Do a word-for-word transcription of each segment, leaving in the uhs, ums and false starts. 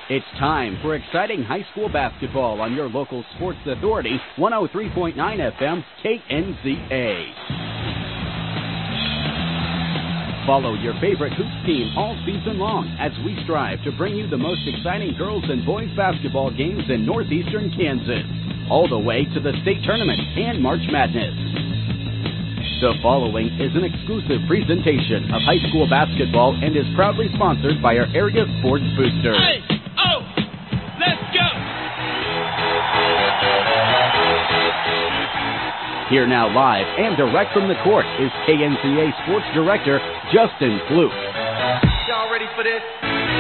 It's time for exciting high school basketball on your local sports authority, one oh three point nine F M, K N Z A. Follow your favorite hoops team all season long as we strive to bring you the most exciting girls and boys basketball games in northeastern Kansas, all the way to the state tournament and March Madness. The following is an exclusive presentation of high school basketball and is proudly sponsored by our area sports booster. Hey, oh, let's go! Here now live and direct from the court is K N Z A Sports Director Justin Fluke. Y'all ready for this?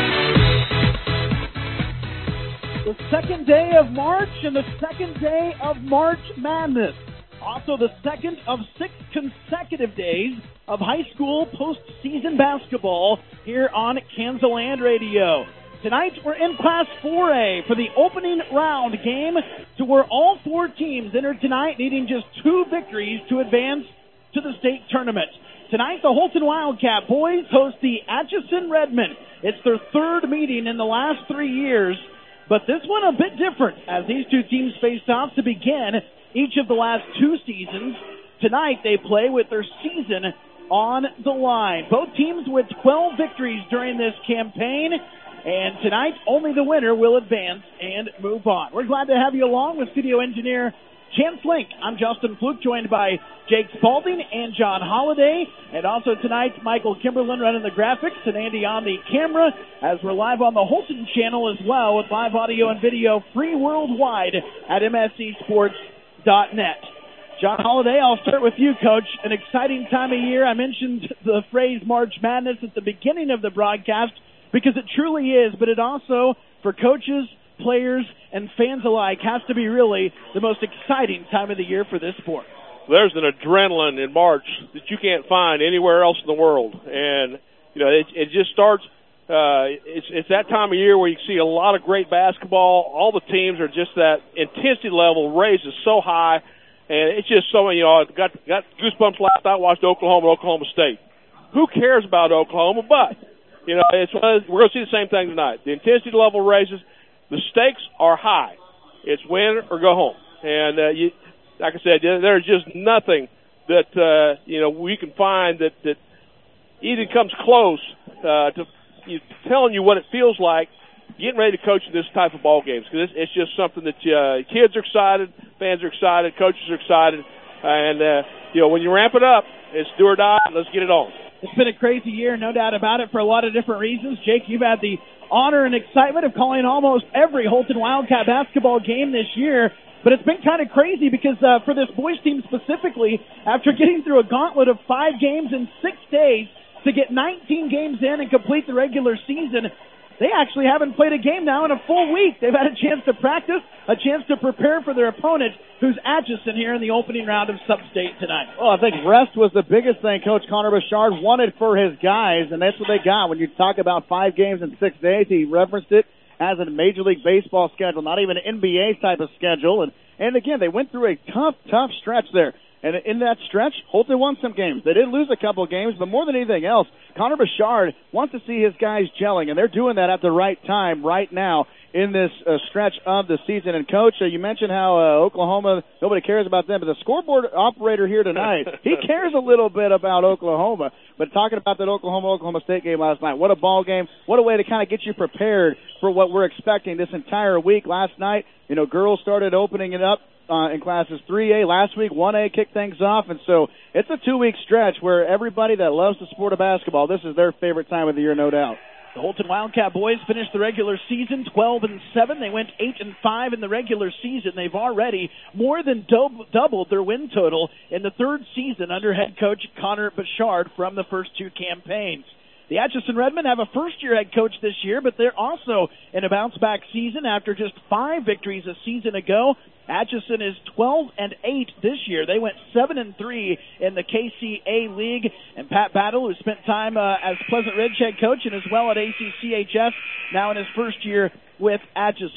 The second day of March and the second day of March Madness. Also the second of six consecutive days of high school postseason basketball here on Kansaland Radio. Tonight we're in Class four A for the opening round game to where all four teams entered tonight needing just two victories to advance to the state tournament. Tonight the Holton Wildcat boys host the Atchison Redmen. It's their third meeting in the last three years, but this one a bit different as these two teams faced off to begin each of the last two seasons. Tonight they play with their season on the line. Both teams with twelve victories during this campaign, and tonight only the winner will advance and move on. We're glad to have you along with studio engineer Chance Link. I'm Justin Fluke, joined by Jake Spalding and John Holliday. And also tonight, Michael Kimberlin running the graphics and Andy on the camera, as we're live on the Holton channel as well with live audio and video free worldwide at M S C sports dot net. John Holliday, I'll start with you, Coach. An exciting time of year. I mentioned the phrase March Madness at the beginning of the broadcast because it truly is, but it also, for coaches, players, and fans alike, has to be really the most exciting time of the year for this sport. There's an adrenaline in March that you can't find anywhere else in the world. And, you know, it, it just starts, uh, it's, it's that time of year where you see a lot of great basketball. All the teams are just that intensity level raises so high. And it's just so, you know, I got, got goosebumps last night, watched Oklahoma and Oklahoma State. Who cares about Oklahoma? But, you know, it's, we're going to see the same thing tonight. The intensity level raises. The stakes are high. It's win or go home. And, uh, you, like I said, there's just nothing that, uh, you know, we can find that, that even comes close uh, to you, telling you what it feels like getting ready to coach this type of ball games. Because it's, it's just something that uh, kids are excited, fans are excited, coaches are excited. And, uh, you know, when you ramp it up, it's do or die, let's get it on. It's been a crazy year, no doubt about it, for a lot of different reasons. Jake, you've had the honor and excitement of calling almost every Holton Wildcat basketball game this year, but it's been kind of crazy because uh, for this boys team specifically, after getting through a gauntlet of five games in six days to get nineteen games in and complete the regular season, they actually haven't played a game now in a full week. They've had a chance to practice, a chance to prepare for their opponent, who's Atchison here in the opening round of Sub-State tonight. Well, I think rest was the biggest thing Coach Connor Bouchard wanted for his guys, and that's what they got. When you talk about five games in six days, he referenced it as a Major League Baseball schedule, not even an N B A type of schedule. And, and again, they went through a tough, tough stretch there. And in that stretch, Holton won some games. They did lose a couple of games, but more than anything else, Connor Bouchard wants to see his guys gelling, and they're doing that at the right time right now in this uh, stretch of the season. And, Coach, uh, you mentioned how uh, Oklahoma, nobody cares about them, but the scoreboard operator here tonight, he cares a little bit about Oklahoma. But talking about that Oklahoma-Oklahoma State game last night, what a ball game, what a way to kind of get you prepared for what we're expecting this entire week. Last night, you know, girls started opening it up Uh, in classes three A. Last week, one A kicked things off, and so it's a two-week stretch where everybody that loves the sport of basketball, this is their favorite time of the year, no doubt. The Holton Wildcat boys finished the regular season twelve and seven. They went eight and five in the regular season. They've already more than dub- doubled their win total in the third season under head coach Connor Bouchard from the first two campaigns. The Atchison Redmen have a first-year head coach this year, but they're also in a bounce-back season after just five victories a season ago. Atchison is twelve and eight this year. They went seven and three in the K C A League. And Pat Battle, who spent time uh, as Pleasant Ridge head coach and as well at A C C H S, now in his first year with Atchison.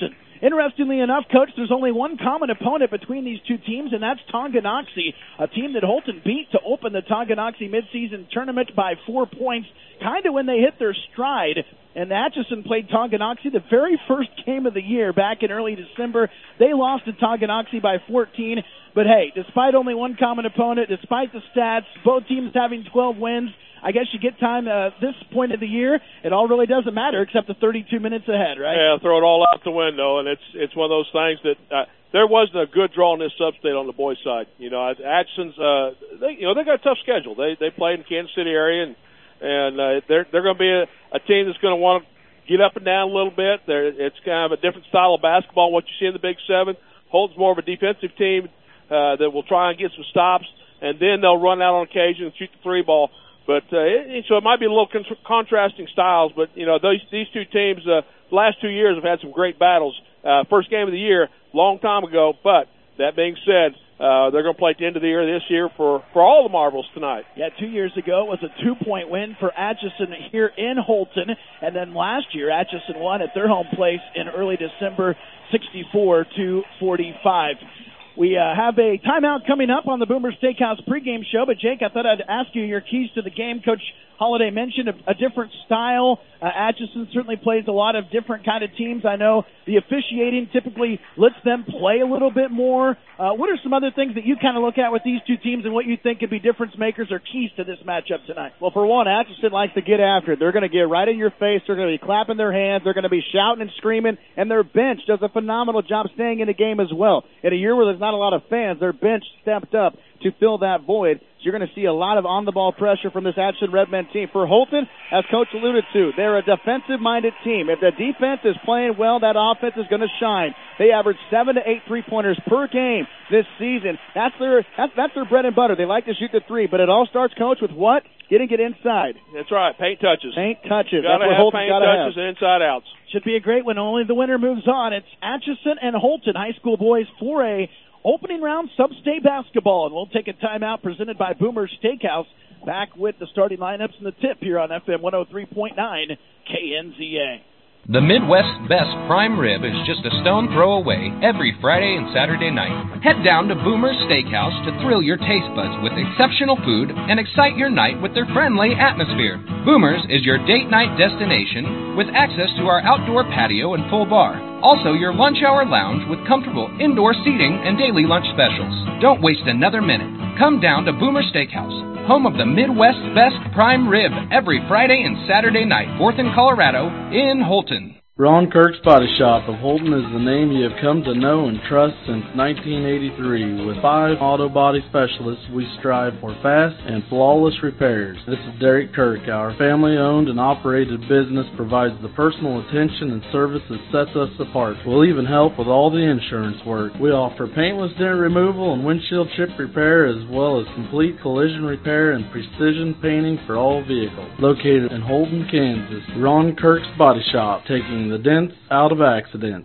Interestingly enough, Coach, there's only one common opponent between these two teams, and that's Tonganoxie, a team that Holton beat to open the Tonganoxie midseason tournament by four points, kind of when they hit their stride. And Atchison played Tonganoxie the very first game of the year back in early December. They lost to Tonganoxie by fourteen. But, hey, despite only one common opponent, despite the stats, both teams having twelve wins, I guess you get time uh, this point of the year. It all really doesn't matter except the thirty-two minutes ahead, right? Yeah, throw it all out the window, and it's it's one of those things that uh, there wasn't a good draw in this sub-state on the boys' side. You know, Atchison's, uh, they, you know, they got a tough schedule. They they play in the Kansas City area, and and uh, they're they're going to be a, a team that's going to want to get up and down a little bit. They're, it's kind of a different style of basketball. What you see in the Big Seven, Holton's more of a defensive team uh, that will try and get some stops, and then they'll run out on occasion and shoot the three ball. But uh, it, so it might be a little con- contrasting styles, but you know those these two teams, uh, the last two years have had some great battles. Uh, first game of the year, long time ago. But that being said, uh, they're going to play at the end of the year this year for for all the marbles tonight. Yeah, two years ago it was a two-point win for Atchison here in Holton, and then last year Atchison won at their home place in early December, sixty-four to forty-five. We uh, have a timeout coming up on the Boomer Steakhouse pregame show, but Jake, I thought I'd ask you your keys to the game. Coach Holiday mentioned a, a different style. Uh, Atchison certainly plays a lot of different kind of teams. I know the officiating typically lets them play a little bit more. Uh, what are some other things that you kind of look at with these two teams and what you think could be difference makers or keys to this matchup tonight? Well, for one, Atchison likes to get after it. They're going to get right in your face. They're going to be clapping their hands. They're going to be shouting and screaming, and their bench does a phenomenal job staying in the game as well. In a year where there's not a lot of fans, their bench stepped up to fill that void. So you're going to see a lot of on-the-ball pressure from this Atchison Redmen team. For Holton, as Coach alluded to, they're a defensive-minded team. If the defense is playing well, that offense is going to shine. They average seven to eight three-pointers per game this season. That's their that's, that's their bread and butter. They like to shoot the three, but it all starts, Coach, with what? Getting it inside. That's right. Paint touches. Paint touches. Gotta that's what have Holton's paint got to touches have. and inside outs. Should be a great one. Only the winner moves on. It's Atchison and Holton High School boys for a opening round sub-state basketball, and we'll take a timeout presented by Boomer Steakhouse. Back with the starting lineups and the tip here on F M one oh three point nine K N Z A. The Midwest's best prime rib is just a stone throw away every Friday and Saturday night. Head down to Boomer's Steakhouse to thrill your taste buds with exceptional food and excite your night with their friendly atmosphere. Boomer's is your date night destination with access to our outdoor patio and full bar. Also, your lunch hour lounge with comfortable indoor seating and daily lunch specials. Don't waste another minute. Come down to Boomer Steakhouse, home of the Midwest's best prime rib, every Friday and Saturday night, fourth and Colorado, in Holton. Ron Kirk's Body Shop of Holton is the name you have come to know and trust since nineteen eighty-three. With five auto body specialists, we strive for fast and flawless repairs. This is Derek Kirk. Our family-owned and operated business provides the personal attention and service that sets us apart. We'll even help with all the insurance work. We offer paintless dent removal and windshield chip repair, as well as complete collision repair and precision painting for all vehicles. Located in Holton, Kansas, Ron Kirk's Body Shop, taking the dents out of accidents.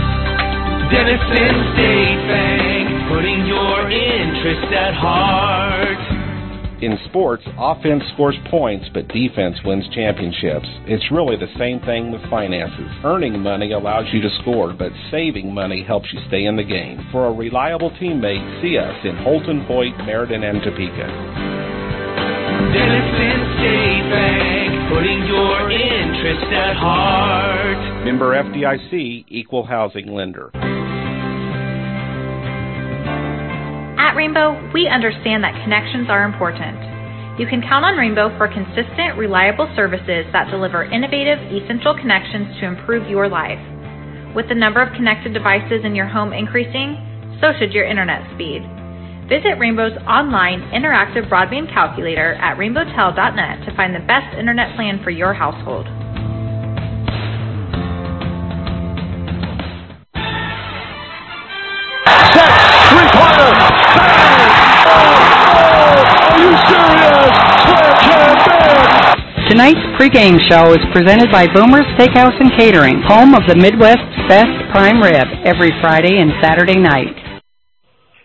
Denison State Bank, putting your interest at heart. In sports, offense scores points, but defense wins championships. It's really the same thing with finances. Earning money allows you to score, but saving money helps you stay in the game. For a reliable teammate, see us in Holton, Hoyt, Meriden, and Topeka. Denison State Bank, putting your interest at heart. Member F D I C, Equal Housing Lender. At Rainbow, we understand that connections are important. You can count on Rainbow for consistent, reliable services that deliver innovative, essential connections to improve your life. With the number of connected devices in your home increasing, so should your internet speed. Visit Rainbow's online interactive broadband calculator at rainbow tel dot net to find the best internet plan for your household. Set, three-pointer, bang! Oh, are you serious? Square can Tonight's pregame show is presented by Boomer Steakhouse and Catering, home of the Midwest's best prime rib, every Friday and Saturday night.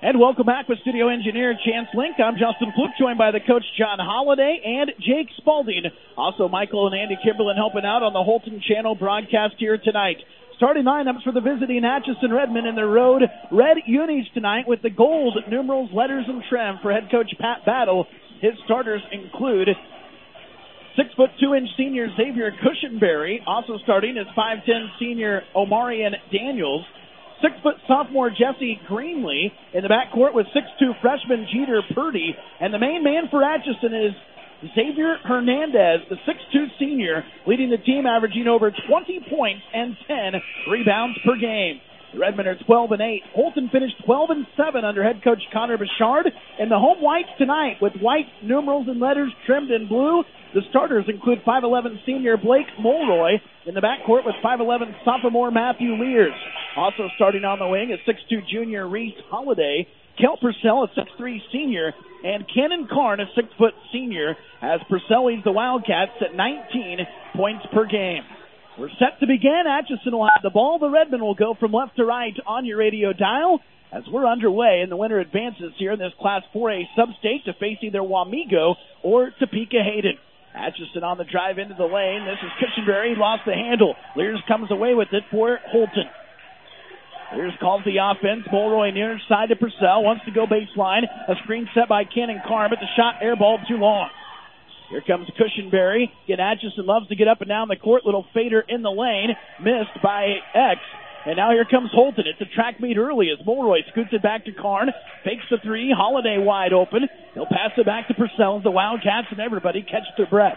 And welcome back with studio engineer Chance Link. I'm Justin Fluke, joined by the coach John Holliday and Jake Spalding. Also, Michael and Andy Kimberlin helping out on the Holton Channel broadcast here tonight. Starting lineups for the visiting Atchison Redmen in their road red unis tonight with the gold numerals, letters, and trim for head coach Pat Battle. His starters include Six foot two inch senior Xavier Cushenberry. Also starting is five ten senior Omarion Daniels. Six foot sophomore Jesse Greenlee. In the backcourt with six two freshman Jeter Purdy. And the main man for Atchison is Xavier Hernandez, the six two senior, leading the team, averaging over twenty points and ten rebounds per game. The Redmen are twelve and eight. Holton finished twelve and seven under head coach Connor Bouchard. And the home whites tonight with white numerals and letters trimmed in blue. The starters include five eleven senior Blake Mulroy. In the backcourt with five eleven sophomore Matthew Lears. Also starting on the wing is six two junior Reese Holiday. Kel Purcell, a six three senior, and Cannon Karn, a six foot senior, as Purcell leads the Wildcats at nineteen points per game. We're set to begin. Atchison will have the ball. The Redmen will go from left to right on your radio dial as we're underway, and the winner advances here in this Class four A sub-state to face either Wamego or Topeka Hayden. Atchison on the drive into the lane. This is Cushenberry, lost the handle. Lears comes away with it for Holton. Lears calls the offense. Mulroy near side to Purcell. Wants to go baseline. A screen set by Cannon Carr, but the shot airballed too long. Here comes Cushenberry. Again, Atchison loves to get up and down the court. Little fader in the lane. Missed by X. And now here comes Holton. It's a track meet early as Mulroy scoots it back to Karn. Fakes the three. Holiday wide open. He'll pass it back to Purcell. The Wildcats and everybody catch their breath.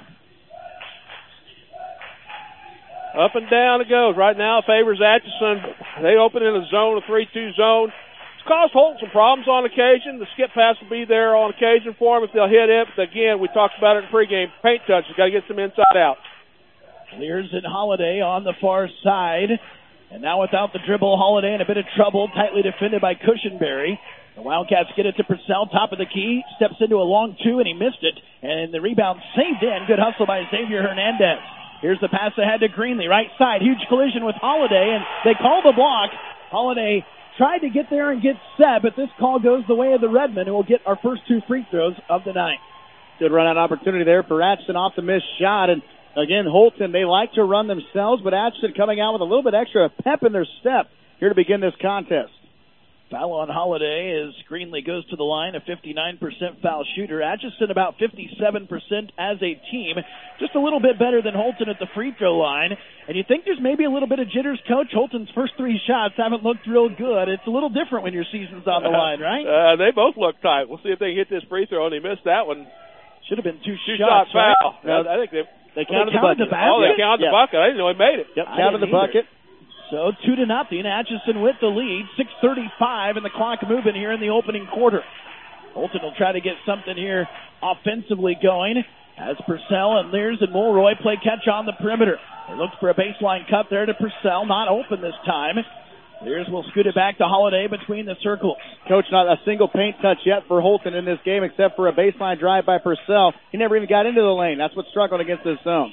Up and down it goes. Right now it favors Atchison. They open in a zone, a three two zone. It's caused Holton some problems on occasion. The skip pass will be there on occasion for them if they'll hit it. But again, we talked about it in pregame. Paint touch. You've got to get some inside out. Lears and Holiday on the far side. And now without the dribble, Holiday in a bit of trouble. Tightly defended by Cushenberry. The Wildcats get it to Purcell, top of the key. Steps into a long two, and he missed it. And the rebound saved in. Good hustle by Xavier Hernandez. Here's the pass ahead to Greenlee, right side. Huge collision with Holiday, and they call the block. Holiday tried to get there and get set, but this call goes the way of the Redmen, who will get our first two free throws of the night. Good run-out opportunity there for Atchison off the missed shot. And again, Holton, they like to run themselves, but Atchison coming out with a little bit extra pep in their step here to begin this contest. Foul on Holiday as Greenlee goes to the line, a fifty-nine percent foul shooter. Atchison about fifty-seven percent as a team, just a little bit better than Holton at the free throw line. And you think there's maybe a little bit of jitters, Coach? Holton's first three shots haven't looked real good. It's a little different when your season's on the line, right? Uh, they both look tight. We'll see if they can hit this free throw, and he missed that one. Should have been two, two shots, shot foul. Right? I think they, they well, counted, they the, counted bucket. the basket. Oh, they counted yeah. the bucket. I didn't know he made it. Yep, counted the bucket. Either. So two to nothing. Atchison with the lead. six thirty-five and the clock moving here in the opening quarter. Holton will try to get something here offensively going as Purcell and Lears and Mulroy play catch on the perimeter. They look for a baseline cut there to Purcell. Not open this time. Lears will scoot it back to Holiday between the circles. Coach, not a single paint touch yet for Holton in this game except for a baseline drive by Purcell. He never even got into the lane. That's what struggled against this zone.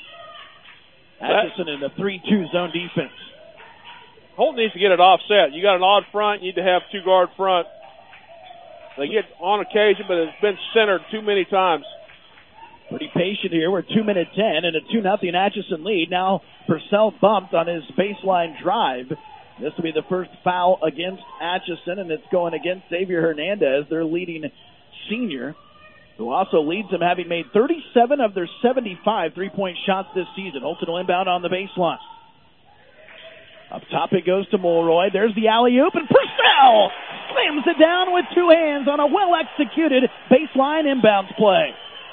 Atchison in the three two zone defense. Holton needs to get it offset. You got an odd front, you need to have two guard front. They get on occasion, but it's been centered too many times. Pretty patient here. We're two minute ten and a two nothing Atchison lead. Now Purcell bumped on his baseline drive. This will be the first foul against Atchison, and it's going against Xavier Hernandez, their leading senior, who also leads them, having made thirty-seven of their seventy-five three-point shots this season. Holton will inbound on the baseline. Up top it goes to Mulroy. There's the alley-oop, and Purcell slams it down with two hands on a well-executed baseline inbounds play.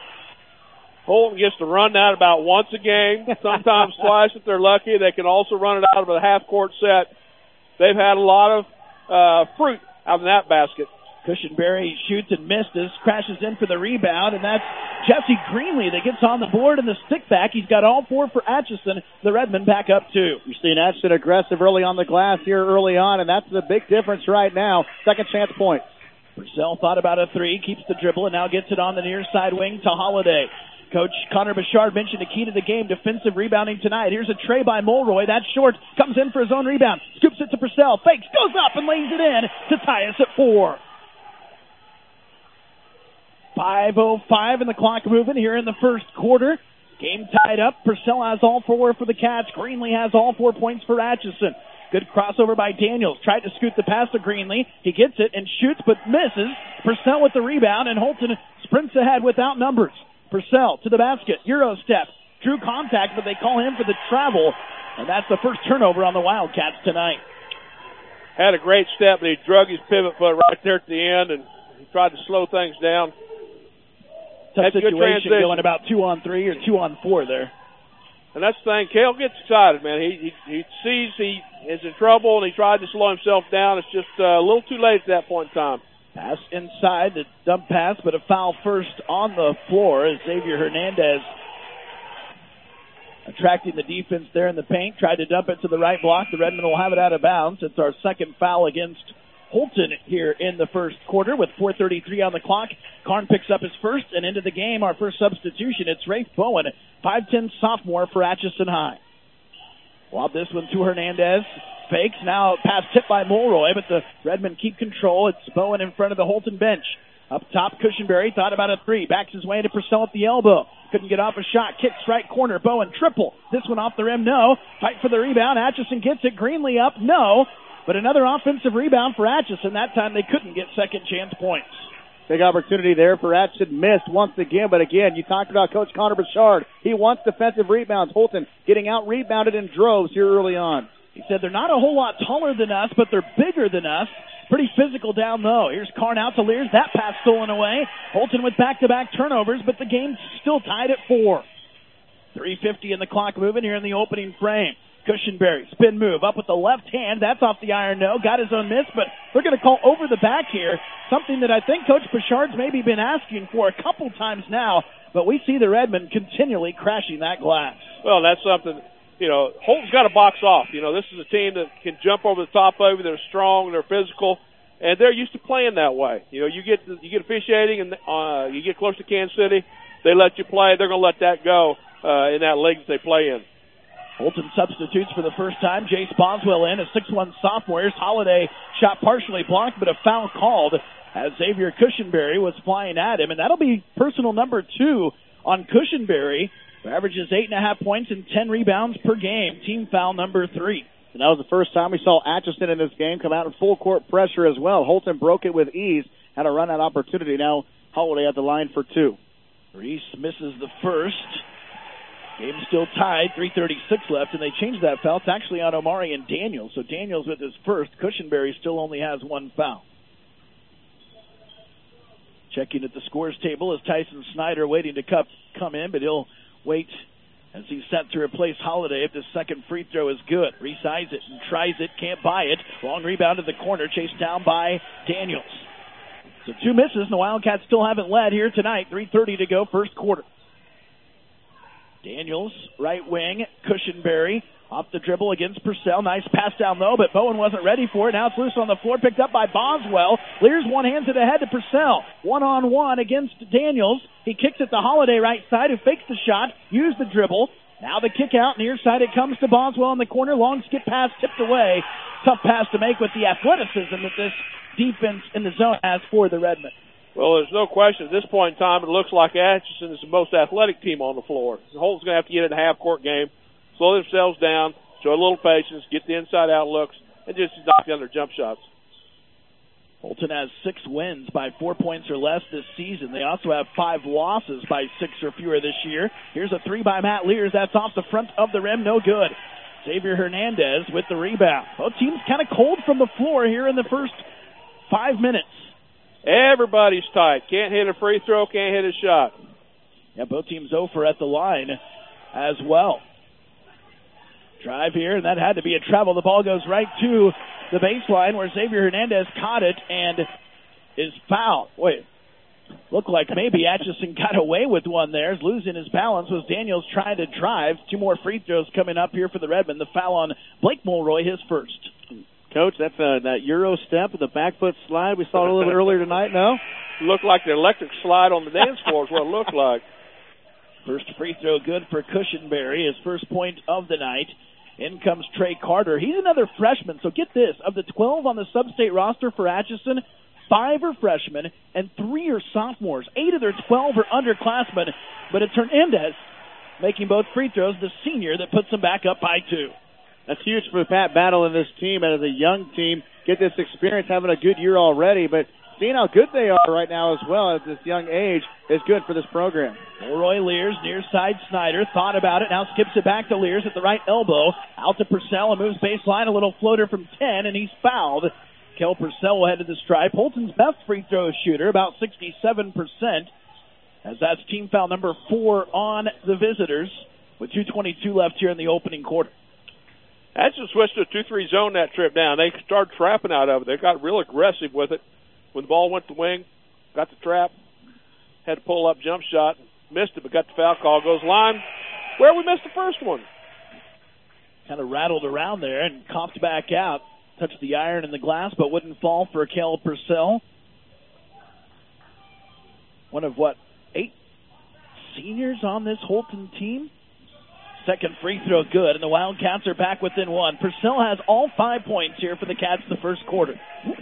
Holton gets to run that about once a game, sometimes twice if they're lucky. They can also run it out of a half-court set. They've had a lot of uh, fruit out of that basket. Cushenberry shoots and misses, crashes in for the rebound, and that's Jesse Greenlee that gets on the board in the stick back. He's got all four for Atchison. The Redmen back up two. You're seeing Atchison aggressive early on the glass here early on, and that's the big difference right now. Second chance points. Purcell thought about a three, keeps the dribble, and now gets it on the near side wing to Holiday. Coach Connor Bouchard mentioned the key to the game, defensive rebounding tonight. Here's a tray by Mulroy. That's short. Comes in for his own rebound. Scoops it to Purcell. Fakes. Goes up and lays it in to tie us at four. five oh five in the clock moving here in the first quarter. Game tied up. Purcell has all four for the Cats. Greenlee has all four points for Atchison. Good crossover by Daniels. Tried to scoot the pass to Greenlee. He gets it and shoots but misses. Purcell with the rebound, and Holton sprints ahead without numbers. Purcell to the basket. Euro step. Drew contact, but they call him for the travel. And that's the first turnover on the Wildcats tonight. Had a great step, but he drug his pivot foot right there at the end, and he tried to slow things down. Tough situation going about two on three or two on four there. And that's the thing. Cale gets excited, man. He, he he sees he is in trouble, and he tried to slow himself down. It's just uh, a little too late at that point in time. Pass inside, the dump pass, but a foul first on the floor as Xavier Hernandez attracting the defense there in the paint. Tried to dump it to the right block. The Redmen will have it out of bounds. It's our second foul against Holton here in the first quarter with four thirty-three on the clock. Karn picks up his first, and into the game, our first substitution. It's Rafe Bowen, five ten sophomore for Atchison High. Lob this one to Hernandez. Fakes, now pass tipped by Mulroy, but the Redmen keep control. It's Bowen in front of the Holton bench. Up top, Cushenberry thought about a three. Backs his way to Purcell at the elbow. Couldn't get off a shot. Kicks right corner. Bowen triple. This one off the rim, no. Fight for the rebound. Atchison gets it. Greenlee up, no. But another offensive rebound for Atchison. That time they couldn't get second chance points. Big opportunity there for Atchison. Missed once again, but again, you talked about Coach Connor Bouchard. He wants defensive rebounds. Holton getting out-rebounded in droves here early on. He said they're not a whole lot taller than us, but they're bigger than us. Pretty physical down low. Here's Karn out to Lears. That pass stolen away. Holton with back-to-back turnovers, but the game's still tied at four. three fifty in the clock moving here in the opening frame. Cushenberry, spin move, up with the left hand. That's off the iron, no. Got his own miss, but they're going to call over the back here. Something that I think Coach Bouchard's maybe been asking for a couple times now, but we see the Redmen continually crashing that glass. Well, that's something, you know, Holton's got to box off. You know, this is a team that can jump over the top of you. They're strong, they're physical, and they're used to playing that way. You know, you get you get officiating, and uh, you get close to Kansas City, they let you play. They're going to let that go uh, in that league that they play in. Holton substitutes for the first time. Jace Boswell in, a six one sophomore. Here's Holiday, shot partially blocked, but a foul called as Xavier Cushenberry was flying at him. And that'll be personal number two on Cushenberry, who averages eight and a half points and ten rebounds per game. Team foul number three. And that was the first time we saw Atchison in this game come out in full court pressure as well. Holton broke it with ease, had a run-out opportunity. Now Holiday at the line for two. Reese misses the first. Game still tied, three thirty-six left, and they changed that foul. It's actually on Omari and Daniels. So Daniels with his first. Cushenberry still only has one foul. Checking at the scores table is Tyson Snyder waiting to cup, come in, but he'll wait as he's set to replace Holiday if the second free throw is good. Resize it and tries it, can't buy it. Long rebound to the corner, chased down by Daniels. So two misses, and the Wildcats still haven't led here tonight. three thirty to go, first quarter. Daniels, right wing, Cushenberry, off the dribble against Purcell. Nice pass down low, but Bowen wasn't ready for it. Now it's loose on the floor, picked up by Boswell. Lears one hands it ahead to Purcell. One-on-one against Daniels. He kicks it to Holiday right side, who fakes the shot, used the dribble. Now the kick out, near side it comes to Boswell in the corner. Long skip pass, tipped away. Tough pass to make with the athleticism that this defense in the zone has for the Redmen. Well, there's no question. At this point in time, it looks like Atchison is the most athletic team on the floor. Holton's going to have to get it in a half-court game, slow themselves down, show a little patience, get the inside-out looks, and just knock down their jump shots. Holton has six wins by four points or less this season. They also have five losses by six or fewer this year. Here's a three by Matt Lears. That's off the front of the rim. No good. Xavier Hernandez with the rebound. Both teams kind of cold from the floor here in the first five minutes. Everybody's tight. Can't hit a free throw, can't hit a shot. Yeah, both teams over at the line as well. Drive here, and that had to be a travel. The ball goes right to the baseline where Xavier Hernandez caught it and is fouled. Wait, looked like maybe Atchison got away with one there. Losing his balance was Daniels trying to drive. Two more free throws coming up here for the Redmen. The foul on Blake Mulroy, his first. Coach, that's uh, that Euro step with the back foot slide we saw a little bit earlier tonight, no? Looked like the electric slide on the dance floor is what it looked like. First free throw good for Cushenberry, his first point of the night. In comes Trey Carter. He's another freshman, so get this. Of the twelve on the sub-state roster for Atchison, five are freshmen and three are sophomores. Eight of their twelve are underclassmen, but it's Hernandez making both free throws, the senior, that puts them back up by two. That's huge for Pat Battle and this team, and as a young team, get this experience, having a good year already, but seeing how good they are right now as well at this young age is good for this program. Roy Lears, near side Snyder, thought about it, now skips it back to Lears at the right elbow, out to Purcell and moves baseline, a little floater from ten, and he's fouled. Kel Purcell will head to the stripe. Holton's best free throw shooter, about sixty-seven percent, as that's team foul number four on the visitors with two twenty-two left here in the opening quarter. That's just switched to a two three zone that trip down. They started trapping out of it. They got real aggressive with it. When the ball went to wing, got the trap, had to pull up jump shot, missed it, but got the foul call. Goes line where we missed the first one. Kind of rattled around there and comped back out. Touched the iron in the glass, but wouldn't fall for Kel Purcell. One of, what, eight seniors on this Holton team? Second free throw good, and the Wildcats are back within one. Purcell has all five points here for the Cats in the first quarter.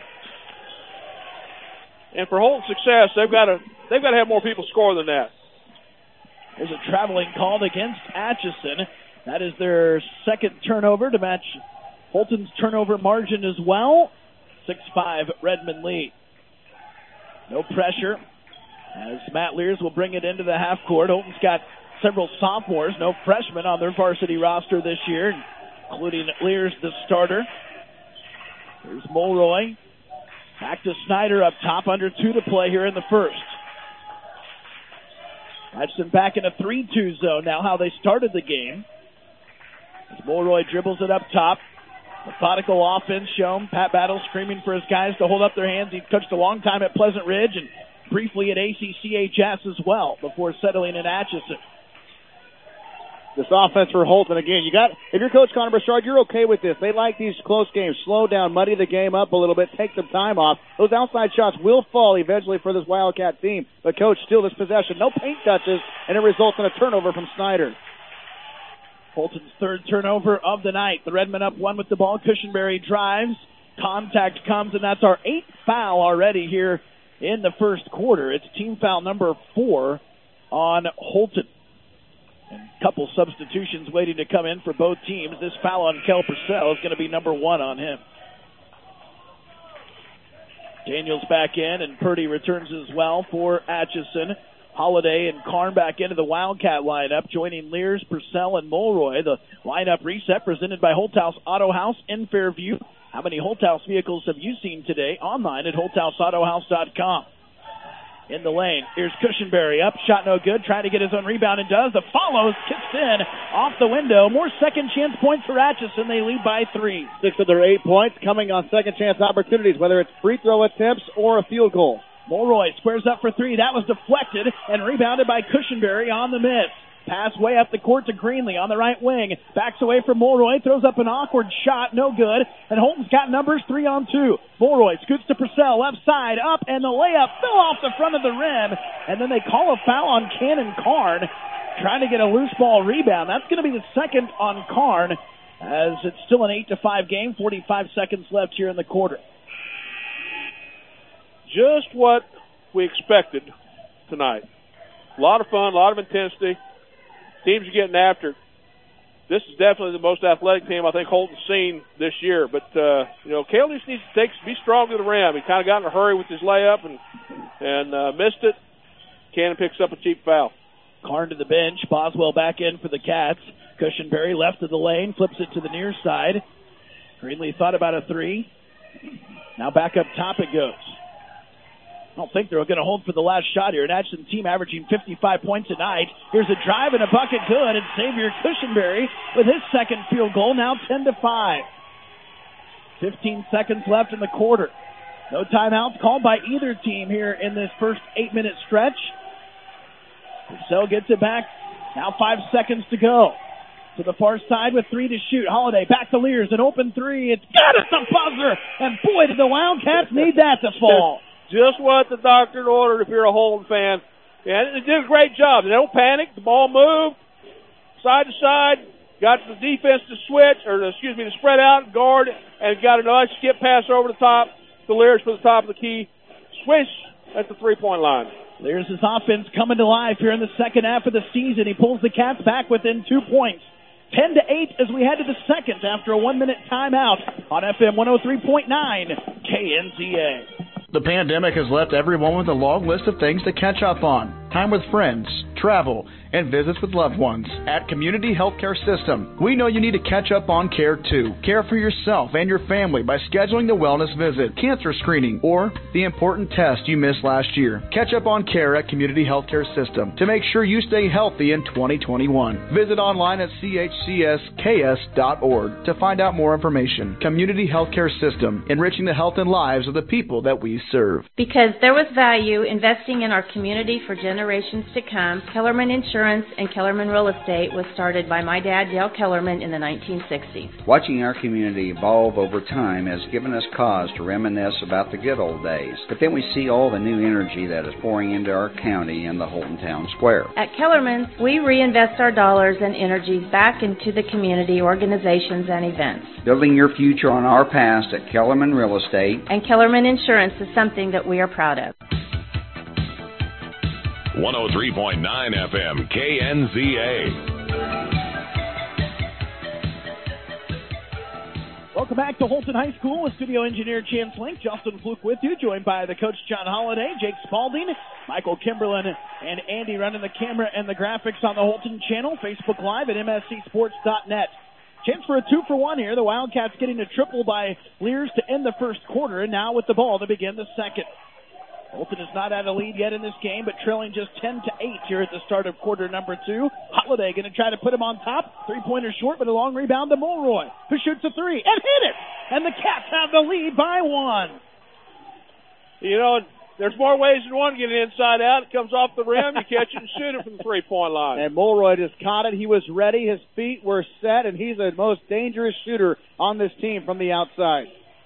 And for Holton's success, they've got to they've got to have more people score than that. There's a traveling called against Atchison. That is their second turnover to match Holton's turnover margin as well. six five Redmond lead. No pressure as Matt Lears will bring it into the half court. Holton's got several sophomores, no freshmen on their varsity roster this year, including Lears, the starter. Here's Mulroy. Back to Snyder up top, under two to play here in the first. Atchison back in a three two zone now, how they started the game. As Mulroy dribbles it up top. Methodical offense shown. Pat Battle screaming for his guys to hold up their hands. He coached a long time at Pleasant Ridge and briefly at A C C H S as well before settling in Atchison. This offense for Holton, again, you got, if you're Coach Connor Bouchard, you're okay with this. They like these close games. Slow down, muddy the game up a little bit, take some time off. Those outside shots will fall eventually for this Wildcat team. But, Coach, still this possession. No paint touches, and it results in a turnover from Snyder. Holton's third turnover of the night. The Redmen up one with the ball. Cushenberry drives. Contact comes, and that's our eighth foul already here in the first quarter. It's team foul number four on Holton. And a couple substitutions waiting to come in for both teams. This foul on Kel Purcell is going to be number one on him. Daniels back in, and Purdy returns as well for Atchison. Holiday and Karn back into the Wildcat lineup, joining Lears, Purcell, and Mulroy. The lineup reset presented by Holthouse Auto House in Fairview. How many Holthouse vehicles have you seen today? Online at holthouse auto house dot com. In the lane, here's Cushenberry up, shot no good, trying to get his own rebound and does. The follows, kicks in, off the window. More second chance points for Atchison. They lead by three. Six of their eight points coming on second chance opportunities, whether it's free throw attempts or a field goal. Mulroy squares up for three. That was deflected and rebounded by Cushenberry on the miss. Pass way up the court to Greenlee on the right wing. Backs away from Mulroy. Throws up an awkward shot. No good. And Holton's got numbers three on two. Mulroy scoots to Purcell. Left side up. And the layup fell off the front of the rim. And then they call a foul on Cannon Karn. Trying to get a loose ball rebound. That's going to be the second on Karn. As it's still an eight to five game. forty-five seconds left here in the quarter. Just what we expected tonight. A lot of fun. A lot of intensity. Teams are getting after it. This is definitely the most athletic team I think Holton's seen this year. But, uh, you know, Cale just needs to take, be strong to the rim. He kind of got in a hurry with his layup and and uh, missed it. Cannon picks up a cheap foul. Karn to the bench. Boswell back in for the Cats. Cushenberry left of the lane, flips it to the near side. Greenlee thought about a three. Now back up top it goes. I don't think they're going to hold for the last shot here. An Atchison team averaging fifty-five points a night. Here's a drive and a bucket good, and Xavier Cushenberry with his second field goal, now ten to five. fifteen seconds left in the quarter. No timeouts called by either team here in this first eight-minute stretch. Purcell gets it back. Now five seconds to go. To the far side with three to shoot. Holiday back to Lears, an open three. It's got it, the buzzer! And boy, did the Wildcats need that to fall. Just what the doctor ordered if you're a Holton fan. Yeah, they did a great job. They don't panic. The ball moved side to side. Got the defense to switch, or excuse me, to spread out and guard, and got a nice skip pass over the top to Lears for the top of the key. Swish at the three-point line. There's his offense coming to life here in the second half of the season. He pulls the Cats back within two points. ten to eight as we head to the second after a one-minute timeout on F M one oh three point nine K N Z A. The pandemic has left everyone with a long list of things to catch up on. Time with friends, travel, and visits with loved ones. At Community Healthcare System, we know you need to catch up on care too. Care for yourself and your family by scheduling the wellness visit, cancer screening, or the important test you missed last year. Catch up on care at Community Healthcare System to make sure you stay healthy in twenty twenty-one. Visit online at c h c s k s dot org to find out more information. Community Healthcare System, enriching the health and lives of the people that we serve. Because there was value investing in our community for generations to come, Kellerman Insurance and Kellerman Real Estate was started by my dad, Dale Kellerman, in the nineteen sixties. Watching our community evolve over time has given us cause to reminisce about the good old days. But then we see all the new energy that is pouring into our county and the Holton Town Square. At Kellerman's, we reinvest our dollars and energies back into the community, organizations, and events. Building your future on our past at Kellerman Real Estate and Kellerman Insurance is something that we are proud of. one oh three point nine F M K N Z A. Welcome back to Holton High School with studio engineer Chance Link, Justin Fluke with you, joined by the coach John Holliday, Jake Spalding, Michael Kimberlin, and Andy running the camera and the graphics on the Holton channel, Facebook Live at M S C sports dot net. Chance for a two for one here. The Wildcats getting a triple by Lears to end the first quarter, and now with the ball to begin the second. Holton is not at a lead yet in this game, but trailing just ten to eight here at the start of quarter number two. Holliday going to try to put him on top. Three-pointer short, but a long rebound to Mulroy, who shoots a three and hit it. And the Cats have the lead by one. You know, there's more ways than one getting inside out. It comes off the rim, you catch it and shoot it from the three-point line. And Mulroy just caught it. He was ready. His feet were set, and he's the most dangerous shooter on this team from the outside.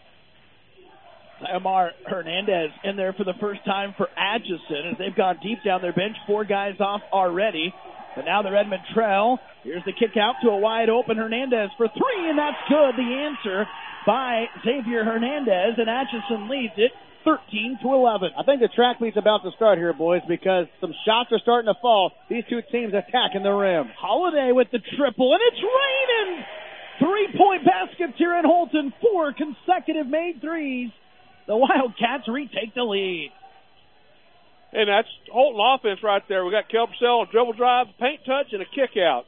Omar Hernandez in there for the first time for Atchison as they've gone deep down their bench. Four guys off already. But now the Redmond trail. Here's the kick out to a wide open Hernandez for three, and that's good. The answer by Xavier Hernandez, and Atchison leads it thirteen to eleven. I think the track meet's about to start here, boys, because some shots are starting to fall. These two teams attacking the rim. Holliday with the triple, and it's raining! Three-point baskets here in Holton. Four consecutive made threes. The Wildcats retake the lead. And that's Holton offense right there. We got Kelpsell, a dribble drive, paint touch, and a kick out.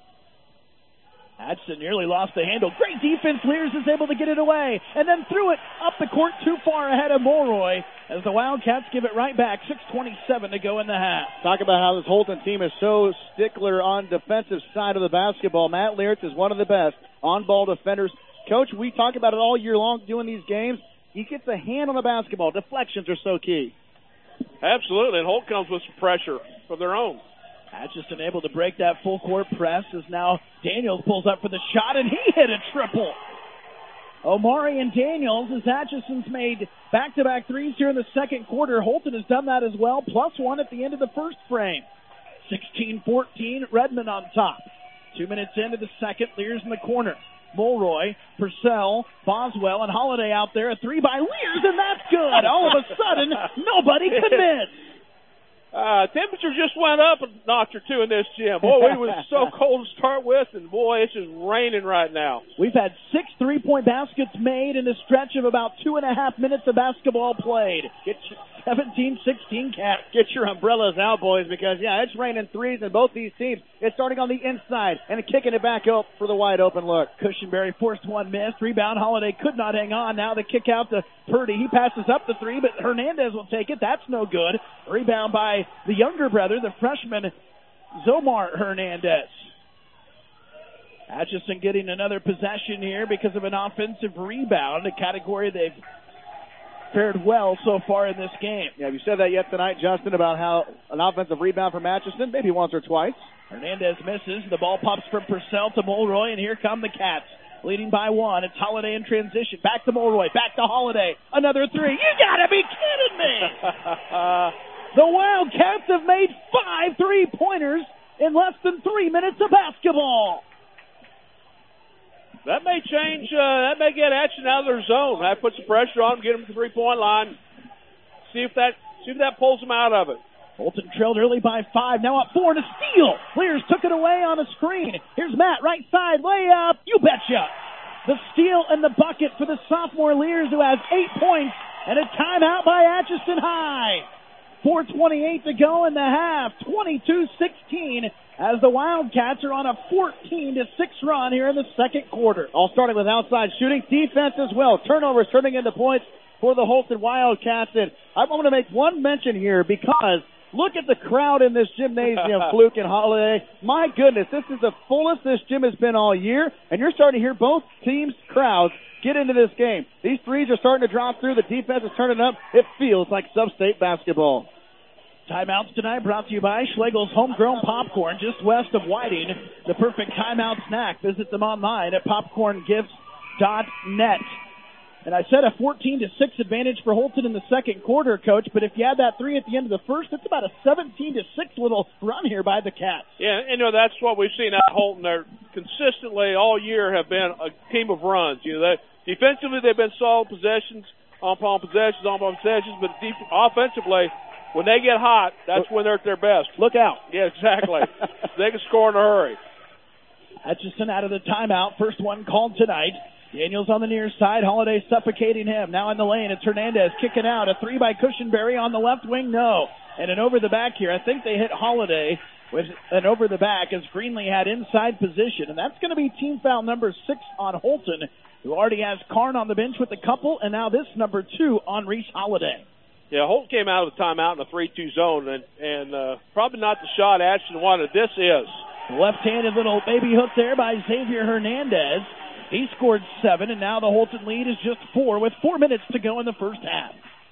Atchison nearly lost the handle. Great defense. Lears is able to get it away and then threw it up the court too far ahead of Mulroy as the Wildcats give it right back. six twenty-seven to go in the half. Talk about how this Holton team is so stickler on defensive side of the basketball. Matt Lears is one of the best on-ball defenders. Coach, we talk about it all year long doing these games. He gets a hand on the basketball. Deflections are so key. Absolutely, and Holt comes with some pressure of their own. Atchison able to break that full court press as now Daniels pulls up for the shot, and he hit a triple. Omari and Daniels, as Atchison's made back-to-back threes here in the second quarter. Holton has done that as well, plus one at the end of the first frame. sixteen fourteen, Redmond on top. Two minutes into the second, Lears in the corner. Mulroy, Purcell, Boswell, and Holliday out there. A three by Lears, and that's good. All of a sudden, nobody commits. Uh, temperature just went up a notch or two in this gym. Boy, it was so cold to start with, and boy, it's just raining right now. We've had six three-point baskets made in a stretch of about two and a half minutes of basketball played. It's seventeen sixteen Cats. Get your umbrellas out, boys, because, yeah, it's raining threes in both these teams. It's starting on the inside and kicking it back up for the wide-open look. Cushenberry forced one miss. Rebound, Holliday could not hang on. Now the kick out to Purdy. He passes up the three, but Hernandez will take it. That's no good. Rebound by the younger brother, the freshman, Zomar Hernandez. Atchison getting another possession here because of an offensive rebound, a category they've fared well so far in this game. Yeah, have you said that yet tonight, Justin, about how an offensive rebound from Atchison, maybe once or twice? Hernandez misses. The ball pops from Purcell to Mulroy, and here come the Cats. Leading by one. It's Holliday in transition. Back to Mulroy. Back to Holliday. Another three. You gotta be kidding me! The Wildcats have made five three-pointers in less than three minutes of basketball. That may change, uh, that may get Atchison out of their zone. That puts some pressure on them, get them to the three-point line. See if that see if that pulls them out of it. Holton trailed early by five. Now up four and a steal. Lears took it away on a screen. Here's Matt, right side, layup. You betcha. The steal and the bucket for the sophomore Lears, who has eight points, and a timeout by Atchison High. four twenty-eight to go in the half. twenty-two sixteen as the Wildcats are on a fourteen to six run here in the second quarter. All starting with outside shooting. Defense as well. Turnovers turning into points for the Holton Wildcats. And I want to make one mention here because look at the crowd in this gymnasium, Fluke and Holiday. My goodness, this is the fullest this gym has been all year, and you're starting to hear both teams' crowds get into this game. These threes are starting to drop through. The defense is turning up. It feels like sub-state basketball. Timeouts tonight brought to you by Schlegel's Homegrown Popcorn, just west of Whiting. The perfect timeout snack. Visit them online at popcorn gifts dot net. And I said a fourteen to six advantage for Holton in the second quarter, Coach, but if you add that three at the end of the first, it's about a seventeen to six little run here by the Cats. Yeah, and you know, that's what we've seen at Holton. They're consistently all year have been a team of runs. You know, they, defensively they've been solid possessions, on-palm possessions, on-palm possessions, but deep, offensively, when they get hot, that's when they're at their best. Look out. Yeah, exactly. They can score in a hurry. Hutchison out of the timeout. First one called tonight. Daniels on the near side. Holiday suffocating him. Now in the lane, it's Hernandez kicking out. A three by Cushenberry on the left wing. No. And an over the back here. I think they hit Holiday with an over the back as Greenlee had inside position. And that's going to be team foul number six on Holton, who already has Karn on the bench with a couple. And now this number two on Reese Holiday. Yeah, Holt came out of the timeout in a three two zone, and, and uh, probably not the shot Ashton wanted. This is. Left-handed little baby hook there by Xavier Hernandez. He scored seven, and now the Holton lead is just four with four minutes to go in the first half.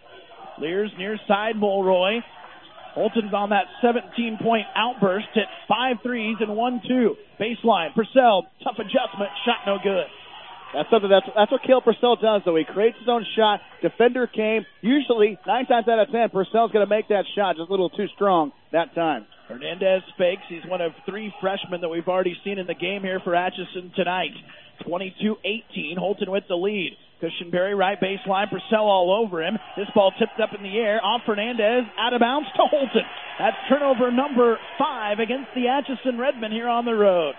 Lears near side, Mulroy. Holton's on that seventeen-point outburst, hit five threes and one two. Baseline, Purcell, tough adjustment, shot no good. That's something that's that's what Cale Purcell does, though. He creates his own shot. Defender came. Usually, nine times out of ten, Purcell's going to make that shot just a little too strong that time. Hernandez fakes. He's one of three freshmen that we've already seen in the game here for Atchison tonight. twenty-two eighteen, Holton with the lead. Cushenberry right baseline, Purcell all over him. This ball tipped up in the air, off Hernandez, out of bounds to Holton. That's turnover number five against the Atchison Redmen here on the road.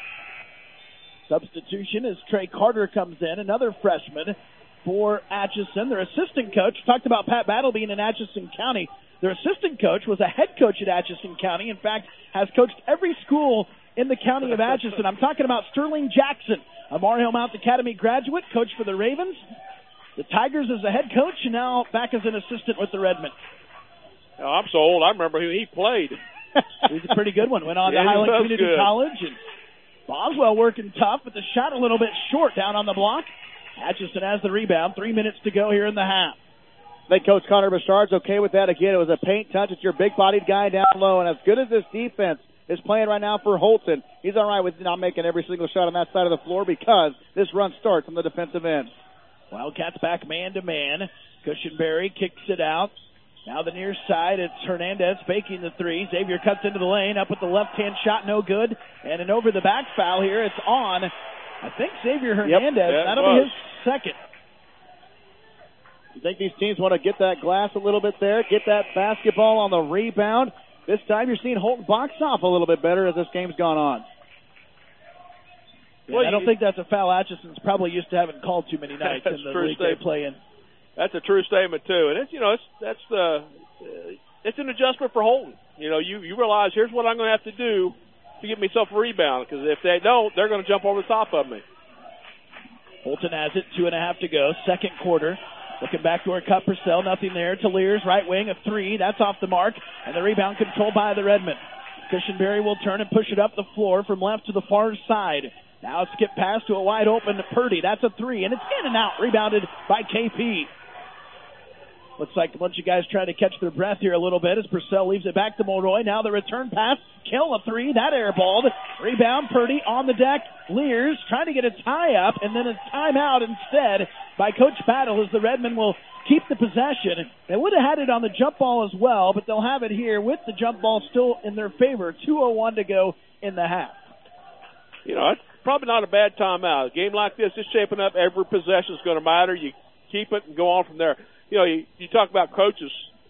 Substitution as Trey Carter comes in, another freshman for Atchison. Their assistant coach, talked about Pat Battle being in Atchison County. Their assistant coach was a head coach at Atchison County. In fact, has coached every school in the county of Atchison. I'm talking about Sterling Jackson, a Mar Hill Mount Academy graduate, coach for the Ravens, the Tigers as a head coach, and now back as an assistant with the Redmen. Oh, I'm so old, I remember who he played. He's a pretty good one. Went on yeah, to Highland Community good. College, and Boswell working tough, but the shot a little bit short down on the block. Atchison has the rebound. Three minutes to go here in the half. I think Coach Connor Bouchard's okay with that. Again, it was a paint touch. It's your big-bodied guy down low, and as good as this defense is playing right now for Holton, he's all right with not making every single shot on that side of the floor because this run starts on the defensive end. Wildcats back man-to-man. Cushenberry kicks it out. Now the near side, it's Hernandez faking the three. Xavier cuts into the lane, up with the left-hand shot, no good. And an over-the-back foul here. It's on, I think, Xavier Hernandez. Yep, That'll was. be his second. You think these teams want to get that glass a little bit there, get that basketball on the rebound. This time you're seeing Holton box off a little bit better as this game's gone on. Yeah, well, I don't you, think that's a foul. Atchison's probably used to having called too many nights in the league they play in. That's a true statement too, and it's you know it's that's the uh, it's an adjustment for Holton. You know, you you realize here's what I'm going to have to do to get myself a rebound because if they don't, they're going to jump over the top of me. Holton has it, two and a half to go, second quarter. Looking back toward Cut Purcell, nothing there to Lears, right wing, a three, that's off the mark, and the rebound controlled by the Redmen. Cushenberry will turn and push it up the floor from left to the far side. Now skip pass to a wide open Purdy, that's a three, and it's in and out, rebounded by K P. Looks like a bunch of guys trying to catch their breath here a little bit as Purcell leaves it back to Mulroy. Now the return pass, kill a three, that airballed. Rebound, Purdy on the deck. Lears trying to get a tie up, and then a timeout instead by Coach Battle as the Redmen will keep the possession. They would have had it on the jump ball as well, but they'll have it here with the jump ball still in their favor. two oh one to go in the half. You know, it's probably not a bad timeout. A game like this is shaping up. Every possession is going to matter. You keep it and go on from there. You know, you, you talk about coaches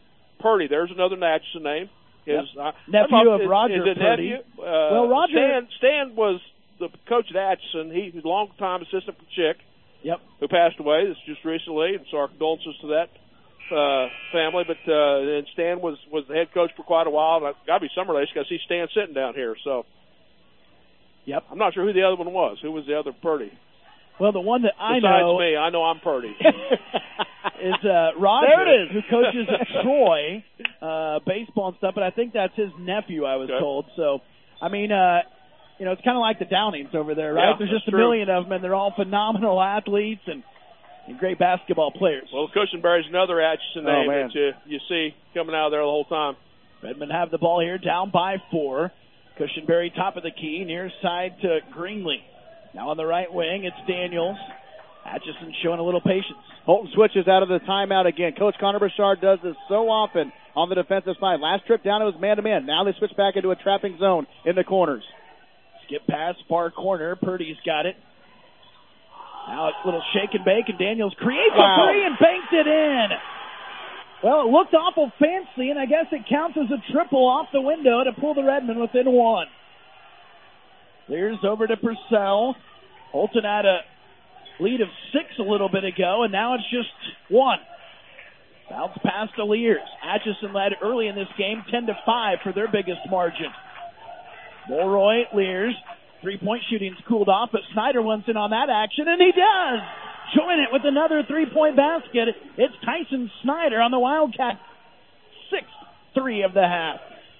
Purdy. There's another Atchison name. His Yep. uh, nephew of is, Roger is it Purdy. Nephew? Uh, well, Roger Stan, Stan was the coach at Atchison. He was a long-time assistant for Chick. Yep. Who passed away. This just recently, and so our condolences to that uh, family. But uh, and Stan was was the head coach for quite a while. And I've got to be summer days. Got to see Stan sitting down here. So. Yep. I'm not sure who the other one was. Who was the other Purdy? Well, the one that I Besides know. me, I know I'm Purdy. is uh, Roger, there it is. who coaches at Troy, uh, baseball and stuff, but I think that's his nephew, I was okay. told. So, I mean, uh, you know, it's kind of like the Downings over there, right? Yeah, There's just a true. million of them, and they're all phenomenal athletes and, and great basketball players. Well, Cushionberry's another Atchison name oh, man. that you, you see coming out of there the whole time. Redmond have the ball here, down by four. Cushionberry top of the key, near side to Greenlee. Now on the right wing, it's Daniels. Atchison showing a little patience. Holton switches out of the timeout again. Coach Connor Bouchard does this so often on the defensive side. Last trip down, it was man-to-man. Now they switch back into a trapping zone in the corners. Skip pass, far corner. Purdy's got it. Now it's a little shake and bake, and Daniels creates wow. a three and banks it in. Well, it looked awful fancy, and I guess it counts as a triple off the window to pull the Redmond within one. Lears over to Purcell. Holton had a lead of six a little bit ago, and now it's just one. Bounce pass to Lears. Atchison led early in this game, ten to five for their biggest margin. Mulroy, Lears. Three-point shooting's cooled off, but Snyder wants in on that action, and he does! Join it with another three-point basket. It's Tyson Snyder on the Wildcat. Sixth three of the half.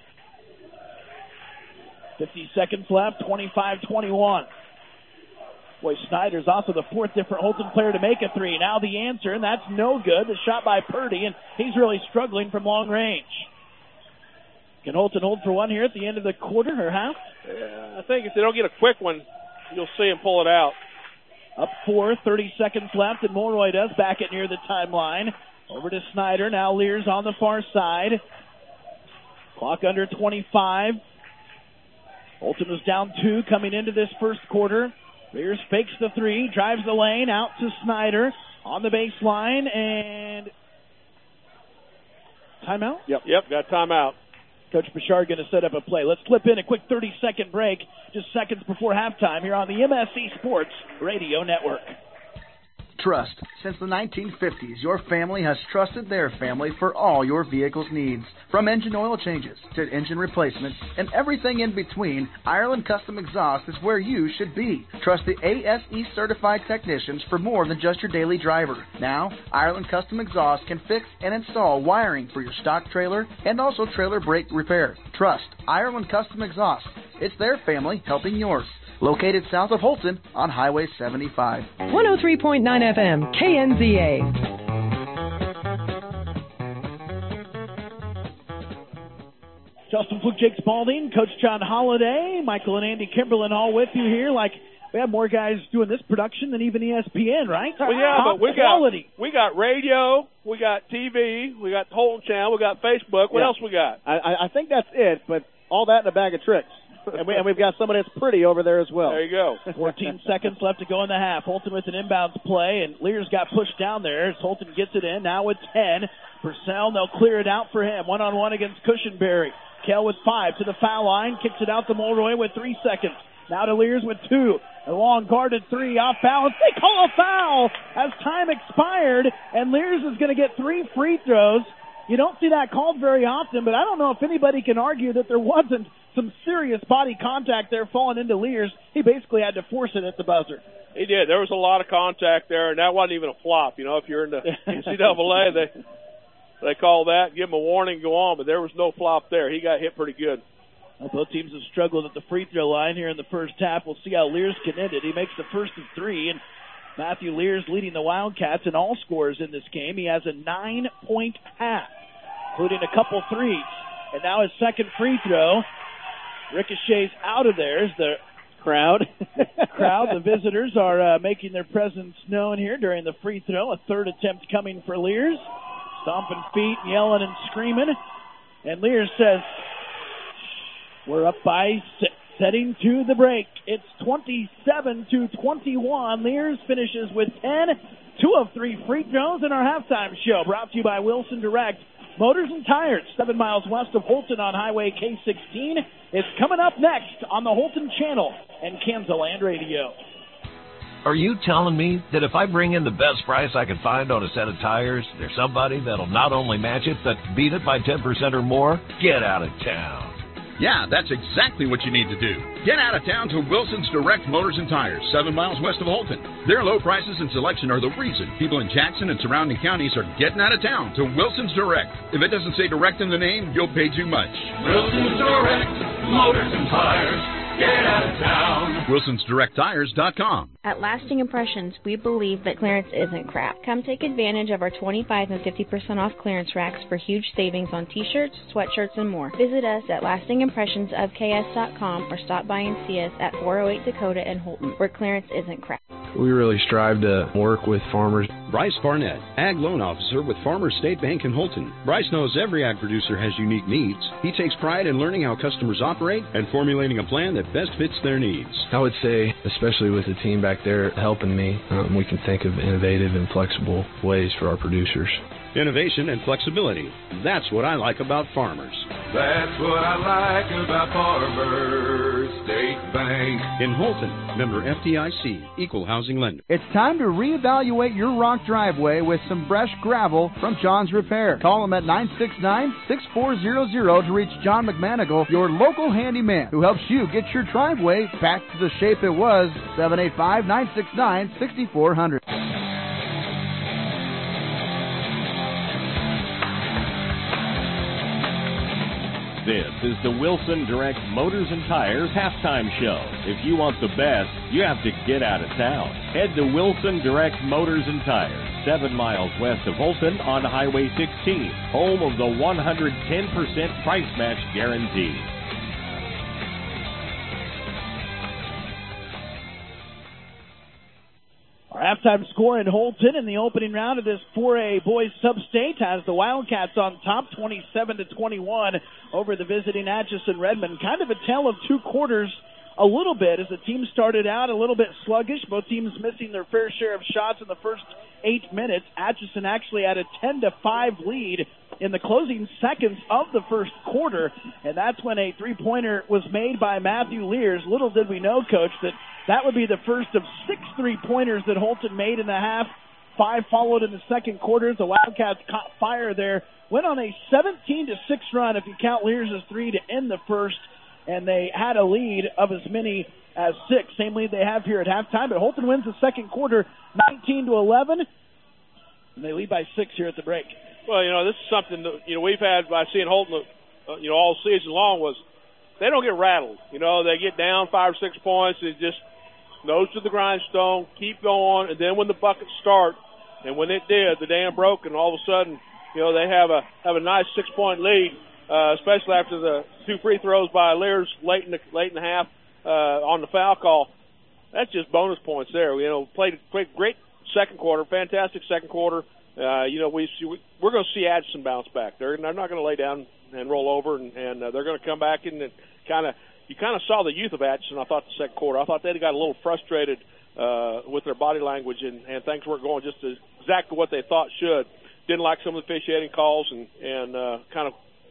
fifty seconds left, twenty-five twenty-one. Boy, Snyder's also the fourth different Holton player to make a three. Now the answer, and that's no good. The shot by Purdy, and he's really struggling from long range. Can Holton hold for one here at the end of the quarter or half? Yeah, I think if they don't get a quick one, you'll see him pull it out. Up four, thirty seconds left, and Mulroy does back it near the timeline. Over to Snyder. Now Lears on the far side. Clock under twenty-five. Holton was down two coming into this first quarter. Lears fakes the three, drives the lane, out to Snyder on the baseline, and timeout? Yep, yep, got timeout. Coach Bouchard going to set up a play. Let's slip in a quick thirty-second break, just seconds before halftime here on the M S C Sports Radio Network. Trust. Since the nineteen fifties, your family has trusted their family for all your vehicle's needs. From engine oil changes to engine replacements and everything in between, Ireland Custom Exhaust is where you should be. Trust the A S E certified technicians for more than just your daily driver. Now, Ireland Custom Exhaust can fix and install wiring for your stock trailer and also trailer brake repair. Trust Ireland Custom Exhaust. It's their family helping yours. Located south of Holton on Highway seventy-five. one oh three point nine F M, K N Z A. Justin Fluke, Jake Spalding, Coach John Holliday, Michael and Andy Kimberlin all with you here. Like, we have more guys doing this production than even E S P N, right? Well, yeah, Top but we quality. got we got radio, we got T V, we got the Holton Channel, we got Facebook. What yeah. else we got? I, I think that's it, but all that in a bag of tricks. and, we, and we've got somebody that's pretty over there as well. There you go. fourteen seconds left to go in the half. Holton with an inbounds play, and Lears got pushed down there as Holton gets it in. Now with ten. Purcell, they'll clear it out for him. One-on-one against Cushionberry. Kell with five to the foul line. Kicks it out to Mulroy with three seconds. Now to Lears with two. A long guarded three off balance. They call a foul as time expired, and Lears is going to get three free throws. You don't see that called very often, but I don't know if anybody can argue that there wasn't some serious body contact there falling into Lears. He basically had to force it at the buzzer. He did. There was a lot of contact there, and that wasn't even a flop. You know, if you're in the N C double A, they they call that, give him a warning, go on, but there was no flop there. He got hit pretty good. Well, both teams have struggled at the free throw line here in the first half. We'll see how Lears can end it. He makes the first of three, and Matthew Lears leading the Wildcats in all scores in this game. He has a nine-point half, including a couple threes. And now his second free throw ricochets out of there as the crowd, crowd, the visitors are uh, making their presence known here during the free throw. A third attempt coming for Lears. Stomping feet, yelling and screaming. And Lears says, we're up by six, heading to the break. It's twenty-seven to twenty-one. Lears finishes with ten, two of three free throws in our halftime show. Brought to you by Wilson Direct, Motors and Tires, seven miles west of Holton on Highway K sixteen. It's coming up next on the Holton Channel and Kansaland Radio. Are you telling me that if I bring in the best price I can find on a set of tires, there's somebody that'll not only match it, but beat it by ten percent or more? Get out of town. Yeah, that's exactly what you need to do. Get out of town to Wilson's Direct Motors and Tires, seven miles west of Holton. Their low prices and selection are the reason people in Jackson and surrounding counties are getting out of town to Wilson's Direct. If it doesn't say Direct in the name, you'll pay too much. Wilson's Direct Motors and Tires. Get out of town. Wilsons Direct Tires dot com. At Lasting Impressions, we believe that clearance isn't crap. Come take advantage of our twenty-five and fifty percent off clearance racks for huge savings on t-shirts, sweatshirts, and more. Visit us at lasting impressions of k s dot com or stop by and see us at four oh eight Dakota and Holton, where clearance isn't crap. We really strive to work with farmers. Bryce Barnett, Ag Loan Officer with Farmers State Bank in Holton. Bryce knows every ag producer has unique needs. He takes pride in learning how customers operate and formulating a plan that best fits their needs. I would say, especially with the team back there helping me, um, we can think of innovative and flexible ways for our producers. Innovation and flexibility. That's what I like about farmers. That's what I like about Farmers State Bank. In Holton, member F D I C, equal housing lender. It's time to reevaluate your rock driveway with some fresh gravel from John's Repair. Call them at nine six nine, six four zero zero to reach John McManigal, your local handyman, who helps you get your driveway back to the shape it was. seven eight five, nine six nine, six four zero zero. This is the Wilson Direct Motors and Tires halftime show. If you want the best, you have to get out of town. Head to Wilson Direct Motors and Tires, seven miles west of Holton on Highway sixteen, home of the one hundred ten percent price match guarantee. Our halftime score in Holton in the opening round of this four A boys sub-state has the Wildcats on top, twenty-seven to twenty-one over the visiting Atchison Redmond. Kind of a tale of two quarters a little bit as the team started out a little bit sluggish, both teams missing their fair share of shots in the first eight minutes. Atchison actually had a ten to five lead in the closing seconds of the first quarter, and that's when a three-pointer was made by Matthew Lears. Little did we know, Coach, that that would be the first of six three-pointers that Holton made in the half. Five followed in the second quarter. The Wildcats caught fire there. Went on a seventeen to six run, if you count Lears' three, to end the first, and they had a lead of as many as six. Same lead they have here at halftime, but Holton wins the second quarter nineteen to eleven, and they lead by six here at the break. Well, you know, this is something that, you know, we've had by seeing Holton, uh, you know, all season long was they don't get rattled. You know, they get down five or six points, they just nose to the grindstone, keep going, and then when the buckets start, and when it did, the dam broke, and all of a sudden, you know, they have a have a nice six-point lead, uh, especially after the two free throws by Lears late in the late in the half uh, on the foul call. That's just bonus points there. You know, played played great second quarter, fantastic second quarter. Uh, you know, we see, we're going to see Addison bounce back. They're, they're not going to lay down and roll over, and, and uh, they're going to come back in and kind of. You kind of saw the youth of Atchison, I thought, the second quarter. I thought they got a little frustrated uh, with their body language, and, and things weren't going just as exactly what they thought should. Didn't like some of the officiating calls, and, and uh, kind of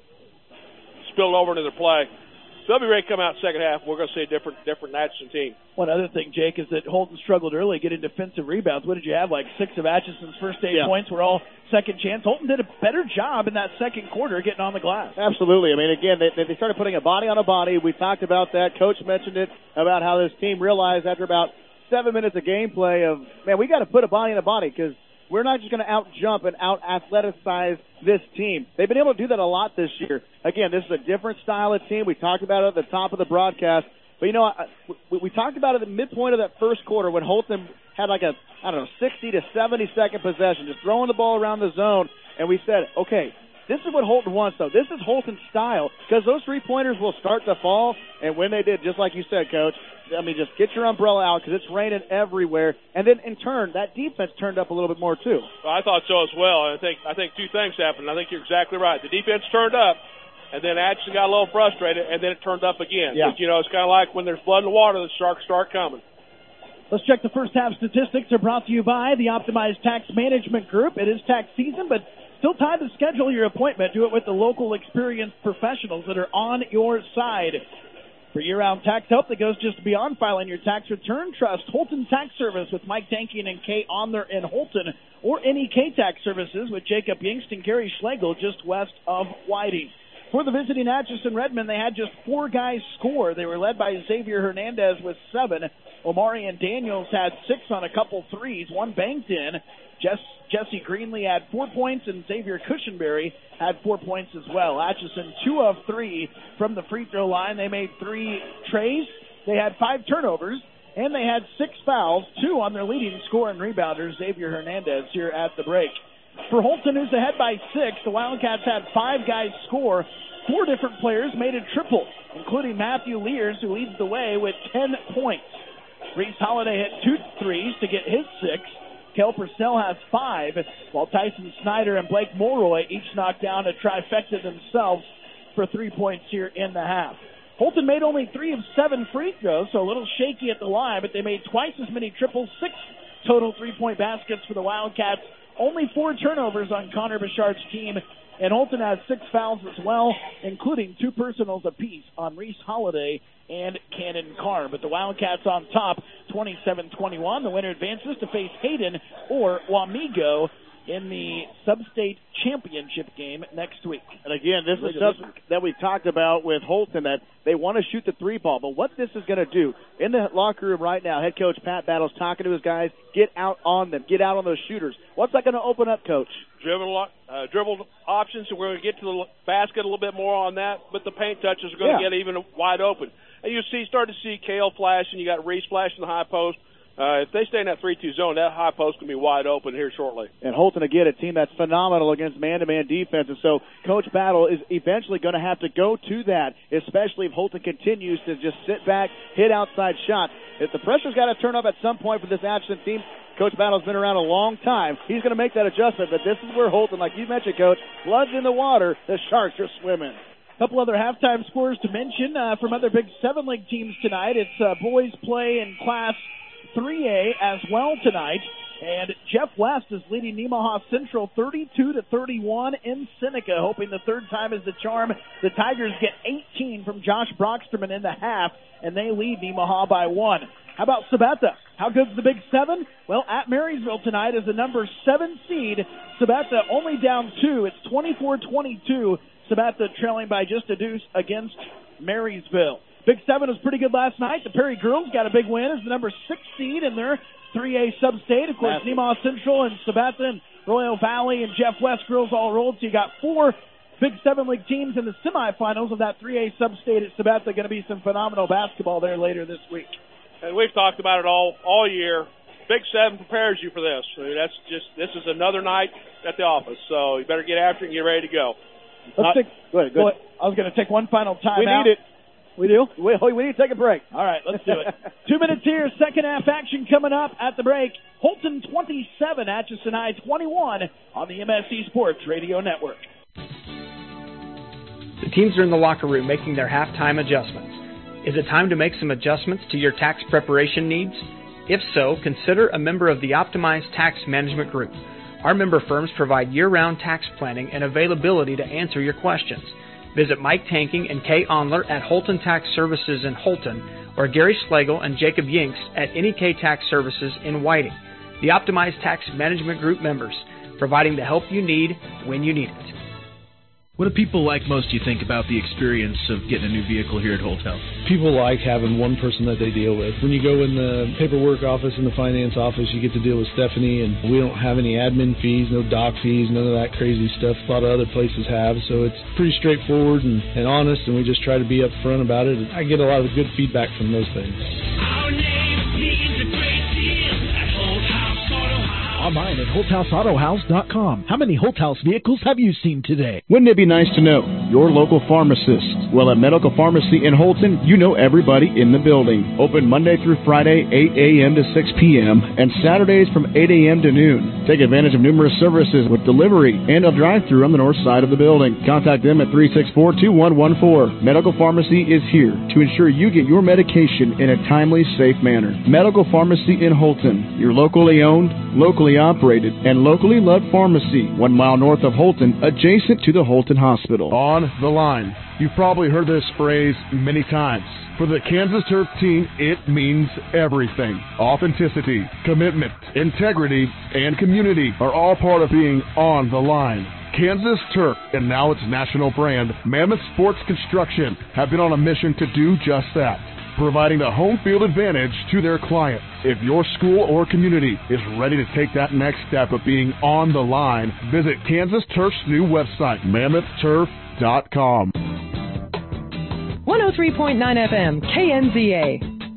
spilled over into their play. They'll be ready to come out second half. We're going to see a different different Atchison team. One other thing, Jake, is that Holton struggled early getting defensive rebounds. What did you have? Like six of Atchison's first eight yeah. points were all second chance. Holton did a better job in that second quarter getting on the glass. Absolutely. I mean, again, they, they started putting a body on a body. We talked about that. Coach mentioned it, about how this team realized after about seven minutes of gameplay of, man, we got to put a body on a body because we're not just going to out-jump and out-athleticize this team. They've been able to do that a lot this year. Again, this is a different style of team. We talked about it at the top of the broadcast. But, you know, we, we talked about it at the midpoint of that first quarter when Holton had like a, I don't know, sixty to seventy second possession, just throwing the ball around the zone. And we said, okay, this is what Holton wants, though. This is Holton's style because those three-pointers will start to fall. And when they did, just like you said, Coach, I mean, just get your umbrella out because it's raining everywhere. And then, in turn, that defense turned up a little bit more, too. Well, I thought so as well. And I think I think two things happened. I think you're exactly right. The defense turned up, and then Atchison got a little frustrated, and then it turned up again. Yeah. But, you know, it's kind of like when there's blood in the water, the sharks start coming. Let's check the first half statistics. Are brought to you by the Optimized Tax Management Group. It is tax season, but Still time to schedule your appointment. Do it with the local experienced professionals that are on your side. For year-round tax help that goes just beyond filing your tax return, trust Holton Tax Service with Mike Tankian and Kay Onler in Holton, or any K-Tax Services with Jacob Yingst and Gary Schlegel just west of Whiting. For the visiting Atchison Redmond, they had just four guys score. They were led by Xavier Hernandez with seven. Omari and Daniels had six on a couple threes, one banked in. Jess, Jesse Greenlee had four points, and Xavier Cushenberry had four points as well. Atchison, two of three from the free throw line. They made three trays. They had five turnovers, and they had six fouls, two on their leading scorer and rebounder, Xavier Hernandez, here at the break. For Holton, who's ahead by six, the Wildcats had five guys score. Four different players made a triple, including Matthew Lears, who leads the way with ten points. Reese Holiday hit two threes to get his six. Kel Purcell has five, while Tyson Snyder and Blake Mulroy each knocked down a trifecta themselves for three points here in the half. Holton made only three of seven free throws, so a little shaky at the line, but they made twice as many triples, six total three-point baskets for the Wildcats. Only four turnovers on Connor Bouchard's team, and Holton has six fouls as well, including two personals apiece on Reese Holiday and Cannon Carr. But the Wildcats on top, twenty-seven twenty-one. The winner advances to face Hayden or Wamego in the Sub-State Championship game next week. And again, this is something that we talked about with Holton, that they want to shoot the three ball. But what this is going to do, in the locker room right now, head coach Pat Battle's talking to his guys, get out on them, get out on those shooters. What's that going to open up, Coach? Dribble, uh, dribble options, and we're going to get to the basket a little bit more on that, but the paint touches are going to yeah. get even wide open. And you see, start to see Kale flash, and you got Reese flash in the high post. Uh, if they stay in that three two zone, that high post can be wide open here shortly. And Holton, again, a team that's phenomenal against man-to-man defense. And so Coach Battle is eventually going to have to go to that, especially if Holton continues to just sit back, hit outside shot. If the pressure's got to turn up at some point for this Atchison team, Coach Battle's been around a long time. He's going to make that adjustment. But this is where Holton, like you mentioned, Coach, blood's in the water. The Sharks are swimming. A couple other halftime scores to mention uh, from other Big Seven League teams tonight. It's uh, boys play in Class three A as well tonight, and Jeff West is leading Nemaha Central thirty-two to thirty-one in Seneca, hoping the third time is the charm. The Tigers get eighteen from Josh Brocksterman in the half, and they lead Nemaha by one. How about Sabetha? How good's the Big Seven? Well, at Marysville tonight is the number seven seed. Sabetha only down two. It's twenty-four twenty-two. Sabetha trailing by just a deuce against Marysville. Big Seven was pretty good last night. The Perry girls got a big win as the number six seed in their three A sub-state. Of course, Nemaha Central and Sabetha and Royal Valley and Jeff West girls all rolled. So you got four Big Seven League teams in the semifinals of that three A sub-state at Sabetha. Going to be some phenomenal basketball there later this week. And we've talked about it all all year. Big Seven prepares you for this. I mean, that's just this is another night at the office, so you better get after it and get ready to go. Let's Uh, take, go ahead, go ahead. I was going to take one final time We out. need it. We do? We, we need to take a break. All right, let's do it. Two minutes here, second half action coming up at the break. Holton twenty-seven, Atchison High twenty-one on the M S C Sports Radio Network. The teams are in the locker room making their halftime adjustments. Is it time to make some adjustments to your tax preparation needs? If so, consider a member of the Optimized Tax Management Group. Our member firms provide year-round tax planning and availability to answer your questions. Visit Mike Tanking and Kay Onler at Holton Tax Services in Holton, or Gary Schlegel and Jacob Yingst at any K-Tax Services in Whiting. The Optimized Tax Management Group members, providing the help you need when you need it. What do people like most, do you think, about the experience of getting a new vehicle here at Holt House? People like having one person that they deal with. When you go in the paperwork office and the finance office, you get to deal with Stephanie, and we don't have any admin fees, no doc fees, none of that crazy stuff a lot of other places have. So it's pretty straightforward and, and honest, and we just try to be upfront about it. I get a lot of good feedback from those things. Our name means a great deal at Holt House Auto House. Online at Holt House Auto House dot com. How many Holt House vehicles have you seen today? Wouldn't it be nice to know your local pharmacist. Well, at Medical Pharmacy in Holton, you know everybody in the building. Open Monday through Friday, eight a.m. to six p.m., and Saturdays from eight a.m. to noon. Take advantage of numerous services with delivery and a drive-thru on the north side of the building. Contact them at three six four, two one one four. Medical Pharmacy is here to ensure you get your medication in a timely, safe manner. Medical Pharmacy in Holton, your locally owned, locally operated, and locally loved pharmacy, one mile north of Holton, adjacent to the Holton Hospital. On the line. You've probably heard this phrase many times. For the Kansas Turf team, it means everything. Authenticity, commitment, integrity, and community are all part of being on the line. Kansas Turf, and now its national brand, Mammoth Sports Construction, have been on a mission to do just that, providing the home field advantage to their clients. If your school or community is ready to take that next step of being on the line, visit Kansas Turf's new website, mammoth turf dot com. one oh three point nine F M, K N Z A.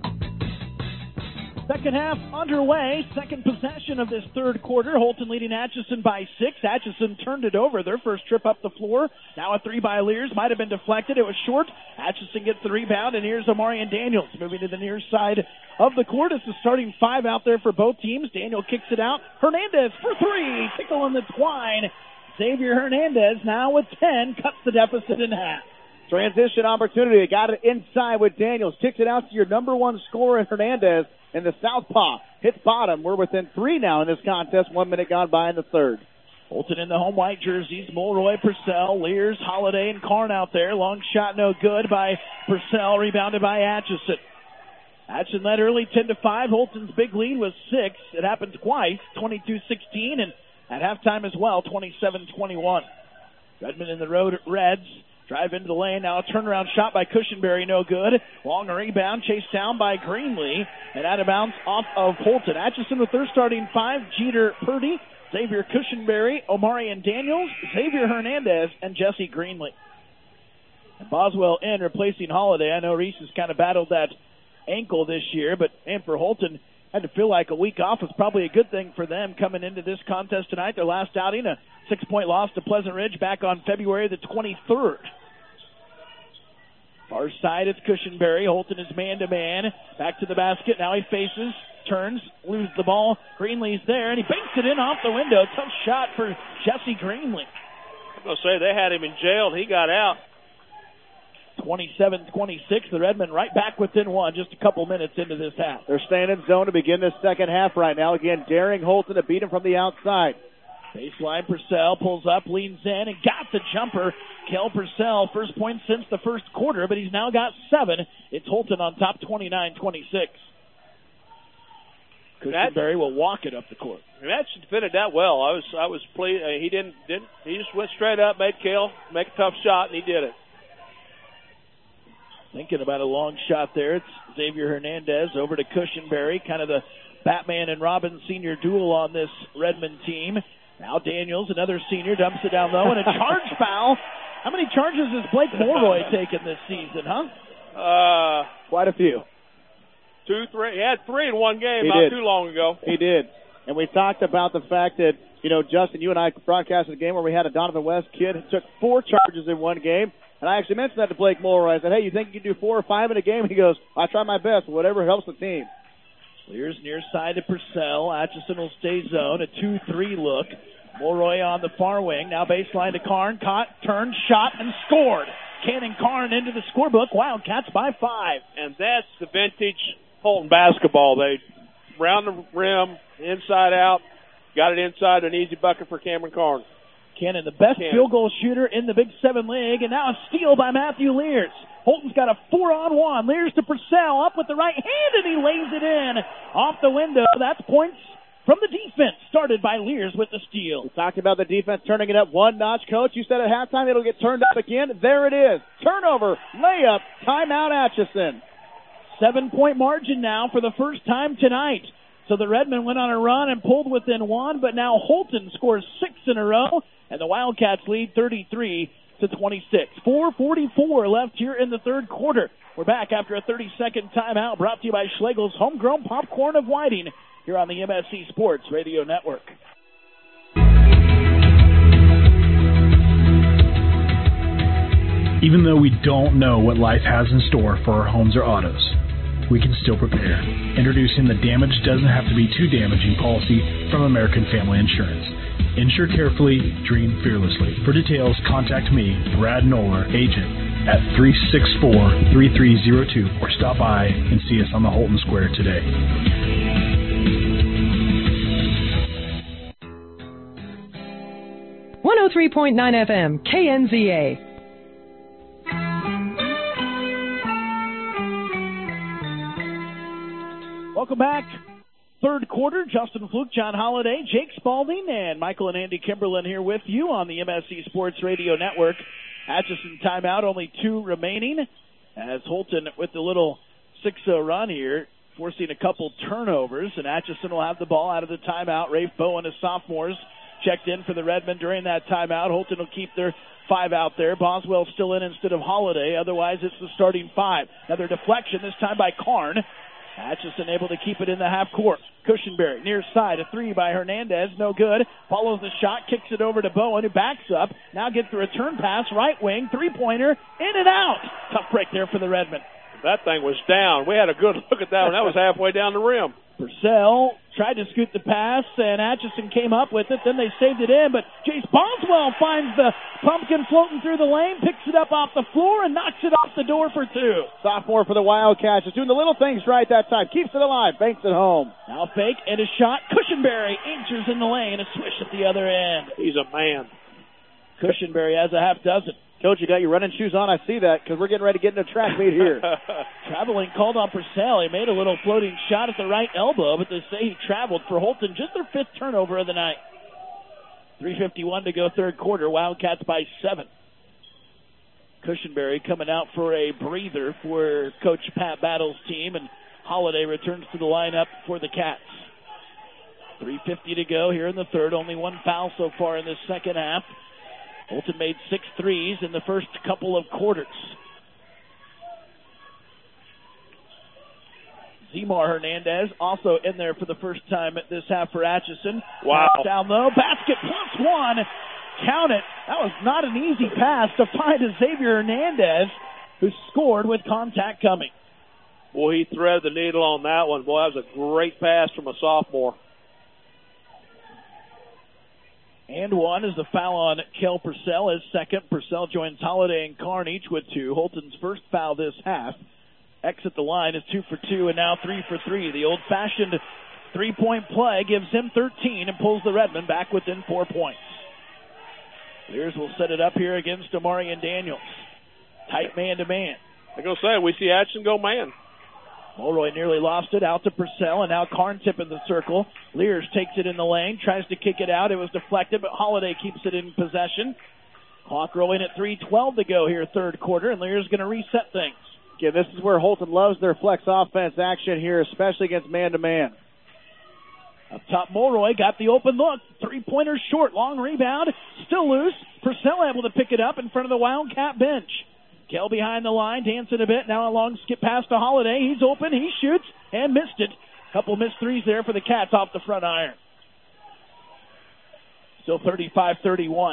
Second half underway. Second possession of this third quarter. Holton leading Atchison by six. Atchison turned it over. Their first trip up the floor. Now a three by Lears. Might have been deflected. It was short. Atchison gets the rebound, and here's Omarion Daniels moving to the near side of the court. It's the starting five out there for both teams. Daniel kicks it out. Hernandez for three. Tickle in the twine. Xavier Hernandez now with ten. Cuts the deficit in half. Transition opportunity. Got it inside with Daniels. Kicks it out to your number one scorer in Hernandez. And the southpaw hits bottom. We're within three now in this contest. One minute gone by in the third. Holton in the home white jerseys. Mulroy, Purcell, Lears, Holiday, and Karn out there. Long shot no good by Purcell. Rebounded by Atchison. Atchison led early ten to five. Holton's big lead was six. It happened twice, twenty-two sixteen. And at halftime as well, twenty-seven twenty-one. Redmond in the road Reds. Drive into the lane. Now a turnaround shot by Cushenberry. No good. Long rebound. Chased down by Greenlee. And out of bounds off of Holton. Atchison with their starting five. Jeter Purdy, Xavier Cushenberry, Omarion Daniels, Xavier Hernandez, and Jesse Greenlee. And Boswell in replacing Holiday. I know Reese has kind of battled that ankle this year. But, man, for Holton, had to feel like a week off was probably a good thing for them coming into this contest tonight. Their last outing, a six-point loss to Pleasant Ridge back on February the twenty-third. Far side, it's Cushenberry. Holton is man-to-man. Back to the basket. Now he faces, turns, loses the ball. Greenlee's there, and he banks it in off the window. Tough shot for Jesse Greenlee. I'm going to say they had him in jail. He got out. twenty-seven twenty-six. The Redmen right back within one just a couple minutes into this half. They're staying in zone to begin this second half right now. Again, daring Holton to beat him from the outside. Baseline, Purcell pulls up, leans in, and got the jumper. Kel Purcell, first point since the first quarter, but he's now got seven. It's Holton on top, twenty-nine twenty-six. Cushenberry will walk it up the court. That defended that well. I was, I was pleased. Uh, he didn't, didn't. He just went straight up, made Kel make a tough shot, and he did it. Thinking about a long shot there. It's Xavier Hernandez over to Cushenberry, kind of the Batman and Robin senior duel on this Redmond team. Now Daniels, another senior, dumps it down low, and a charge foul. How many charges has Blake Mulroy taken this season, huh? Uh, Quite a few. Two, three. He had three in one game he not did. too long ago. He did. And we talked about the fact that, you know, Justin, you and I broadcasted a game where we had a Donovan West kid who took four charges in one game. And I actually mentioned that to Blake Mulroy. I said, hey, you think you can do four or five in a game? He goes, I try my best, whatever helps the team. Clears near side to Purcell. Atchison will stay zone. A two three look. Mulroy on the far wing. Now baseline to Karn. Caught, turned, shot, and scored. Cannon Karn into the scorebook. Wildcats by five. And that's the vintage Holton basketball. They round the rim, inside out, got it inside, an easy bucket for Cameron Karn. Cannon, the best Cannon. field goal shooter in the Big Seven League, and now a steal by Matthew Lears. Holton's got a four-on-one. Lears to Purcell, up with the right hand, and he lays it in. Off the window, that's points from the defense, started by Lears with the steal. We talked about the defense turning it up one notch, Coach. You said at halftime it'll get turned up again. There it is. Turnover, layup, timeout Atchison. Seven-point margin now for the first time tonight. So the Redmen went on a run and pulled within one, but now Holton scores six in a row, and the Wildcats lead thirty-three to twenty-six. four forty-four left here in the third quarter. We're back after a thirty-second timeout brought to you by Schlegel's Homegrown Popcorn of Whiting here on the M S C Sports Radio Network. Even though we don't know what life has in store for our homes or autos, we can still prepare. Introducing the Damage Doesn't Have to Be Too Damaging policy from American Family Insurance. Insure carefully, dream fearlessly. For details, contact me, Brad Noller, agent, at three six four, three three zero two, or stop by and see us on the Holton Square today. one oh three point nine F M, K N Z A. Welcome back. Third quarter, Justin Fluke, John Holliday, Jake Spalding, and Michael and Andy Kimberlin here with you on the M S C Sports Radio Network. Atchison timeout, only two remaining, as Holton with the little six oh run here, forcing a couple turnovers, and Atchison will have the ball out of the timeout. Rafe Bowen, his sophomores, checked in for the Redmen during that timeout. Holton will keep their five out there. Boswell still in instead of Holliday. Otherwise, it's the starting five. Another deflection, this time by Karn. Atchison able to keep it in the half court. Cushenberry near side, a three by Hernandez, no good. Follows the shot, kicks it over to Bowen, who backs up. Now gets the return pass, right wing, three-pointer, in and out. Tough break there for the Redmen. That thing was down. We had a good look at that one. That was halfway down the rim. Purcell tried to scoot the pass, and Atchison came up with it. Then they saved it in, but Jace Boswell finds the pumpkin floating through the lane, picks it up off the floor, and knocks it off the door for two. Sophomore for the Wildcats is doing the little things right that time. Keeps it alive, banks it home. Now fake and a shot. Cushenberry inches in the lane, a swish at the other end. He's a man. Cushenberry has a half dozen. Coach, you got your running shoes on. I see that because we're getting ready to get into track meet here. Traveling called on Purcell. He made a little floating shot at the right elbow, but they say he traveled for Holton. Just their fifth turnover of the night. three fifty-one to go third quarter. Wildcats by seven. Cushenberry coming out for a breather for Coach Pat Battle's team, and Holliday returns to the lineup for the Cats. three fifty to go here in the third. Only one foul so far in this second half. Holton made six threes in the first couple of quarters. Zemar Hernandez also in there for the first time at this half for Atchison. Wow. Pass down low. Basket plus one. Count it. That was not an easy pass to find a Xavier Hernandez, who scored with contact coming. Boy, he threaded the needle on that one. Boy, that was a great pass from a sophomore. And one is the foul on Kel Purcell. His second. Purcell joins Holliday and Karn each with two. Holton's first foul this half. Exit the line is two for two and now three for three. The old-fashioned three-point play gives him thirteen and pulls the Redmen back within four points. Lears will set it up here against Amarian Daniels. Tight man-to-man. I'm going to say, we see Atchison go man. Mulroy nearly lost it out to Purcell, and now Karn tip in the circle. Lears takes it in the lane, tries to kick it out. It was deflected, but Holliday keeps it in possession. Clock rolling at three twelve to go here, third quarter, and Lears going to reset things. Yeah, this is where Holton loves their flex offense action here, especially against man-to-man. Up top, Mulroy got the open look. Three-pointer short, long rebound, still loose. Purcell able to pick it up in front of the Wildcat bench. Kell behind the line, dancing a bit. Now a long skip pass to Holliday. He's open. He shoots and missed it. Couple missed threes there for the Cats off the front iron. Still thirty-five thirty-one.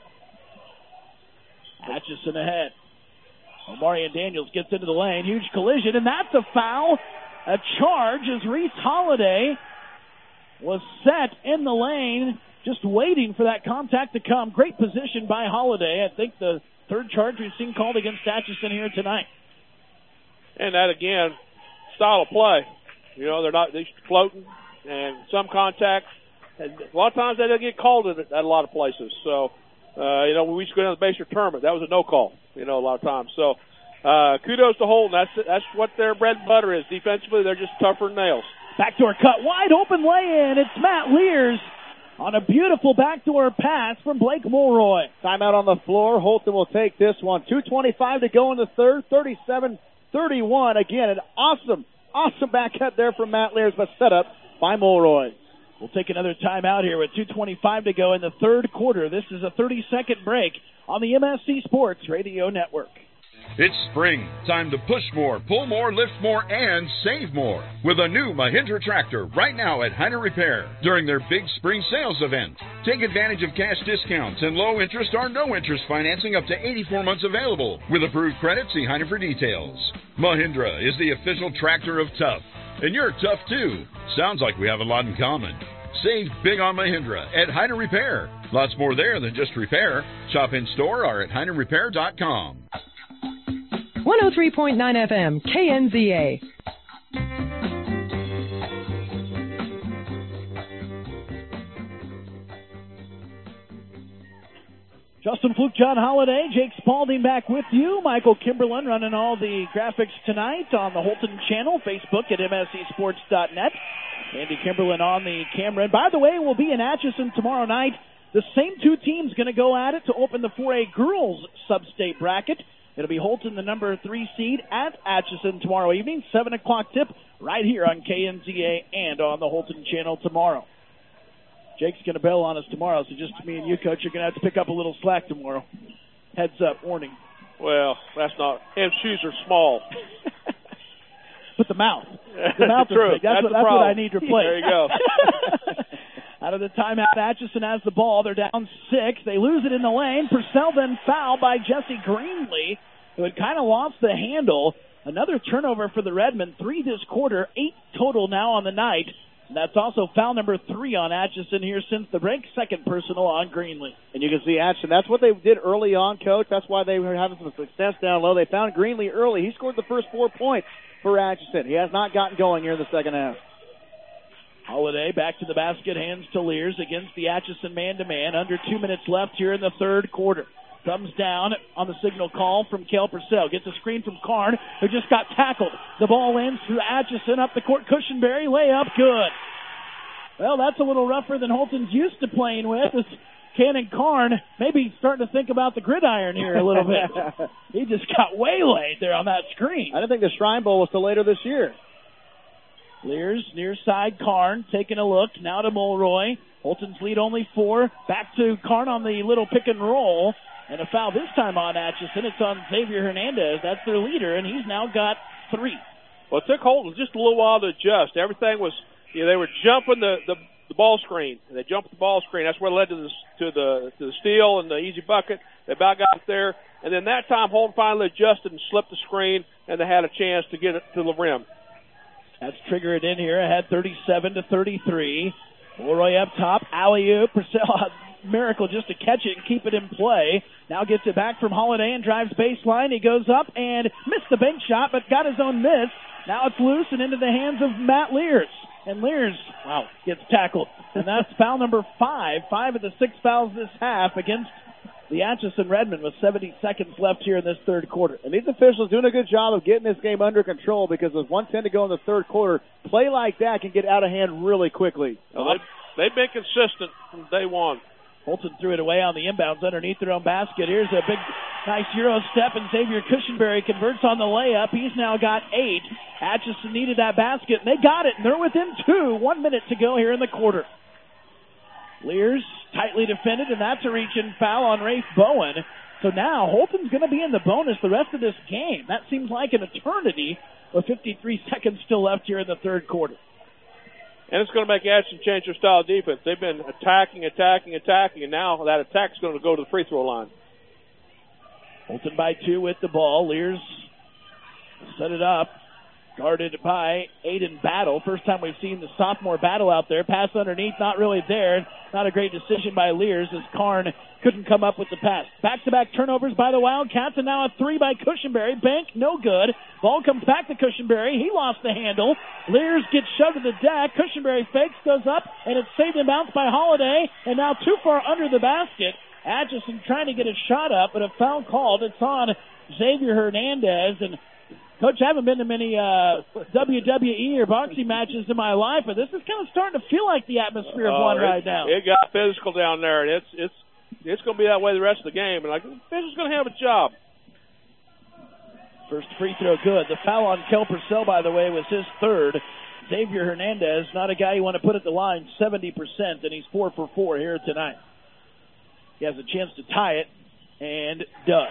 Atchison ahead. Omarion Daniels gets into the lane. Huge collision, and that's a foul. A charge as Reese Holliday was set in the lane, just waiting for that contact to come. Great position by Holliday. I think the third charge we've seen called against Atchison here tonight. And that, again, style of play. You know, they're not they're floating and some contact. And a lot of times they don't get called at, at a lot of places. So, uh, you know, when we used to go down to the Baser tournament, that was a no call, you know, a lot of times. So, uh, kudos to Holton. That's, that's what their bread and butter is. Defensively, they're just tougher than nails. Backdoor cut, wide open lay-in. It's Matt Lears on a beautiful backdoor pass from Blake Mulroy. Timeout on the floor. Holton will take this one. two twenty-five to go in the third. thirty-seven thirty-one. Again, an awesome, awesome back cut there from Matt Lears, but set up by Mulroy. We'll take another timeout here with two twenty-five to go in the third quarter. This is a thirty-second break on the M S C Sports Radio Network. It's spring. Time to push more, pull more, lift more, and save more with a new Mahindra tractor right now at Heiner Repair during their big spring sales event. Take advantage of cash discounts and low interest or no interest financing up to eighty-four months available. With approved credit, see Heiner for details. Mahindra is the official tractor of tough, and you're tough too. Sounds like we have a lot in common. Save big on Mahindra at Heiner Repair. Lots more there than just repair. Shop in store or at Heiner Repair dot com. one oh three point nine F M, K N Z A. Justin Fluke, John Holiday, Jake Spalding back with you. Michael Kimberlin running all the graphics tonight on the Holton channel, Facebook at M S E Sports dot net. Andy Kimberlin on the camera. And by the way, we'll be in Atchison tomorrow night. The same two teams going to go at it to open the four A girls sub-state bracket. It'll be Holton, the number three seed, at Atchison tomorrow evening. seven o'clock tip right here on K N Z A and on the Holton channel tomorrow. Jake's going to bail on us tomorrow, so just me and you, Coach, you're going to have to pick up a little slack tomorrow. Heads up, warning. Well, that's not. His shoes are small. But the mouth. The mouth is big. That's, that's, what, that's what I need to replace. There you go. Out of the timeout, Atchison has the ball. They're down six. They lose it in the lane. Purcell then fouled by Jesse Greenlee, who had kind of lost the handle. Another turnover for the Redmen. Three this quarter, eight total now on the night. And that's also foul number three on Atchison here since the break. Second personal on Greenlee. And you can see Atchison. That's what they did early on, Coach. That's why they were having some success down low. They found Greenlee early. He scored the first four points for Atchison. He has not gotten going here in the second half. Holiday back to the basket, hands to Lears against the Atchison man-to-man. Under two minutes left here in the third quarter. Thumbs down on the signal call from Cale Purcell. Gets a screen from Karn, who just got tackled. The ball ends through Atchison, up the court. Cushenberry, layup, good. Well, that's a little rougher than Holton's used to playing with. It's Cannon Karn maybe starting to think about the gridiron here a little bit. He just got waylaid there on that screen. I didn't think the Shrine Bowl was till later this year. Lears, near side, Karn, taking a look. Now to Mulroy. Holton's lead only four. Back to Karn on the little pick and roll. And a foul this time on Atchison. It's on Xavier Hernandez. That's their leader, and he's now got three. Well, it took Holton just a little while to adjust. Everything was, you know, they were jumping the, the, the ball screen. They jumped the ball screen. That's what led to the, to the, to the steal and the easy bucket. They about got it there. And then that time, Holton finally adjusted and slipped the screen, and they had a chance to get it to the rim. That's triggered in here. Ahead thirty-seven to thirty-three. Mulroy up top. Alley-oop. Purcell, miracle just to catch it and keep it in play. Now gets it back from Holiday and drives baseline. He goes up and missed the bank shot, but got his own miss. Now it's loose and into the hands of Matt Lears. And Lears, wow, gets tackled. And that's foul number five. Five of the six fouls this half against the Atchison Redmen with seventy seconds left here in this third quarter. And these officials doing a good job of getting this game under control because with one ten to go in the third quarter, play like that can get out of hand really quickly. Well, they've, they've been consistent from day one. Holton threw it away on the inbounds underneath their own basket. Here's a big, nice Euro step, and Xavier Cushenberry converts on the layup. He's now got eight. Atchison needed that basket, and they got it, and they're within two. One minute to go here in the quarter. Lears tightly defended, and that's a reach-in foul on Rafe Bowen. So now Holton's going to be in the bonus the rest of this game. That seems like an eternity with fifty-three seconds still left here in the third quarter. And it's going to make Atchison change their style of defense. They've been attacking, attacking, attacking, and now that attack's going to go to the free throw line. Holton by two with the ball. Lears set it up. Guarded by Aiden Battle. First time we've seen the sophomore Battle out there. Pass underneath, not really there. Not a great decision by Lears as Karn couldn't come up with the pass. Back-to-back turnovers by the Wildcats, and now a three by Cushenberry. Bank, no good. Ball comes back to Cushenberry. He lost the handle. Lears gets shoved to the deck. Cushenberry fakes, goes up, and it's saved and bounced by Holiday, and now too far under the basket. Atchison trying to get a shot up, but a foul called. It's on Xavier Hernandez, and Coach, I haven't been to many uh, W W E or boxing matches in my life, but this is kind of starting to feel like the atmosphere of uh, one it, right now. It got physical down there, and it's it's it's going to be that way the rest of the game. And like, the official's going to have a job. First free throw good. The foul on Kel Purcell, by the way, was his third. Xavier Hernandez, not a guy you want to put at the line, seventy percent, and he's four for four here tonight. He has a chance to tie it, and does.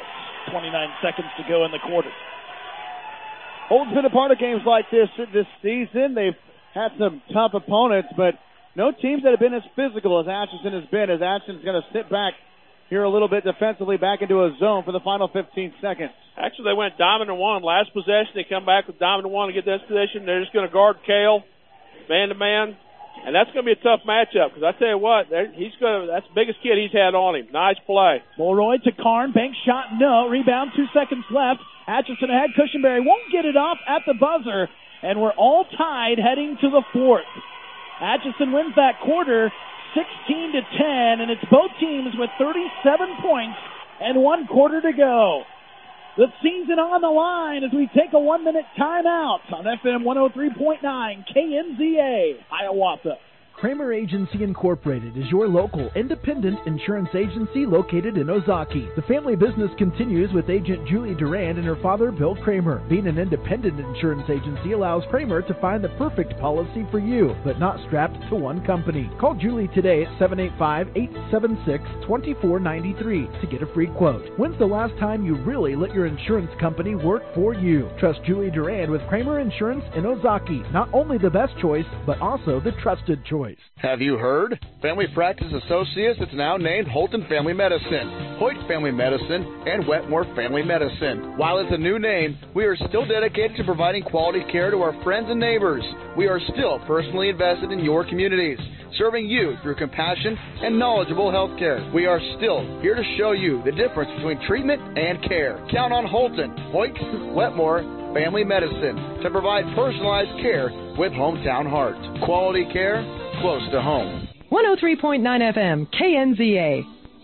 twenty-nine seconds to go in the quarter. Holton's been a part of games like this this season. They've had some tough opponents, but no teams that have been as physical as Atchison has been, as Atchison's going to sit back here a little bit defensively, back into a zone for the final fifteen seconds. Actually, they went diamond and one. Last possession, they come back with diamond and one to get this position. They're just going to guard Kale, man-to-man. And that's going to be a tough matchup because I tell you what, he's going to, that's the biggest kid he's had on him. Nice play. Mulroy to Karn, bank shot, no. Rebound, two seconds left. Atchison ahead. Cushenberry won't get it off at the buzzer, and we're all tied heading to the fourth. Atchison wins that quarter, sixteen to ten, and it's both teams with thirty-seven points and one quarter to go. The season on the line as we take a one-minute timeout on F M one oh three point nine K N Z A, Hiawatha. Kramer Agency Incorporated is your local independent insurance agency located in Ozaki. The family business continues with agent Julie Durand and her father, Bill Kramer. Being an independent insurance agency allows Kramer to find the perfect policy for you, but not strapped to one company. Call Julie today at seven eight five, eight seven six, two four nine three to get a free quote. When's the last time you really let your insurance company work for you? Trust Julie Durand with Kramer Insurance in Ozaki. Not only the best choice, but also the trusted choice. Have you heard? Family Practice Associates is now named Holton Family Medicine, Hoyt Family Medicine, and Wetmore Family Medicine. While it's a new name, we are still dedicated to providing quality care to our friends and neighbors. We are still personally invested in your communities, serving you through compassion and knowledgeable health care. We are still here to show you the difference between treatment and care. Count on Holton, Hoyt, Wetmore Family Medicine to provide personalized care with hometown heart. Quality care close to home. one oh three point nine F M, K N Z A.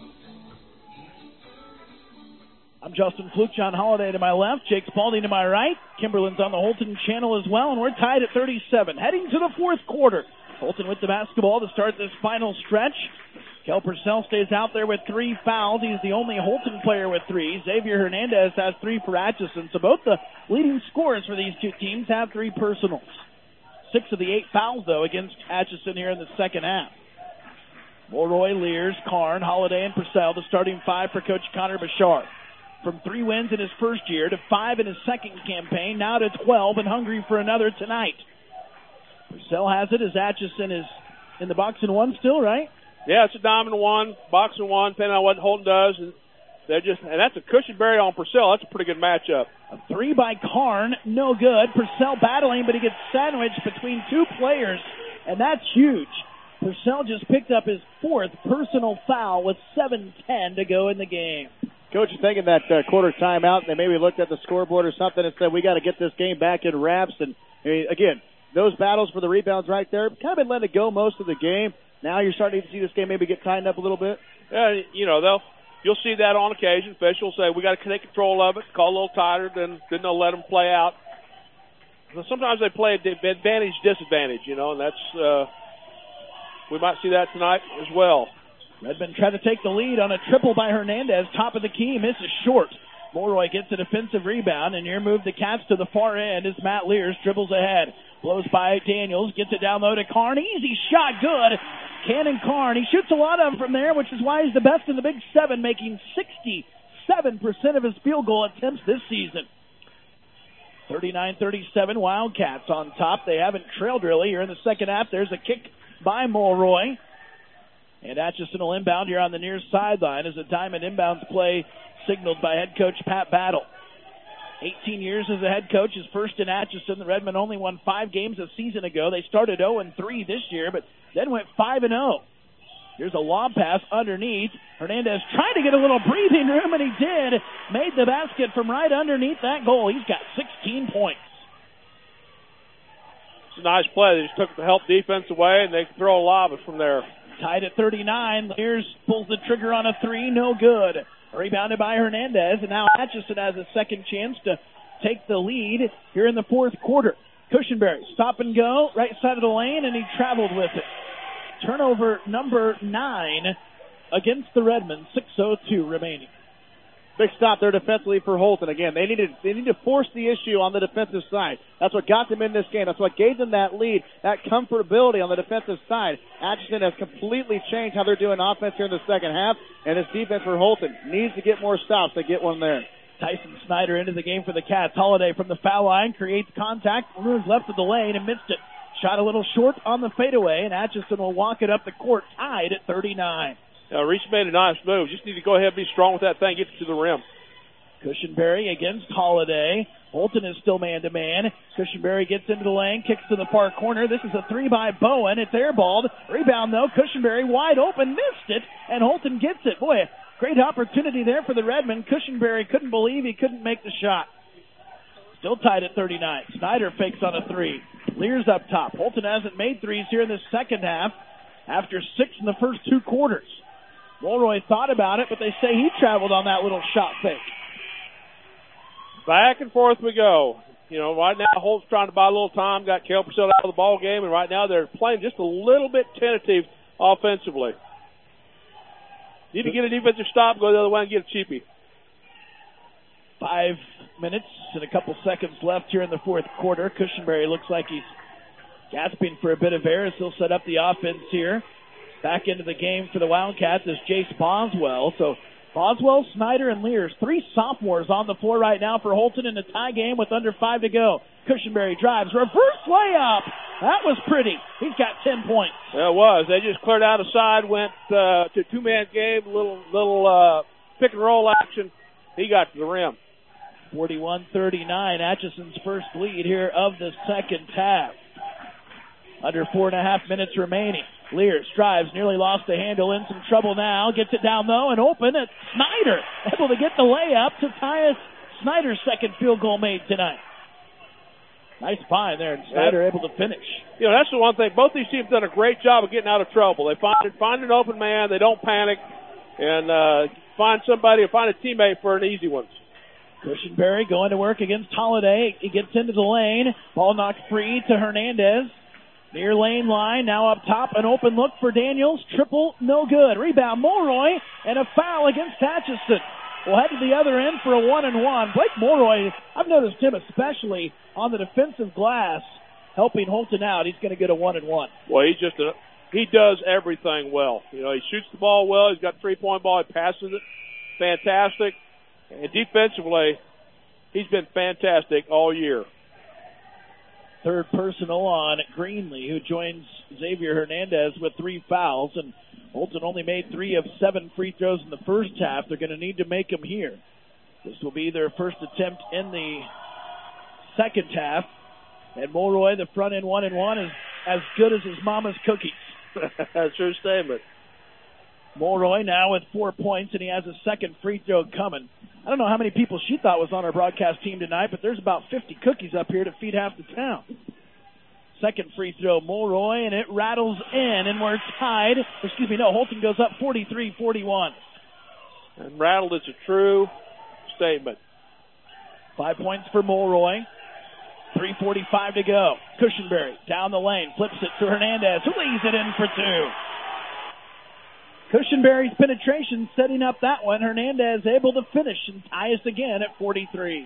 I'm Justin Fluke, John Holiday to my left, Jake Spalding to my right. Kimberlin's on the Holton channel as well, and we're tied at thirty-seven. Heading to the fourth quarter. Holton with the basketball to start this final stretch. Kel Purcell stays out there with three fouls. He's the only Holton player with three. Xavier Hernandez has three for Atchison. So both the leading scorers for these two teams have three personals. Six of the eight fouls, though, against Atchison here in the second half. Mulroy, Lears, Karn, Holiday, and Purcell, the starting five for Coach Connor Bouchard. From three wins in his first year to five in his second campaign, now to twelve and hungry for another tonight. Purcell has it as Atchison is in the box and one still, right? Yeah, it's a diamond one, box and one, depending on what Holton does. And they're just, and that's a Cushenberry on Purcell. That's a pretty good matchup. A three by Karn, no good. Purcell battling, but he gets sandwiched between two players, and that's huge. Purcell just picked up his fourth personal foul with seven ten to go in the game. Coach is taking that uh, quarter timeout. They maybe looked at the scoreboard or something and said, we got to get this game back in wraps. And I mean, again, those battles for the rebounds right there, kind of been letting it go most of the game. Now you're starting to see this game maybe get tightened up a little bit. Yeah, you know, they'll you'll see that on occasion. Officials say we got to take control of it, call a little tighter, then then they'll let them play out. So sometimes they play advantage disadvantage, you know, and that's uh, we might see that tonight as well. Redmond tried to take the lead on a triple by Hernandez, top of the key, misses short. Mulroy gets a defensive rebound, and here move the Cats to the far end as Matt Lears dribbles ahead. Blows by Daniels, gets it down low to Karn. Easy shot, good. Cannon Karn, he shoots a lot of them from there, which is why he's the best in the Big Seven, making sixty-seven percent of his field goal attempts this season. thirty-nine thirty-seven, Wildcats on top. They haven't trailed really here in the second half. There's a kick by Mulroy. And Atchison will inbound here on the near sideline as a diamond inbounds play signaled by head coach Pat Battle. eighteen years as a head coach, his first in Atchison. The Redmen only won five games a season ago. They started oh and three this year, but then went five and oh. Here's a lob pass underneath. Hernandez tried to get a little breathing room, and he did. Made the basket from right underneath that goal. He's got sixteen points. It's a nice play. They just took the help defense away, and they can throw a lob from there. Tied at thirty-nine. Lears pulls the trigger on a three. No good. Rebounded by Hernandez, and now Atchison has a second chance to take the lead here in the fourth quarter. Cushenberry, stop and go, right side of the lane, and he traveled with it. Turnover number nine against the Redmen, six oh two remaining. Big stop there defensively for Holton. Again, they need to they need to force the issue on the defensive side. That's what got them in this game. That's what gave them that lead, that comfortability on the defensive side. Atchison has completely changed how they're doing offense here in the second half, and this defense for Holton needs to get more stops. They get one there. Tyson Snyder into the game for the Cats. Holiday from the foul line creates contact, moves left of the lane and missed it. Shot a little short on the fadeaway, and Atchison will walk it up the court, tied at thirty-nine. Uh, Reese made a nice move. Just need to go ahead and be strong with that thing, get it to the rim. Cushenberry against Holiday. Holton is still man-to-man. Cushenberry gets into the lane, kicks to the far corner. This is a three by Bowen. It's airballed. Rebound, though. Cushenberry wide open, missed it, and Holton gets it. Boy, great opportunity there for the Redmen. Cushenberry couldn't believe he couldn't make the shot. Still tied at thirty-nine. Snyder fakes on a three. Lear's up top. Holton hasn't made threes here in the second half after six in the first two quarters. Mulroy thought about it, but they say he traveled on that little shot fake. Back and forth we go. You know, right now Holt's trying to buy a little time, got Cal Purcell out of the ball game, and right now they're playing just a little bit tentative offensively. Need to get a defensive stop, go the other way and get a cheapie. Five minutes and a couple seconds left here in the fourth quarter. Cushenberry looks like he's gasping for a bit of air as he'll set up the offense here. Back into the game for the Wildcats is Jace Boswell. So Boswell, Snyder, and Lears, three sophomores on the floor right now for Holton in a tie game with under five to go. Cushenberry drives, reverse layup. That was pretty. He's got ten points. Yeah, it was. They just cleared out a side, went uh, to two-man game, little little uh, pick and roll action. He got to the rim. forty-one thirty-nine, Atchison's first lead here of the second half. Under four and a half minutes remaining. Lears drives, nearly lost the handle, in some trouble now. Gets it down low and open. It's Snyder able to get the layup to Tyus Snyder's second field goal made tonight. Nice find there, and Snyder able to finish. You know, that's the one thing. Both these teams done a great job of getting out of trouble. They find find an open man, they don't panic, and uh, find somebody or find a teammate for an easy one. Cushenberry going to work against Holiday. He gets into the lane. Ball knocked free to Hernandez. Near lane line, now up top, an open look for Daniels. Triple, no good. Rebound, Mulroy, and a foul against Atchison. We'll head to the other end for a one and one. Blake Mulroy, I've noticed him especially on the defensive glass, helping Holton out. He's going to get a one and one. Well, he just a, he does everything well. You know, he shoots the ball well. He's got three point ball. He passes it, fantastic. And defensively, he's been fantastic all year. Third personal on Greenlee, who joins Xavier Hernandez with three fouls. And Holton only made three of seven free throws in the first half. They're going to need to make them here. This will be their first attempt in the second half. And Mulroy, the front end one and one, is as good as his mama's cookies. That's true statement. Mulroy now with four points, and he has a second free throw coming. I don't know how many people she thought was on our broadcast team tonight, but there's about fifty cookies up here to feed half the town. Second free throw, Mulroy, and it rattles in, and we're tied. Excuse me, no, Holton goes up forty-three forty-one. And rattled is a true statement. Five points for Mulroy. three forty-five to go. Cushenberry down the lane, flips it to Hernandez, who lays it in for two. Cushenberry's penetration setting up that one. Hernandez able to finish and tie us again at forty-three.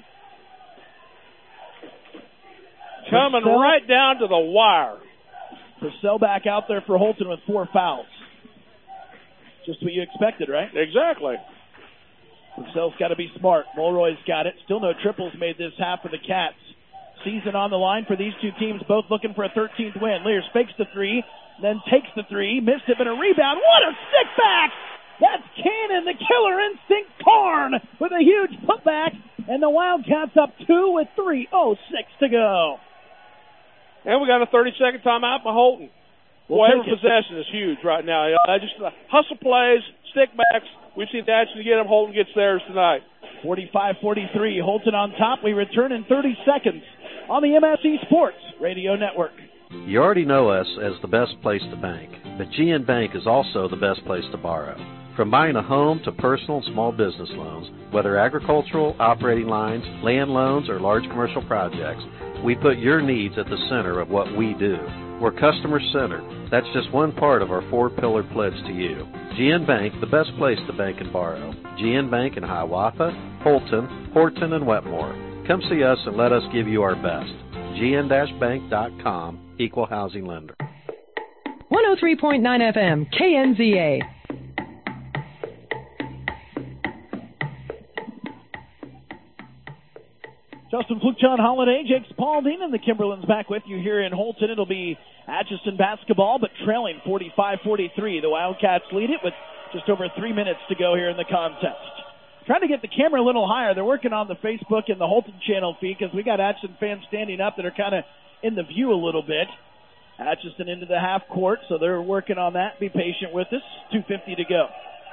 Coming Purcell, right down to the wire. Purcell back out there for Holton with four fouls. Just what you expected, right? Exactly. Purcell's got to be smart. Mulroy's got it. Still no triples made this half for the Cats. Season on the line for these two teams, both looking for a thirteenth win. Lears fakes the three, then takes the three, missed it, but a rebound. What a stick back! That's Cannon, the killer instinct Karn, with a huge putback, and the Wildcats up two with three oh six to go. And we got a thirty-second timeout by Holton. We'll Boy, every possession is huge right now. I just uh, hustle plays, stick backs. We've seen that to get them. Holton gets theirs tonight. forty-five forty-three. Holton on top. We return in thirty seconds on the M S C Sports Radio Network. You already know us as the best place to bank, but G N Bank is also the best place to borrow. From buying a home to personal and small business loans, whether agricultural, operating lines, land loans, or large commercial projects, we put your needs at the center of what we do. We're customer-centered. That's just one part of our four-pillar pledge to you. G N Bank, the best place to bank and borrow. G N Bank in Hiawatha, Holton, Horton, and Wetmore. Come see us and let us give you our best. G N bank dot com, Equal Housing Lender. one oh three point nine F M, K N Z A. Justin Fluke, John Holiday, Jake Spalding, and the Kimberlins back with you here in Holton. It'll be Atchison basketball, but trailing forty-five forty-three. The Wildcats lead it with just over three minutes to go here in the contest. Trying to get the camera a little higher. They're working on the Facebook and the Holton channel feed because we got Atchison fans standing up that are kind of in the view a little bit. Atchison into the half court, so they're working on that. Be patient with us. two fifty to go.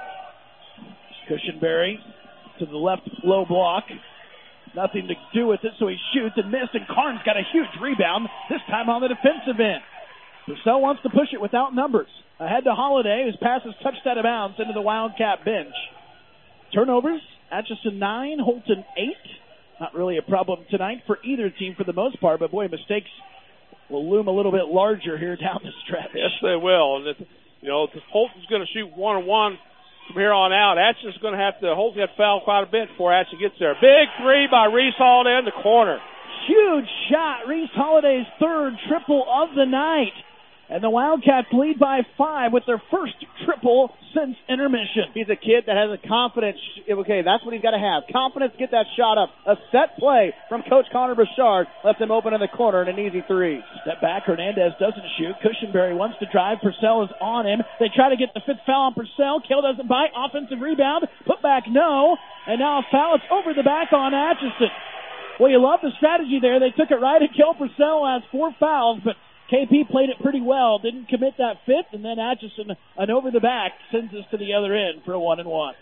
Cushenberry to the left low block. Nothing to do with it, so he shoots and missed, and Carnes got a huge rebound, this time on the defensive end. Purcell wants to push it without numbers. Ahead to Holiday, whose pass is touched out of bounds into the Wildcat bench. Turnovers, Atchison nine, Holton eight. Not really a problem tonight for either team for the most part, but boy, mistakes will loom a little bit larger here down the stretch. Yes, they will. And, if, you know, if Holton's going to shoot one-on-one from here on out, Atchison's going to have to, Holton have to foul quite a bit before Atchison gets there. Big three by Reese Holiday in the corner. Huge shot. Reese Holiday's third triple of the night. And the Wildcats lead by five with their first triple since intermission. He's a kid that has a confidence. Okay, that's what he's got to have. Confidence, get that shot up. A set play from Coach Connor Bouchard left him open in the corner and an easy three. Step back, Hernandez doesn't shoot. Cushenberry wants to drive. Purcell is on him. They try to get the fifth foul on Purcell. Kale doesn't bite. Offensive rebound. Put back, no. And now a foul. It's over the back on Atchison. Well, you love the strategy there. They took it right at Kale Purcell, has four fouls, but K P played it pretty well, didn't commit that fifth, and then Atchison, an over the back, sends us to the other end for a one and one.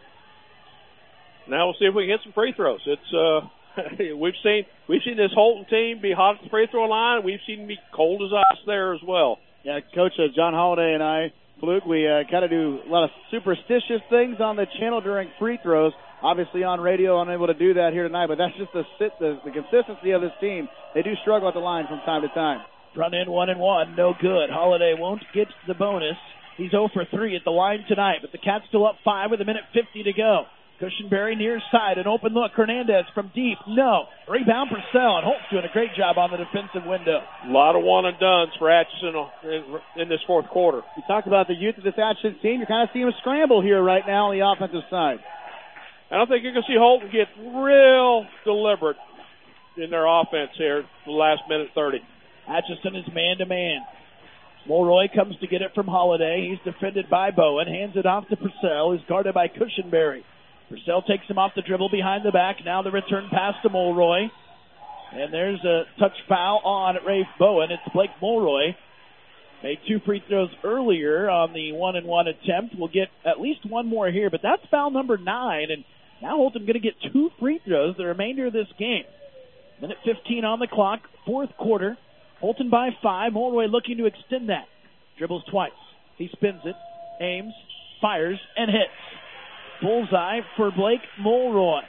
Now we'll see if we can hit some free throws. It's uh, we've seen we've seen this Holton team be hot at the free throw line. We've seen them be cold as ice there as well. Yeah, Coach uh, John Holiday and I, Fluke, we uh, kind of do a lot of superstitious things on the channel during free throws. Obviously on radio, unable to do that here tonight, but that's just the sit, the, the consistency of this team. They do struggle at the line from time to time. Front end one and one, no good. Holiday won't get the bonus. He's zero for three at the line tonight, but the Cats still up five with a minute fifty to go. Cushenberry near side, an open look. Hernandez from deep, no. Rebound Purcell, and Holt's doing a great job on the defensive window. A lot of one and dones for Atchison in, in this fourth quarter. You talk about the youth of this Atchison team. You're kind of seeing them scramble here right now on the offensive side. I don't think you're going to see Holton get real deliberate in their offense here for the last minute thirty. Atchison is man-to-man. Mulroy comes to get it from Holiday. He's defended by Bowen. Hands it off to Purcell, who's guarded by Cushenberry. Purcell takes him off the dribble behind the back. Now the return pass to Mulroy. And there's a touch foul on Rafe Bowen. It's Blake Mulroy. Made two free throws earlier on the one-and-one attempt. We'll get at least one more here, but that's foul number nine. And now Holton going to get two free throws the remainder of this game. Minute fifteen on the clock, fourth quarter. Holton by five. Mulroy looking to extend that. Dribbles twice. He spins it, aims, fires, and hits. Bullseye for Blake Mulroy.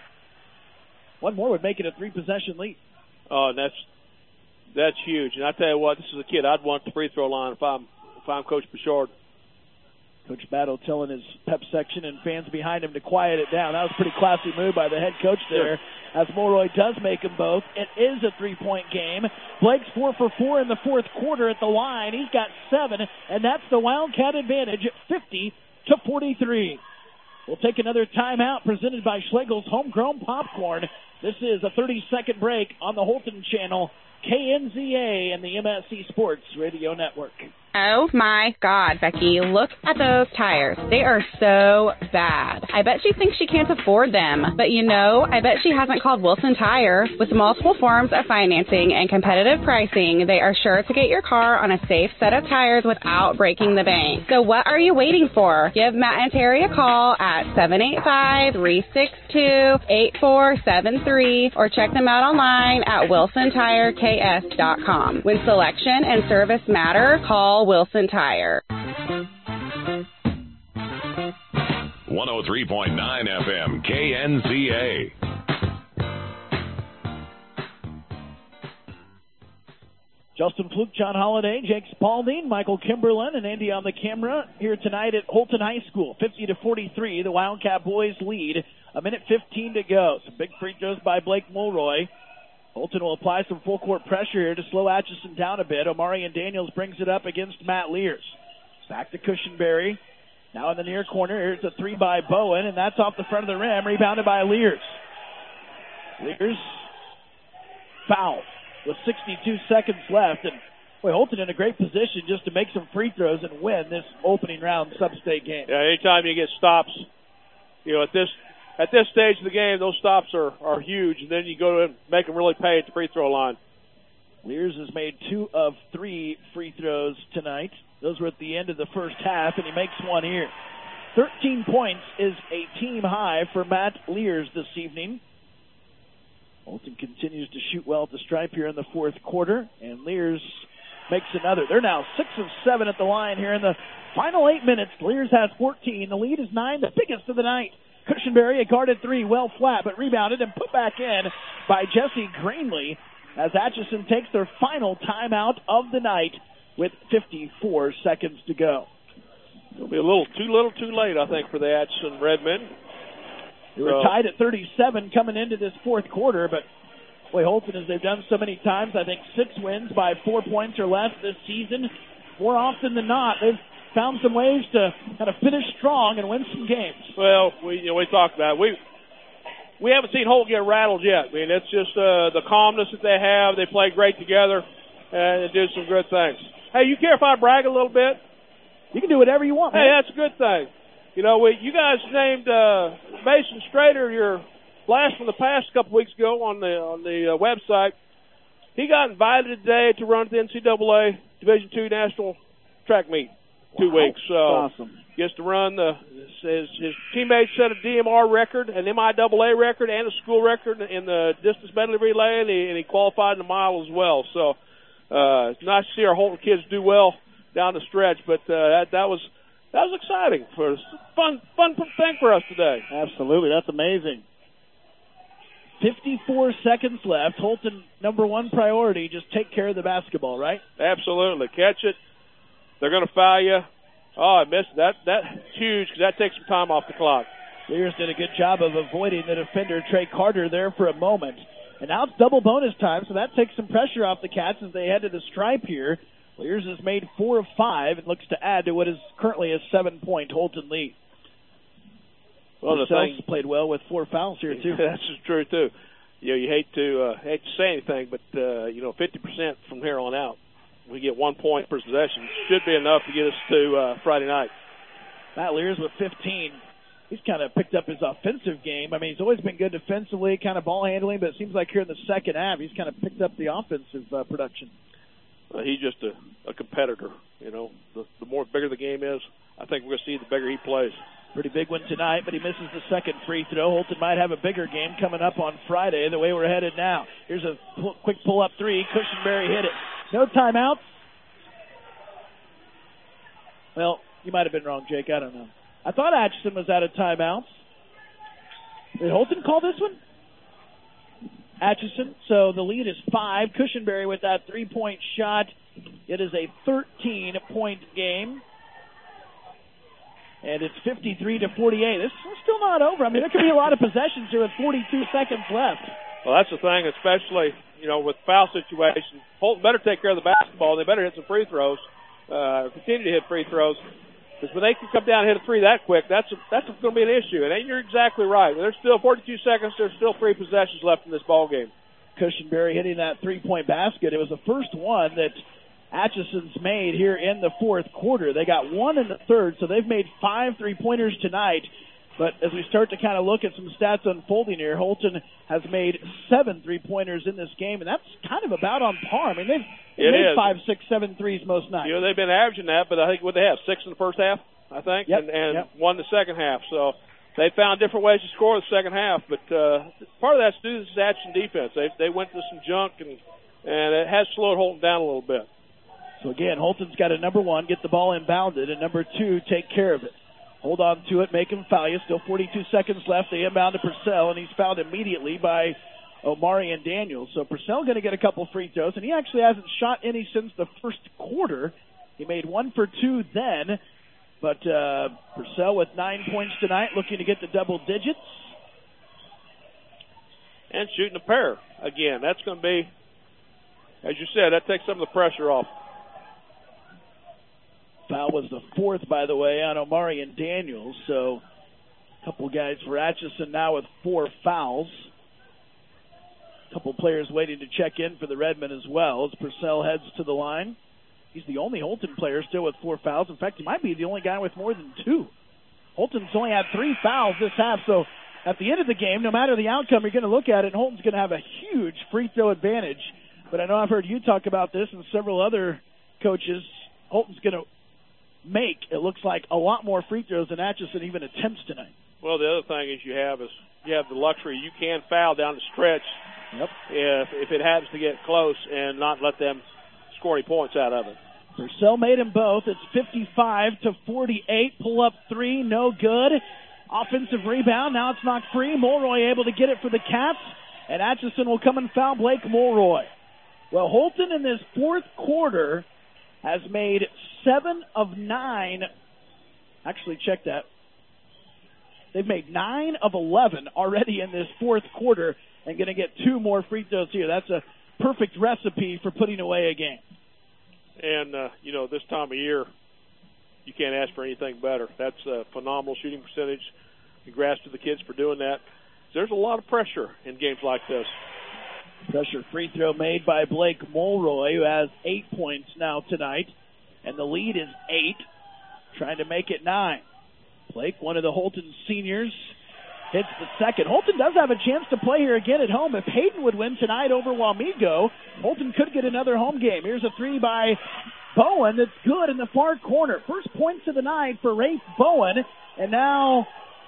One more would make it a three-possession lead. Oh, and that's that's huge. And I tell you what, this is a kid I'd want the free throw line if I'm if I'm Coach Bouchard. Coach Battle telling his pep section and fans behind him to quiet it down. That was a pretty classy move by the head coach there. As Mulroy does make them both. It is a three-point game. Blake's four for four in the fourth quarter at the line. He's got seven, and that's the Wildcat advantage at fifty to forty-three. We'll take another timeout presented by Schlegel's Homegrown Popcorn. This is a thirty-second break on the Holton channel, K N Z A, and the M S C Sports Radio Network. Oh my God, Becky, look at those tires. They are so bad. I bet she thinks she can't afford them. But you know, I bet she hasn't called Wilson Tire. With multiple forms of financing and competitive pricing, they are sure to get your car on a safe set of tires without breaking the bank. So what are you waiting for? Give Matt and Terry a call at seven eight five, three six two, eight four seven three or check them out online at wilson tire k s dot com. When selection and service matter, call Wilson Tire. one oh three point nine F M K N Z A. Justin Fluke, John Holiday, Jake Spalding, Michael Kimberlin, and Andy on the camera here tonight at Holton High School. fifty to forty-three, the Wildcat boys lead. A minute fifteen to go. Some big free throws by Blake Mulroy. Holton will apply some full court pressure here to slow Atchison down a bit. Omarion Daniels brings it up against Matt Lears. Back to Cushenberry. Now in the near corner, here's a three by Bowen, and that's off the front of the rim, rebounded by Lears. Lears foul with sixty-two seconds left. And boy, Holton in a great position just to make some free throws and win this opening round sub-state game. Yeah, anytime you get stops, you know, at this at this stage of the game, those stops are, are huge, and then you go and make them really pay at the free throw line. Lears has made two of three free throws tonight. Those were at the end of the first half, and he makes one here. thirteen points is a team high for Matt Lears this evening. Holton continues to shoot well at the stripe here in the fourth quarter, and Lears makes another. They're now six of seven at the line here in the final eight minutes. Lears has fourteen. The lead is nine, the biggest of the night. Cushenberry, a guarded three, well flat, but rebounded and put back in by Jesse Greenlee as Atchison takes their final timeout of the night with fifty-four seconds to go. It'll be a little too little too late, I think, for the Atchison Redmen. They were tied at thirty-seven coming into this fourth quarter, but boy, Holton, as they've done so many times, I think six wins by four points or less this season. More often than not, they've found some ways to kind of finish strong and win some games. Well, we you know we talked about it. we we haven't seen Holt get rattled yet. I mean, it's just uh, the calmness that they have. They play great together and they do some good things. Hey, you care if I brag a little bit? You can do whatever you want, man. Hey, that's a good thing. You know, we, you guys named uh, Mason Strader your blast from the past a couple weeks ago on the on the uh, website. He got invited today to run the N C double A Division two National Track Meet. Two wow. weeks. So awesome. Gets to run the his, his teammates set a D M R record, an M I double A record, and a school record in the distance medley relay, and he, and he qualified in the mile as well. So uh, it's nice to see our Holton kids do well down the stretch. But uh, that that was that was exciting for fun fun thing for us today. Absolutely, that's amazing. fifty-four seconds left. Holton, number one priority, just take care of the basketball, right? Absolutely. Catch it. They're going to foul you. Oh, I missed that. That's huge because that takes some time off the clock. Lears did a good job of avoiding the defender, Trey Carter, there for a moment. And now it's double bonus time, so that takes some pressure off the Cats as they head to the stripe here. Lears has made four of five and looks to add to what is currently a seven-point Holton lead. Well, the thing played well with four fouls here, too. That's true, too. You know, you hate to uh, hate to say anything, but, uh, you know, fifty percent from here on out. We get one point per possession. Should be enough to get us to uh, Friday night. Matt Lears with fifteen. He's kind of picked up his offensive game. I mean, he's always been good defensively, kind of ball handling, but it seems like here in the second half, he's kind of picked up the offensive uh, production. Uh, he's just a, a competitor. You know, the, the more bigger the game is, I think we're going to see the bigger he plays. Pretty big one tonight, but he misses the second free throw. Holton might have a bigger game coming up on Friday, the way we're headed now. Here's a pull, quick pull-up three. Cushenberry hit it. No timeouts. Well, you might have been wrong, Jake. I don't know. I thought Atchison was out of timeouts. Did Holton call this one? Atchison. So the lead is five. Cushenberry with that three-point shot. It is a thirteen-point game. And it's fifty-three to forty-eight. This is still not over. I mean, there could be a lot of possessions here with forty-two seconds left. Well, that's the thing, especially, you know, with foul situations. Holton better take care of the basketball. They better hit some free throws. Uh, continue to hit free throws. Because when they can come down and hit a three that quick, that's a, that's going to be an issue. And you're exactly right. There's still forty-two seconds. There's still three possessions left in this ball game. Cushenberry hitting that three-point basket. It was the first one that Atchison's made here in the fourth quarter. They got one in the third, so they've made five three-pointers tonight. But as we start to kind of look at some stats unfolding here, Holton has made seven three-pointers in this game, and that's kind of about on par. I mean, they've, they've made is. five, six, seven threes most nights. You know, they've been averaging that, but I think what they have, six in the first half, I think, yep. and, and yep. one in the second half. So they found different ways to score the second half, but uh, part of that's due to this Atchison defense. They they went to some junk, and and it has slowed Holton down a little bit. So again, Holton's got to, number one, get the ball inbounded, and number two, take care of it. Hold on to it, make him foul you. Still forty-two seconds left. They inbound to Purcell, and he's fouled immediately by Omari and Daniels. So Purcell going to get a couple free throws, and he actually hasn't shot any since the first quarter. He made one for two then, but uh, Purcell with nine points tonight, looking to get to double digits. And shooting a pair again. That's going to be, as you said, that takes some of the pressure off. Foul was the fourth, by the way, on Omari and Daniels. So a couple guys for Atchison now with four fouls. A couple players waiting to check in for the Redmen as well as Purcell heads to the line. He's the only Holton player still with four fouls. In fact, he might be the only guy with more than two. Holton's only had three fouls this half, so at the end of the game, no matter the outcome, you're going to look at it, and Holton's going to have a huge free throw advantage. But I know I've heard you talk about this and several other coaches. Holton's going to make, it looks like, a lot more free throws than Atchison even attempts tonight. Well, the other thing is you have is you have the luxury. You can foul down the stretch yep. if if it happens to get close and not let them score any points out of it. Purcell made them both. It's fifty-five to forty-eight. Pull up three, no good. Offensive rebound. Now it's knocked free. Mulroy able to get it for the Cats, and Atchison will come and foul Blake Mulroy. Well, Holton in this fourth quarter has made seven of nine. Actually, check that. They've made nine of eleven already in this fourth quarter and going to get two more free throws here. That's a perfect recipe for putting away a game. And, uh, you know, this time of year, you can't ask for anything better. That's a phenomenal shooting percentage. Congrats to the kids for doing that. There's a lot of pressure in games like this. Pressure free throw made by Blake Mulroy, who has eight points now tonight. And the lead is eight, trying to make it nine. Blake, one of the Holton seniors, hits the second. Holton does have a chance to play here again at home. If Hayden would win tonight over Wamego, Holton could get another home game. Here's a three by Bowen that's good in the far corner. First points of the night for Rafe Bowen. And now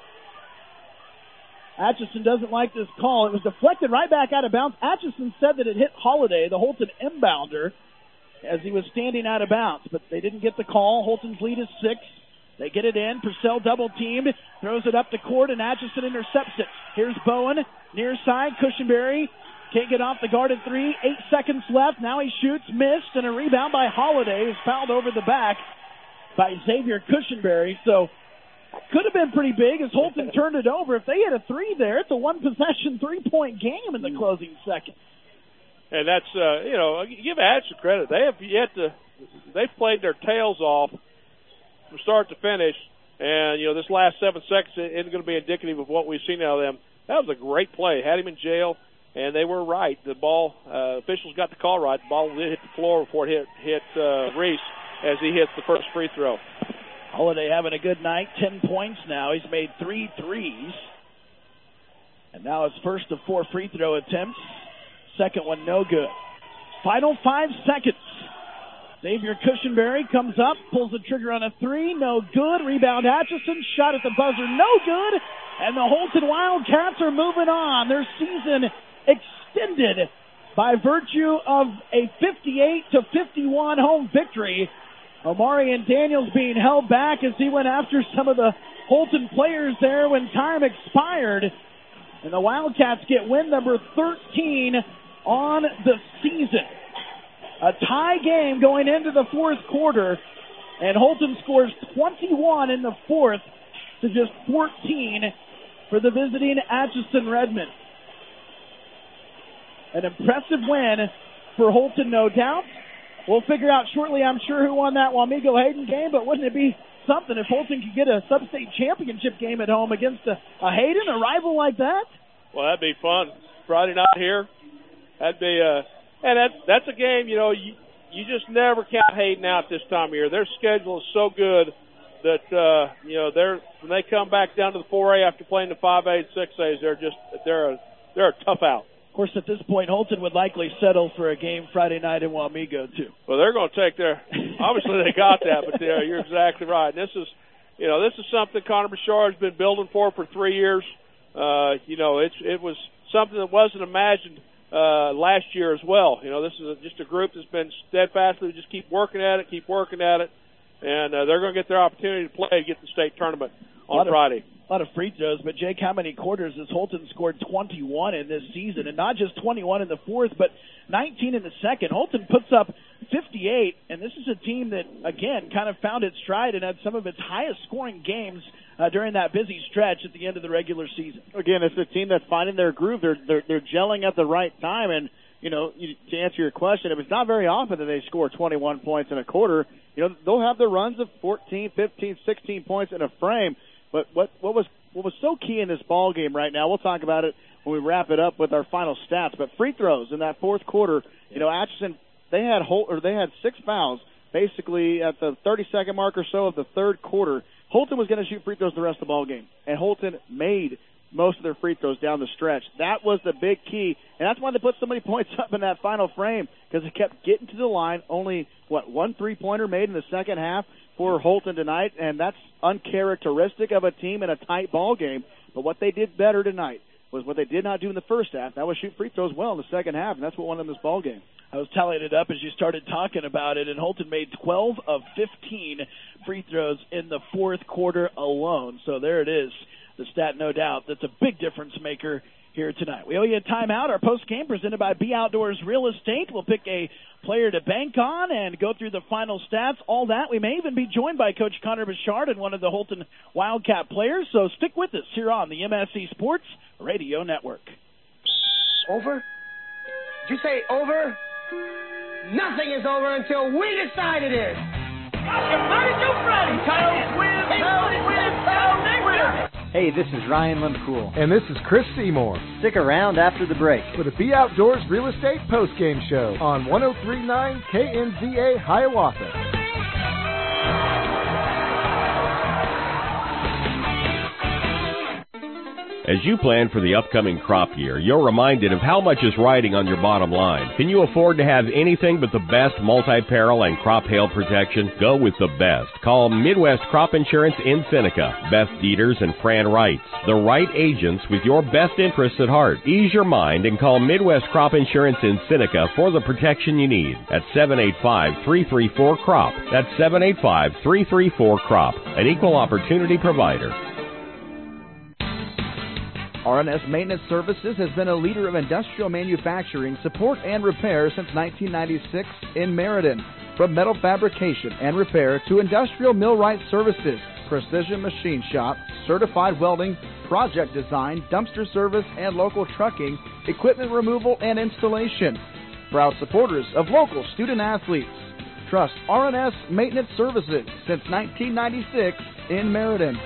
Atchison doesn't like this call. It was deflected right back out of bounds. Atchison said that it hit Holiday, the Holton inbounder, as he was standing out of bounds. But they didn't get the call. Holton's lead is six. They get it in. Purcell double-teamed, throws it up the court, and Atchison intercepts it. Here's Bowen, near side. Cushenberry can't get off the guarded three. Eight seconds left. Now he shoots, missed, and a rebound by Holiday is fouled over the back by Xavier Cushenberry. So could have been pretty big as Holton turned it over. If they hit a three there, it's a one-possession, three-point game in the closing second. And that's, uh, you know, give Atchison credit. They have yet to, they've played their tails off from start to finish, and, you know, this last seven seconds isn't going to be indicative of what we've seen out of them. That was a great play. Had him in jail, and they were right. The ball, uh, officials got the call right. The ball did hit the floor before it hit, hit uh, Reese as he hits the first free throw. Holiday having a good night, ten points now. He's made three threes. And now his first of four free throw attempts. Second one no good. Final five seconds. Xavier Cushenberry comes up, pulls the trigger on a three, no good. Rebound Atchison, shot at the buzzer, no good. And the Holton Wildcats are moving on. Their season extended by virtue of a fifty-eight to fifty-one home victory. Omarion Daniels being held back as he went after some of the Holton players there when time expired. And the Wildcats get win number thirteen on the season. A tie game going into the fourth quarter, and Holton scores twenty-one in the fourth to just fourteen for the visiting Atchison Redmen. An impressive win for Holton, no doubt. We'll figure out shortly, I'm sure, who won that Wamego Hayden game, but wouldn't it be something if Holton could get a sub-state championship game at home against a, a Hayden, a rival like that? Well, that'd be fun. Friday night here, that'd be uh and that's that's a game, you know, you you just never count Hayden out this time of year. Their schedule is so good that uh, you know, they're when they come back down to the four A after playing the five A and six A's, they're just they're a they're a tough out. Of course, at this point, Holton would likely settle for a game Friday night in Wamego too. Well, they're going to take their obviously they got that, but uh, you're exactly right. And this is you know this is something Connor Bouchard has been building for for three years. Uh, you know, it's it was something that wasn't imagined uh, last year as well. You know, this is a, just a group that's been steadfastly just keep working at it, keep working at it, and uh, they're going to get their opportunity to play to get the state tournament on Friday. Of, a lot of free throws, but Jake, how many quarters has Holton scored? twenty-one in this season, and not just twenty-one in the fourth, but nineteen in the second. Holton puts up fifty-eight, and this is a team that, again, kind of found its stride and had some of its highest scoring games Uh, during that busy stretch at the end of the regular season. Again, it's a team that's finding their groove. They're they're, they're gelling at the right time. And, you know, you, to answer your question, it was not very often that they score twenty-one points in a quarter. You know, they'll have the runs of fourteen, fifteen, sixteen points in a frame. But what, what was what was so key in this ball game right now, we'll talk about it when we wrap it up with our final stats. But free throws in that fourth quarter, you know, Atchison, they had Hol- or they had six fouls basically at the thirty-second mark or so of the third quarter. Holton was going to shoot free throws the rest of the ball game, and Holton made most of their free throws down the stretch. That was the big key, and that's why they put so many points up in that final frame, because they kept getting to the line. Only, what, one three-pointer made in the second half for Holton tonight, and that's uncharacteristic of a team in a tight ball game. But what they did better tonight was what they did not do in the first half. That was shoot free throws well in the second half, and that's what won them this ball game. I was tallying it up as you started talking about it, and Holton made twelve of fifteen free throws in the fourth quarter alone. So there it is, the stat, no doubt. That's a big difference maker here tonight. We owe you a timeout. Our post-game presented by B Outdoors Real Estate. We'll pick a player to bank on and go through the final stats, all that. We may even be joined by Coach Connor Bouchard and one of the Holton Wildcat players. So stick with us here on the M S C Sports Radio Network. Over? Did you say over? Nothing is over until we decide it is. Hey, this is Ryan Lemcool. And this is Chris Seymour. Stick around after the break for the B Outdoors Real Estate Postgame Show on one oh three point nine K N Z A Hiawatha. As you plan for the upcoming crop year, you're reminded of how much is riding on your bottom line. Can you afford to have anything but the best multi-peril and crop hail protection? Go with the best. Call Midwest Crop Insurance in Seneca. Beth Dieters and Fran Wrights. The right agents with your best interests at heart. Ease your mind and call Midwest Crop Insurance in Seneca for the protection you need at seven eight five, three three four, C R O P. That's seven eight five, three three four, C R O P. An equal opportunity provider. R N S Maintenance Services has been a leader of industrial manufacturing, support, and repair since nineteen ninety-six in Meriden. From metal fabrication and repair to industrial millwright services, precision machine shop, certified welding, project design, dumpster service, and local trucking, equipment removal, and installation. Proud supporters of local student athletes. Trust R N S Maintenance Services since nineteen ninety-six in Meriden.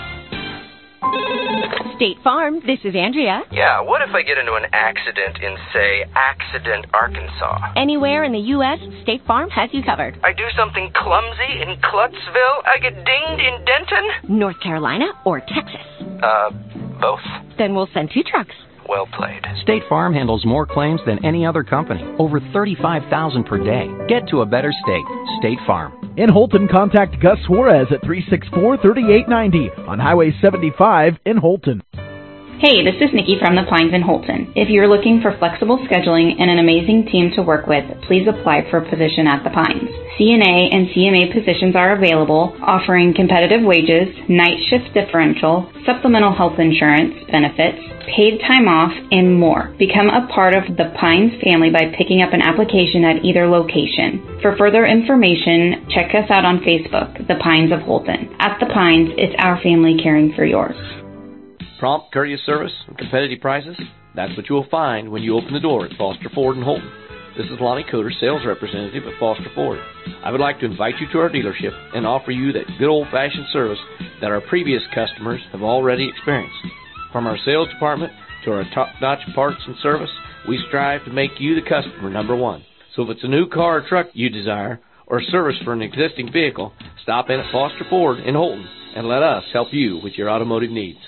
State Farm, this is Andrea. Yeah, what if I get into an accident in, say, Accident, Arkansas? Anywhere in the U S, State Farm has you covered. I do something clumsy in Cluttsville, I get dinged in Denton? North Carolina or Texas? Uh, both. Then we'll send two trucks. Well played. State Farm handles more claims than any other company. Over thirty-five thousand per day. Get to a better state. State Farm. In Holton, contact Gus Suarez at three six four, three eight nine zero on Highway seventy-five in Holton. Hey, this is Nikki from the Pines in Holton. If you're looking for flexible scheduling and an amazing team to work with, please apply for a position at the Pines. C N A and C M A positions are available, offering competitive wages, night shift differential, supplemental health insurance benefits, paid time off, and more. Become a part of the Pines family by picking up an application at either location. For further information, check us out on Facebook, The Pines of Holton. At The Pines, it's our family caring for yours. Prompt, courteous service, and competitive prices? That's what you'll find when you open the door at Foster Ford in Holton. This is Lonnie Coder, sales representative at Foster Ford. I would like to invite you to our dealership and offer you that good old-fashioned service that our previous customers have already experienced. From our sales department to our top-notch parts and service, we strive to make you the customer number one. So if it's a new car or truck you desire, or service for an existing vehicle, stop in at Foster Ford in Holton and let us help you with your automotive needs.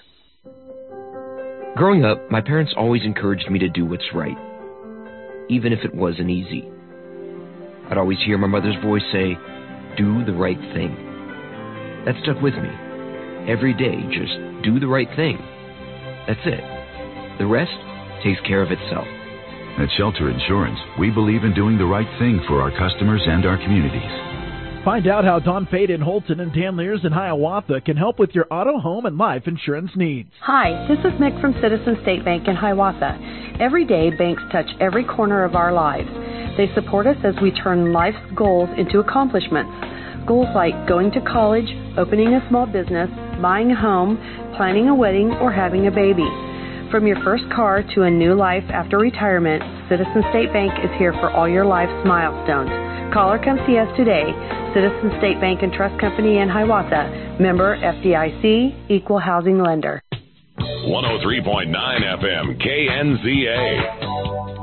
Growing up, my parents always encouraged me to do what's right, even if it wasn't easy. I'd always hear my mother's voice say, "Do the right thing." That stuck with me. Every day, just do the right thing. That's it. The rest takes care of itself. At Shelter Insurance, we believe in doing the right thing for our customers and our communities. Find out how Don Fade in Holton and Dan Lears in Hiawatha can help with your auto, home, and life insurance needs. Hi, this is Mick from Citizen State Bank in Hiawatha. Every day, banks touch every corner of our lives. They support us as we turn life's goals into accomplishments. Goals like going to college, opening a small business, buying a home, planning a wedding, or having a baby. From your first car to a new life after retirement, Citizen State Bank is here for all your life's milestones. Call or come see us today. Citizen State Bank and Trust Company in Hiawatha. Member F D I C, Equal Housing Lender. one oh three point nine F M, K N Z A.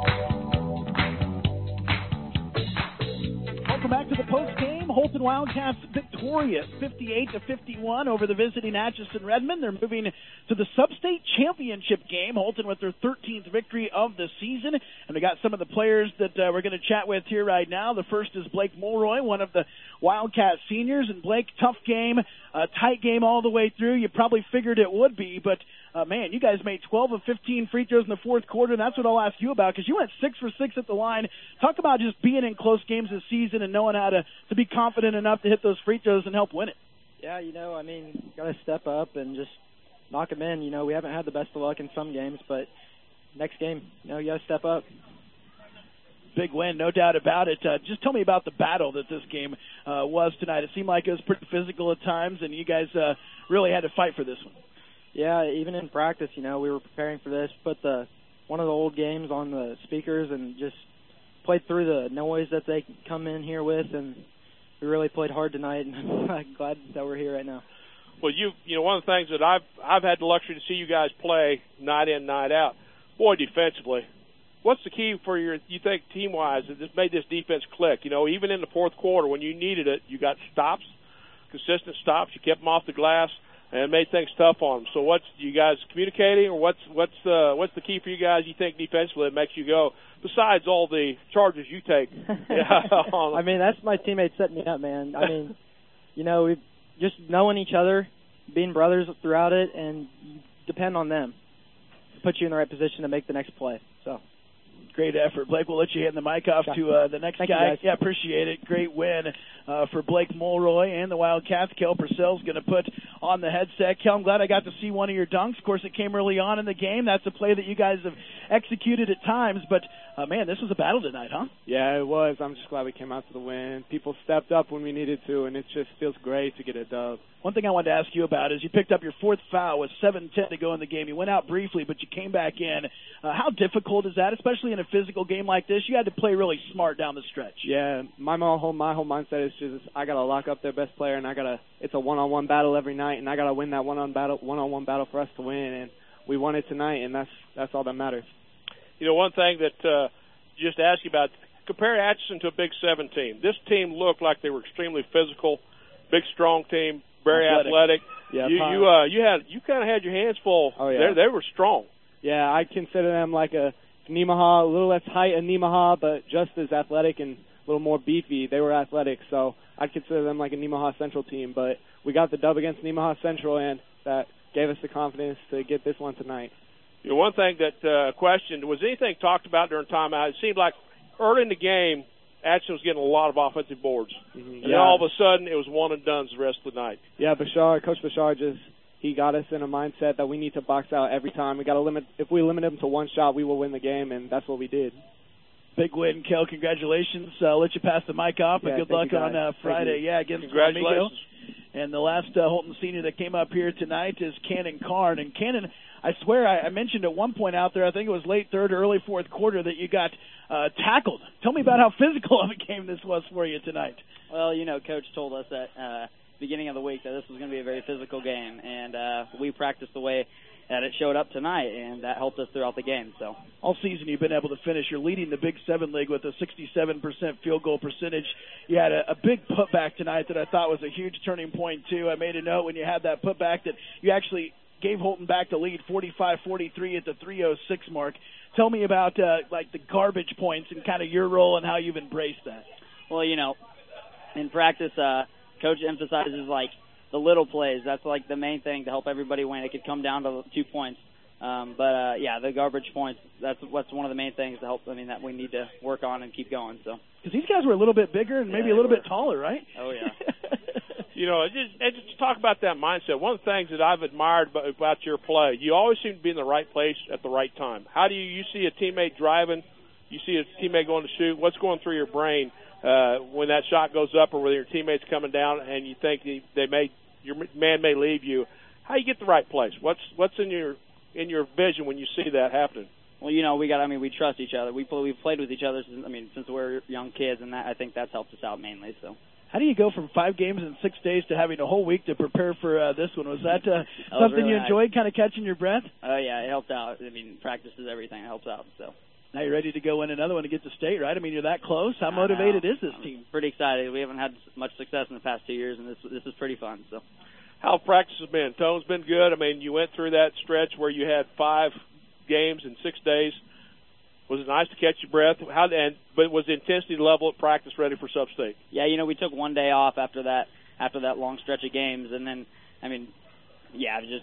Welcome back to the post game. Holton Wildcats victorious fifty-eight to fifty-one over the visiting Atchison Redmond. They're moving to the Sub-State Championship game. Holton with their thirteenth victory of the season. And we got some of the players that uh, we're going to chat with here right now. The first is Blake Mulroy, one of the Wildcat seniors. And Blake, tough game, uh, tight game all the way through. You probably figured it would be, but uh, man, you guys made twelve of fifteen free throws in the fourth quarter, and that's what I'll ask you about, because you went six for six at the line. Talk about just being in close games this season and knowing how to, to be confident enough to hit those free throws and help win it. Yeah, you know, I mean, got to step up and just knock them in. You know, we haven't had the best of luck in some games, but next game, you know, you got to step up. Big win, no doubt about it. Uh, just tell me about the battle that this game uh, was tonight. It seemed like it was pretty physical at times, and you guys uh, really had to fight for this one. Yeah, even in practice, you know, we were preparing for this, put the one of the old games on the speakers and just played through the noise that they come in here with, and we really played hard tonight, and I'm glad that we're here right now. Well, you you know, one of the things that I've I've had the luxury to see you guys play night in, night out. Boy, defensively, what's the key for your, you think, team-wise, that just made this defense click? You know, even in the fourth quarter when you needed it, you got stops, consistent stops. You kept them off the glass and made things tough on them. So what's, you guys communicating, or what's what's uh, what's the key for you guys, you think, defensively that makes you go, besides all the charges you take? I mean, that's my teammates setting me up, man. I mean, you know, we just knowing each other, being brothers throughout it, and depend on them to put you in the right position to make the next play. So. Great effort. Blake, we'll let you hand the mic off to uh, the next Thank guy. You, yeah, appreciate it. Great win uh, for Blake Mulroy and the Wildcats. Kel Purcell's going to put on the headset. Kel, I'm glad I got to see one of your dunks. Of course, it came early on in the game. That's a play that you guys have executed at times. But, uh, man, this was a battle tonight, huh? Yeah, it was. I'm just glad we came out to the win. People stepped up when we needed to, and it just feels great to get a dub. One thing I wanted to ask you about is you picked up your fourth foul with seven ten to go in the game. You went out briefly, but you came back in. Uh, how difficult is that, especially in a physical game like this? You had to play really smart down the stretch. Yeah, my whole my whole mindset is just I gotta lock up their best player, and I gotta. It's a one-on-one battle every night, and I gotta win that one-on battle, one-on-one battle for us to win. And we won it tonight, and that's that's all that matters. You know, one thing that uh, just ask you about, compare Atchison to a Big Seven team. This team looked like they were extremely physical, big, strong team. Very athletic. athletic. Yeah, you you uh you had you kind of had your hands full. Oh yeah, they they were strong. Yeah, I consider them like a Nemaha, a little less height than Nemaha, but just as athletic and a little more beefy. They were athletic, so I'd consider them like a Nemaha Central team. But we got the dub against Nemaha Central, and that gave us the confidence to get this one tonight. You know, one thing that uh, questioned, was anything talked about during timeout? It seemed like early in the game, Atchison was getting a lot of offensive boards. Mm-hmm. And yeah. then all of a sudden, it was one and done the rest of the night. Yeah, Bashar, Coach Bashar just, he got us in a mindset that we need to box out every time. We got to limit, if we limit them to one shot, we will win the game, and that's what we did. Big win, Kel. Congratulations. Uh, I'll let you pass the mic off, yeah, and good luck on uh, Friday. Yeah, against Congratulations. Flamingo. And the last uh, Holton senior that came up here tonight is Cannon Karn. And Cannon, I swear I, I mentioned at one point out there, I think it was late third, early fourth quarter, that you got uh, tackled. Tell me about how physical of a game this was for you tonight. Well, you know, Coach told us at uh, beginning of the week that this was going to be a very physical game, and uh, we practiced the way that it showed up tonight, and that helped us throughout the game. So all season you've been able to finish. You're leading the Big Seven League with a sixty-seven percent field goal percentage. You had a, a big putback tonight that I thought was a huge turning point, too. I made a note when you had that putback that you actually gave Holton back the lead forty-five forty-three at the three oh six mark. Tell me about, uh, like, the garbage points and kind of your role and how you've embraced that. Well, you know, in practice, uh, Coach emphasizes, like, the little plays. That's like the main thing to help everybody win. It could come down to two points. Um, but, uh, yeah, the garbage points, that's what's one of the main things to help, I mean, that we need to work on and keep going. So because these guys were a little bit bigger and maybe yeah, a little were. bit taller, right? Oh, yeah. You know, just, and just to talk about that mindset, one of the things that I've admired about, about your play, you always seem to be in the right place at the right time. How do you, you see a teammate driving, you see a teammate going to shoot, what's going through your brain uh, when that shot goes up or when your teammate's coming down and you think they, they may, your man may leave you? How you get the right place? What's what's in your in your vision when you see that happening? Well, you know, we got. I mean, we trust each other. We play, we've played with each other since I mean since we were young kids, and that I think that's helped us out mainly. So How do you go from five games in six days to having a whole week to prepare for uh, this one? Was that uh, that was something really you nice. enjoyed, kind of catching your breath? Oh, yeah, it helped out. I mean, practice is everything. It helps out, so. Now you're ready to go win another one to get to state, right? I mean, you're that close. How motivated is this I'm team? Pretty excited. We haven't had much success in the past two years, and this this is pretty fun. So, how practice has been? Tone's been good. I mean, you went through that stretch where you had five games in six days. Was it nice to catch your breath? How and but was the intensity level at practice ready for sub-state? Yeah, you know, we took one day off after that after that long stretch of games, and then, I mean, yeah, just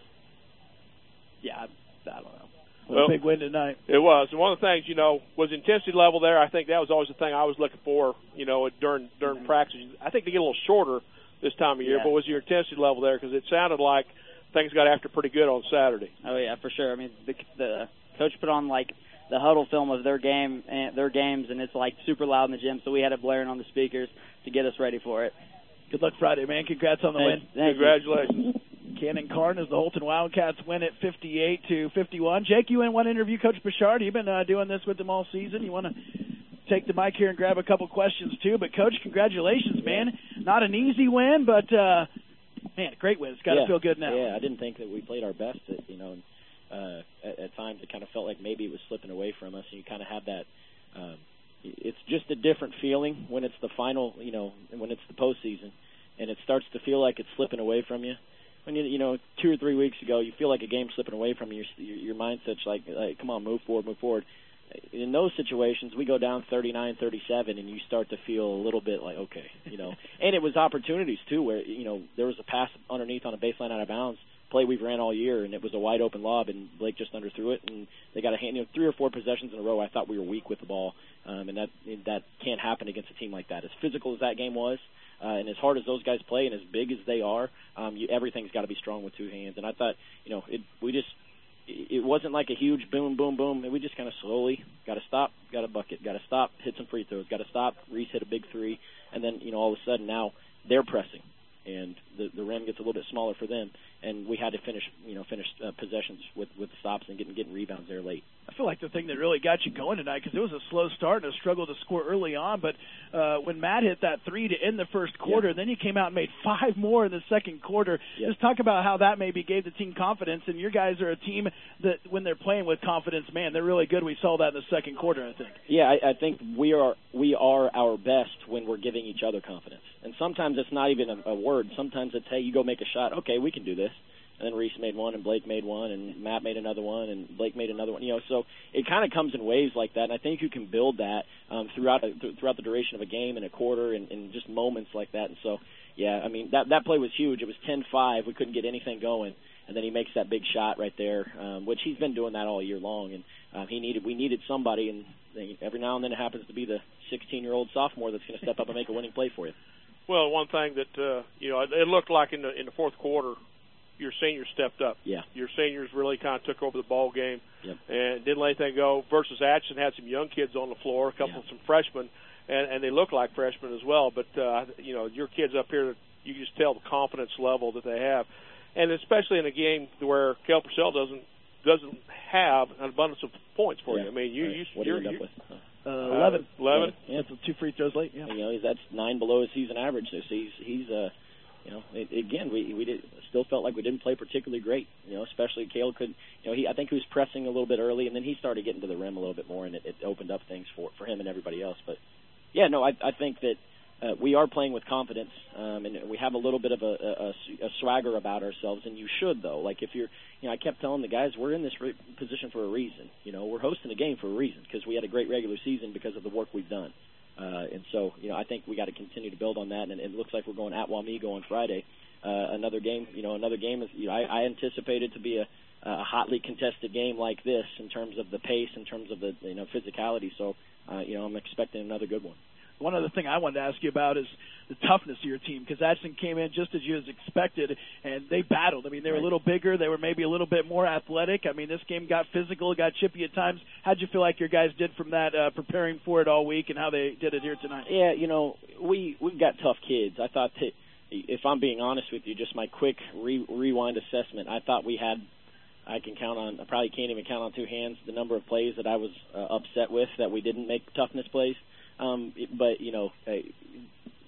yeah, I, I don't know. Well, a big win tonight. It was. And one of the things, you know, was intensity level there. I think that was always the thing I was looking for, you know, during during mm-hmm. practice. I think they get a little shorter this time of year, yeah. but was your intensity level there? Because it sounded like things got after pretty good on Saturday. Oh, yeah, for sure. I mean, the, the coach put on, like, the huddle film of their game and their games, and it's, like, super loud in the gym, so we had it blaring on the speakers to get us ready for it. Good luck Friday, man. Congrats on the Thanks. win. Thank Congratulations. Cannon Carn as the Holton Wildcats win at fifty-eight to fifty-one. Jake, you want to interview Coach Bouchard. You've been uh, doing this with them all season. You want to take the mic here and grab a couple questions too. But Coach, congratulations, man. Not an easy win, but uh, man, great win. It's got to yeah. feel good now. Yeah, I didn't think that we played our best. At, you know, uh, at, at times it kind of felt like maybe it was slipping away from us, and you kind of have that. Um, it's just a different feeling when it's the final. You know, when it's the postseason, and it starts to feel like it's slipping away from you. When you you know two or three weeks ago, you feel like a game slipping away from you. Your, your mindset's like, like, come on, move forward, move forward. In those situations, we go down thirty-nine thirty-seven, and you start to feel a little bit like, okay, you know. And it was opportunities too, where you know there was a pass underneath on a baseline out of bounds, play we've ran all year, and it was a wide open lob, and Blake just underthrew it, and they got a hand. You know, three or four possessions in a row, I thought we were weak with the ball, um, and that that can't happen against a team like that. As physical as that game was. Uh, and as hard as those guys play and as big as they are, um, you, everything's got to be strong with two hands. And I thought, you know, it, we just it wasn't like a huge boom, boom, boom. We just kind of slowly got to stop, got to bucket, got to stop, hit some free throws, got to stop. Reese hit a big three, and then you know all of a sudden now they're pressing, and the the rim gets a little bit smaller for them, and we had to finish you know finish uh, possessions with with the stops and getting getting rebounds there late. I feel like the thing that really got you going tonight, because it was a slow start and a struggle to score early on, but uh, when Matt hit that three to end the first quarter, yeah. then you came out and made five more in the second quarter. Yeah. Just talk about how that maybe gave the team confidence, and your guys are a team that when they're playing with confidence, man, they're really good. We saw that in the second quarter, I think. Yeah, I, I think we are we are our best when we're giving each other confidence. And sometimes it's not even a, a word. Sometimes it's, hey, you go make a shot. Okay, we can do this. And then Reese made one, and Blake made one, and Matt made another one, and Blake made another one. You know, so it kind of comes in waves like that, and I think you can build that um, throughout a, th- throughout the duration of a game and a quarter, and, and just moments like that. And so, yeah, I mean that that play was huge. It was ten five. We couldn't get anything going, and then he makes that big shot right there, um, which he's been doing that all year long. And um, he needed we needed somebody, and they, every now and then it happens to be the sixteen-year-old sophomore that's going to step up and make a winning play for you. Well, one thing that uh, you know, it, it looked like in the in the fourth quarter. Your seniors stepped up. Yeah. Your seniors really kind of took over the ball game yep. and didn't let anything go. Versus Atchison had some young kids on the floor, a couple yeah. of some freshmen, and, and they look like freshmen as well. But uh, you know, your kids up here, you just tell the confidence level that they have, and especially in a game where Kel Purcell doesn't doesn't have an abundance of points for yeah. you. I mean, you right. you what do you end up with? Uh, eleven. Uh, eleven. Yeah, yeah. Two free throws late. Yeah. You know, that's nine below his season average. So he's he's uh. You know, it, again, we we did, still felt like we didn't play particularly great. You know, especially Cale could. You know, he I think he was pressing a little bit early, and then he started getting to the rim a little bit more, and it, it opened up things for for him and everybody else. But yeah, no, I I think that uh, we are playing with confidence, um, and we have a little bit of a, a, a swagger about ourselves, and you should though. Like if you're, you know, I kept telling the guys we're in this re- position for a reason. You know, we're hosting a game for a reason because we had a great regular season because of the work we've done. Uh, and so, you know, I think we got to continue to build on that, and it looks like we're going at Wamego on Friday. Uh, another game, you know, another game is, you know, I, I anticipated to be a, a hotly contested game like this in terms of the pace, in terms of the, you know, physicality. So, uh, you know, I'm expecting another good one. One other thing I wanted to ask you about is the toughness of your team, because Atchison came in just as you as expected, and they battled. I mean, they were right. a little bigger. They were maybe a little bit more athletic. I mean, this game got physical, got chippy at times. How'd you feel like your guys did from that, uh, preparing for it all week, and how they did it here tonight? Yeah, you know, we, we've got tough kids. I thought that, if I'm being honest with you, just my quick re- rewind assessment, I thought we had, I can count on, I probably can't even count on two hands the number of plays that I was uh, upset with that we didn't make toughness plays. Um, but, you know, uh,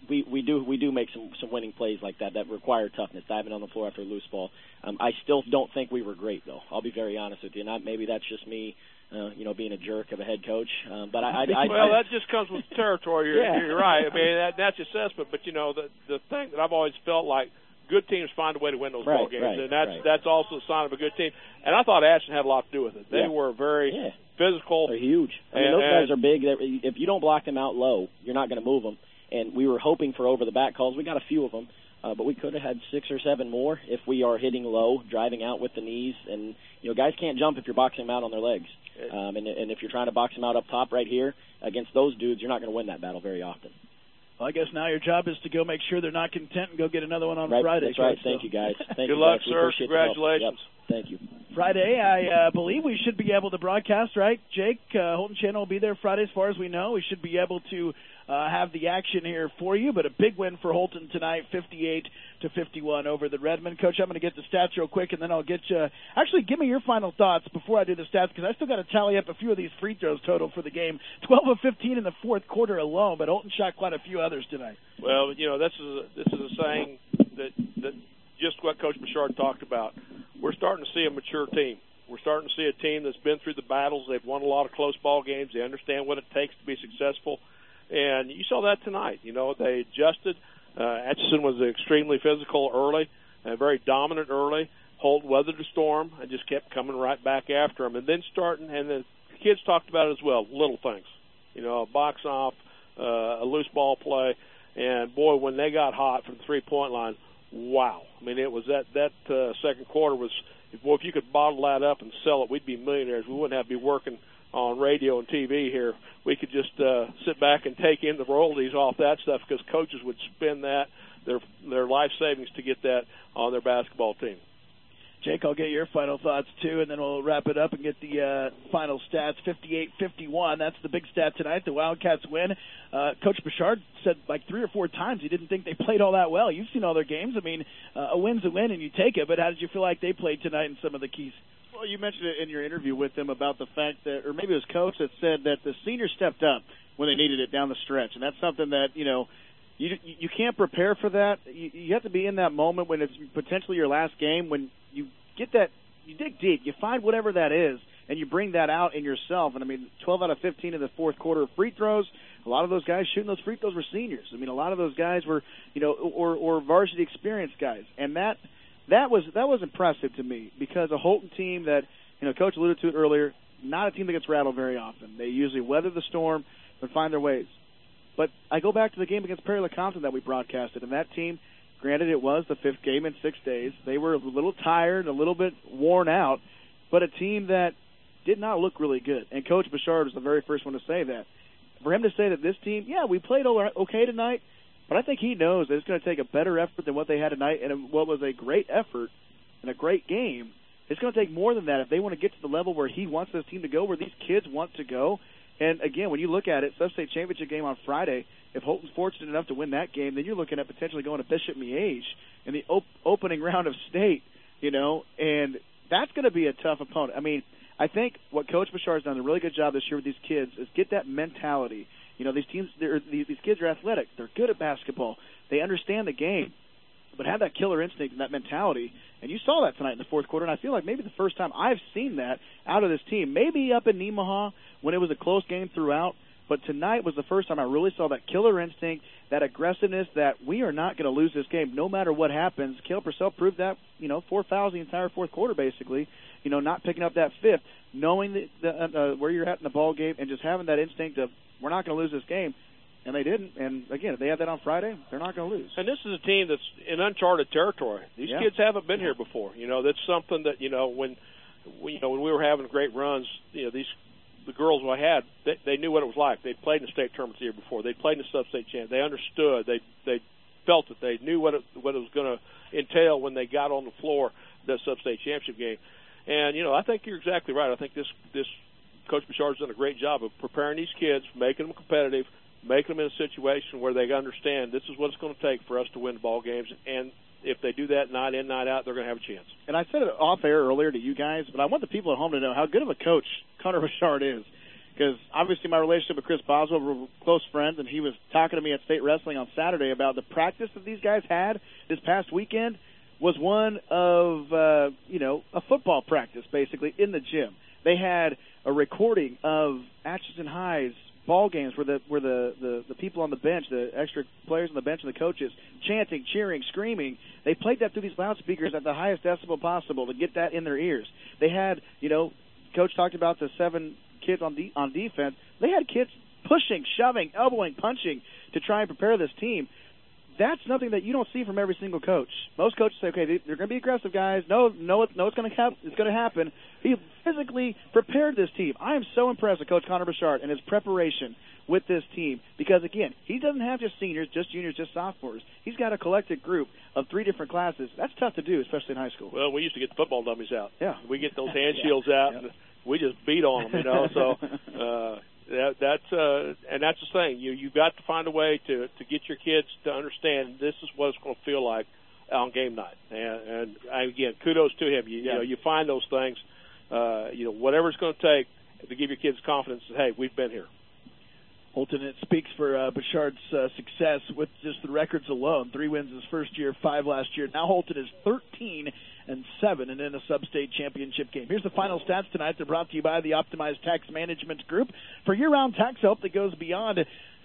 we, we do we do make some, some winning plays like that that require toughness, diving on the floor after a loose ball. Um, I still don't think we were great, though. I'll be very honest with you. Not maybe that's just me, uh, you know, being a jerk of a head coach. Um, but I, I, I well, I, that just comes with territory. You're, yeah. you're right. I mean, that, that's assessment. But you know, the the thing that I've always felt like, good teams find a way to win those right, ball games, right, and that's right. that's also a sign of a good team. And I thought Ashton had a lot to do with it. They yeah. were very yeah. physical. They're huge. I mean, and, those guys and, are big. They're, if you don't block them out low, you're not going to move them. And we were hoping for over-the-back calls. We got a few of them, uh, but we could have had six or seven more if we are hitting low, driving out with the knees. And, you know, guys can't jump if you're boxing them out on their legs. Um, and, and if you're trying to box them out up top right here against those dudes, you're not going to win that battle very often. Well, I guess now your job is to go make sure they're not content and go get another one on right, Friday. That's right. So. Thank you, guys. Thank Good you, luck, guys. sir. Congratulations. Yep. Thank you. Friday, I uh, believe we should be able to broadcast, right? Jake, uh, Holton Channel will be there Friday as far as we know. We should be able to uh, have the action here for you, but a big win for Holton tonight, fifty-eight to fifty-one over the Redmen. Coach, I'm going to get the stats real quick, and then I'll get you. Actually, give me your final thoughts before I do the stats, because I still got to tally up a few of these free throws total for the game. twelve of fifteen in the fourth quarter alone, but Holton shot quite a few others tonight. Well, you know, this is a, this is a saying that that just what Coach Bouchard talked about. We're starting to see a mature team. We're starting to see a team that's been through the battles. They've won a lot of close ball games. They understand what it takes to be successful. And you saw that tonight. You know, they adjusted. Uh, Atchison was extremely physical early, uh, very dominant early. Holt weathered the storm and just kept coming right back after him. And then starting, and the kids talked about it as well, little things. You know, a box off, uh, a loose ball play. And, boy, when they got hot from the three-point line, wow. I mean, it was that, that uh, second quarter was, boy, if you could bottle that up and sell it, we'd be millionaires. We wouldn't have to be working on radio and T V here. We could just uh, sit back and take in the royalties off that stuff, because coaches would spend that, their their life savings, to get that on their basketball team. Jake, I'll get your final thoughts, too, and then we'll wrap it up and get the uh, final stats, fifty-eight fifty-one. That's the big stat tonight. The Wildcats win. Uh, Coach Bouchard said like three or four times he didn't think they played all that well. You've seen all their games. I mean, uh, a win's a win, and you take it, but how did you feel like they played tonight in some of the keys? Well, you mentioned it in your interview with them about the fact that, or maybe it was Coach that said that the seniors stepped up when they needed it down the stretch, and that's something that, you know, you you can't prepare for that. You, you have to be in that moment when it's potentially your last game, when you get that, you dig deep, you find whatever that is, and you bring that out in yourself. And, I mean, twelve out of fifteen in the fourth quarter free throws, a lot of those guys shooting those free throws were seniors. I mean, a lot of those guys were, you know, or, or varsity experienced guys. And that that was that was impressive to me, because a Holton team that, you know, Coach alluded to it earlier, not a team that gets rattled very often. They usually weather the storm and find their ways. But I go back to the game against Perry LeCompton that we broadcasted, and that team, granted it was the fifth game in six days, they were a little tired, a little bit worn out, but a team that did not look really good. And Coach Bouchard was the very first one to say that. For him to say that this team, yeah, we played okay tonight, but I think he knows that it's going to take a better effort than what they had tonight, and what was a great effort and a great game. It's going to take more than that if they want to get to the level where he wants this team to go, where these kids want to go. And, again, when you look at it, Sub-State Championship game on Friday, if Holton's fortunate enough to win that game, then you're looking at potentially going to Bishop Miege in the op- opening round of state, you know, and that's going to be a tough opponent. I mean, I think what Coach Bouchard's done a really good job this year with these kids is get that mentality. You know, these teams, they're, these, these kids are athletic. They're good at basketball. They understand the game, but have that killer instinct and that mentality. And you saw that tonight in the fourth quarter, and I feel like maybe the first time I've seen that out of this team. Maybe up in Nemaha when it was a close game throughout, but tonight was the first time I really saw that killer instinct, that aggressiveness, that we are not going to lose this game no matter what happens. Caleb Purcell proved that, you know, four fouls the entire fourth quarter basically, you know, not picking up that fifth, knowing the, the, uh, where you're at in the ball game and just having that instinct of we're not going to lose this game. And they didn't. And, again, if they have that on Friday, they're not going to lose. And this is a team that's in uncharted territory. These yeah. kids haven't been here before. You know, that's something that, you know, when we, you know, when we were having great runs, you know, these the girls I had, they, they knew what it was like. They'd played in the state tournament the year before. They'd played in the sub-state champ. They understood. They they felt it. They knew what it, what it was going to entail when they got on the floor that sub-state championship game. And, you know, I think you're exactly right. I think this, this Coach Bouchard's done a great job of preparing these kids, making them competitive, making them in a situation where they understand this is what it's going to take for us to win ball games. And if they do that night in, night out, they're going to have a chance. And I said it off air earlier to you guys, but I want the people at home to know how good of a coach Connor Bouchard is. because obviously my relationship with Chris Boswell, we're close friends, and he was talking to me at State Wrestling on Saturday about the practice that these guys had this past weekend was one of, uh, you know, a football practice, basically, in the gym. They had a recording of Atchison High's ball games where the where the, the, the people on the bench, the extra players on the bench and the coaches, chanting, cheering, screaming, they played that through these loudspeakers at the highest decibel possible to get that in their ears. They had, you know, Coach talked about the seven kids on de- on defense. They had kids pushing, shoving, elbowing, punching to try and prepare this team. That's something that you don't see from every single coach. Most coaches say, okay, they're going to be aggressive guys. No, no, no, it's going to happen. It's going to happen. He physically prepared this team. I am so impressed with Coach Connor Bouchard and his preparation with this team because, again, he doesn't have just seniors, just juniors, just sophomores. He's got a collected group of three different classes. That's tough to do, especially in high school. Well, we used to get the football dummies out. Yeah. We get those hand shields out, yeah. and we just beat on them, you know. So uh, that, that's uh, and that's the thing. You you've got to find a way to to get your kids to understand this is what it's going to feel like on game night. And, and again, kudos to him. You, yeah. you know, you find those things. Uh, you know, whatever it's going to take to give your kids confidence that, hey, we've been here. Holton, it speaks for uh, Bouchard's uh, success with just the records alone. Three wins his first year, five last year. Now Holton is thirteen and seven and in a sub-state championship game. Here's the final stats tonight. They're brought to you by the Optimized Tax Management Group for year-round tax help that goes beyond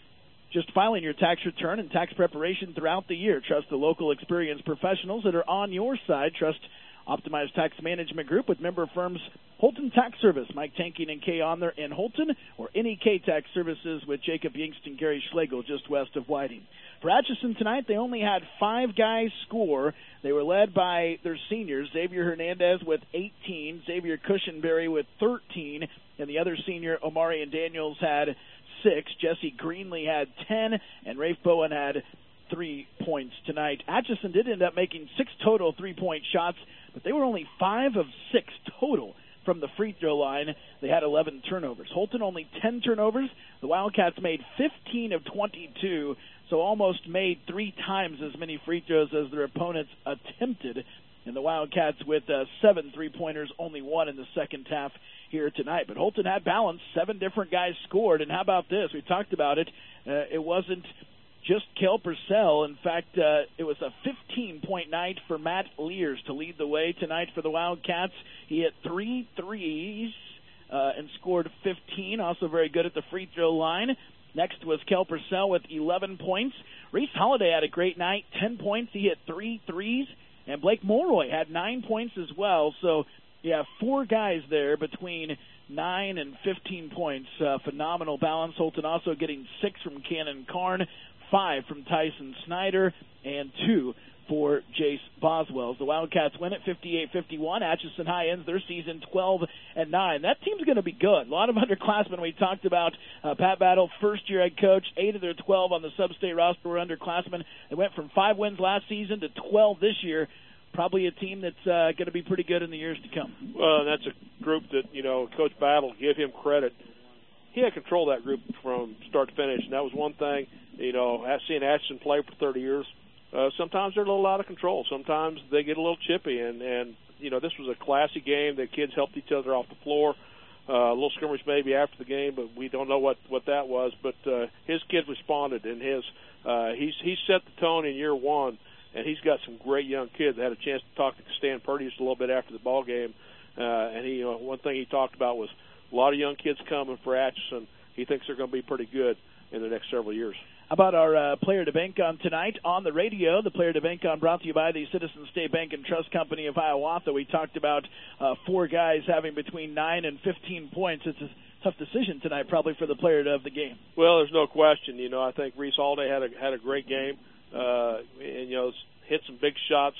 just filing your tax return and tax preparation throughout the year. Trust the local experienced professionals that are on your side. Trust Optimized Tax Management Group with member firms Holton Tax Service, Mike Tanking and Kay Onler in Holton, or N E K Tax Services with Jacob Yingst and Gary Schlegel just west of Whiting. For Atchison tonight, they only had five guys score. They were led by their seniors, Xavier Hernandez with eighteen, Xavier Cushenberry with thirteen, and the other senior, Omarion Daniels, had six. Jesse Greenlee had ten, and Rafe Bowen had three points tonight. Atchison did end up making six total three-point shots, but they were only five of six total from the free throw line. They had eleven turnovers. Holton only ten turnovers. The Wildcats made fifteen of twenty-two, so almost made three times as many free throws as their opponents attempted. And the Wildcats with uh, seven three-pointers, only one in the second half here tonight. But Holton had balance. Seven different guys scored. And how about this? We talked about it. Uh, it wasn't just Kel Purcell. In fact, uh, it was a fifteen-point night for Matt Lears to lead the way tonight for the Wildcats. He hit three threes uh, and scored fifteen. Also very good at the free throw line. Next was Kel Purcell with eleven points. Reese Holiday had a great night, ten points. He hit three threes. And Blake Mulroy had nine points as well. So, yeah, four guys there between nine and fifteen points. Uh, phenomenal balance. Holton also getting six from Cannon Karn, five from Tyson Snyder, and two for Jace Boswell. The Wildcats win at fifty-eight fifty-one. Atchison High ends their season twelve and nine. That team's going to be good. A lot of underclassmen. We talked about uh, Pat Battle, first-year head coach. Eight of their twelve on the sub-state roster were underclassmen. They went from five wins last season to twelve this year. Probably a team that's uh, going to be pretty good in the years to come. Well, that's a group that, you know, Coach Battle, give him credit. He had control of that group from start to finish, and that was one thing. You know, seeing Atchison play for thirty years, uh, sometimes they're a little out of control. Sometimes they get a little chippy, and, and you know, this was a classy game. The kids helped each other off the floor. Uh, a little skirmish maybe after the game, but we don't know what, what that was. But uh, his kids responded, and his uh, he's he's set the tone in year one, and he's got some great young kids. I had a chance to talk to Stan Purdy just a little bit after the ball game, uh, and he you know, one thing he talked about was a lot of young kids coming for Atchison. He thinks they're going to be pretty good in the next several years. How about our uh, player to bank on tonight on the radio? The player to bank on brought to you by the Citizens State Bank and Trust Company of Hiawatha. We talked about uh, four guys having between nine and fifteen points. It's a tough decision tonight, probably for the player of the game. Well, there's no question. You know, I think Reese Holiday had a had a great game, uh, and you know, hit some big shots.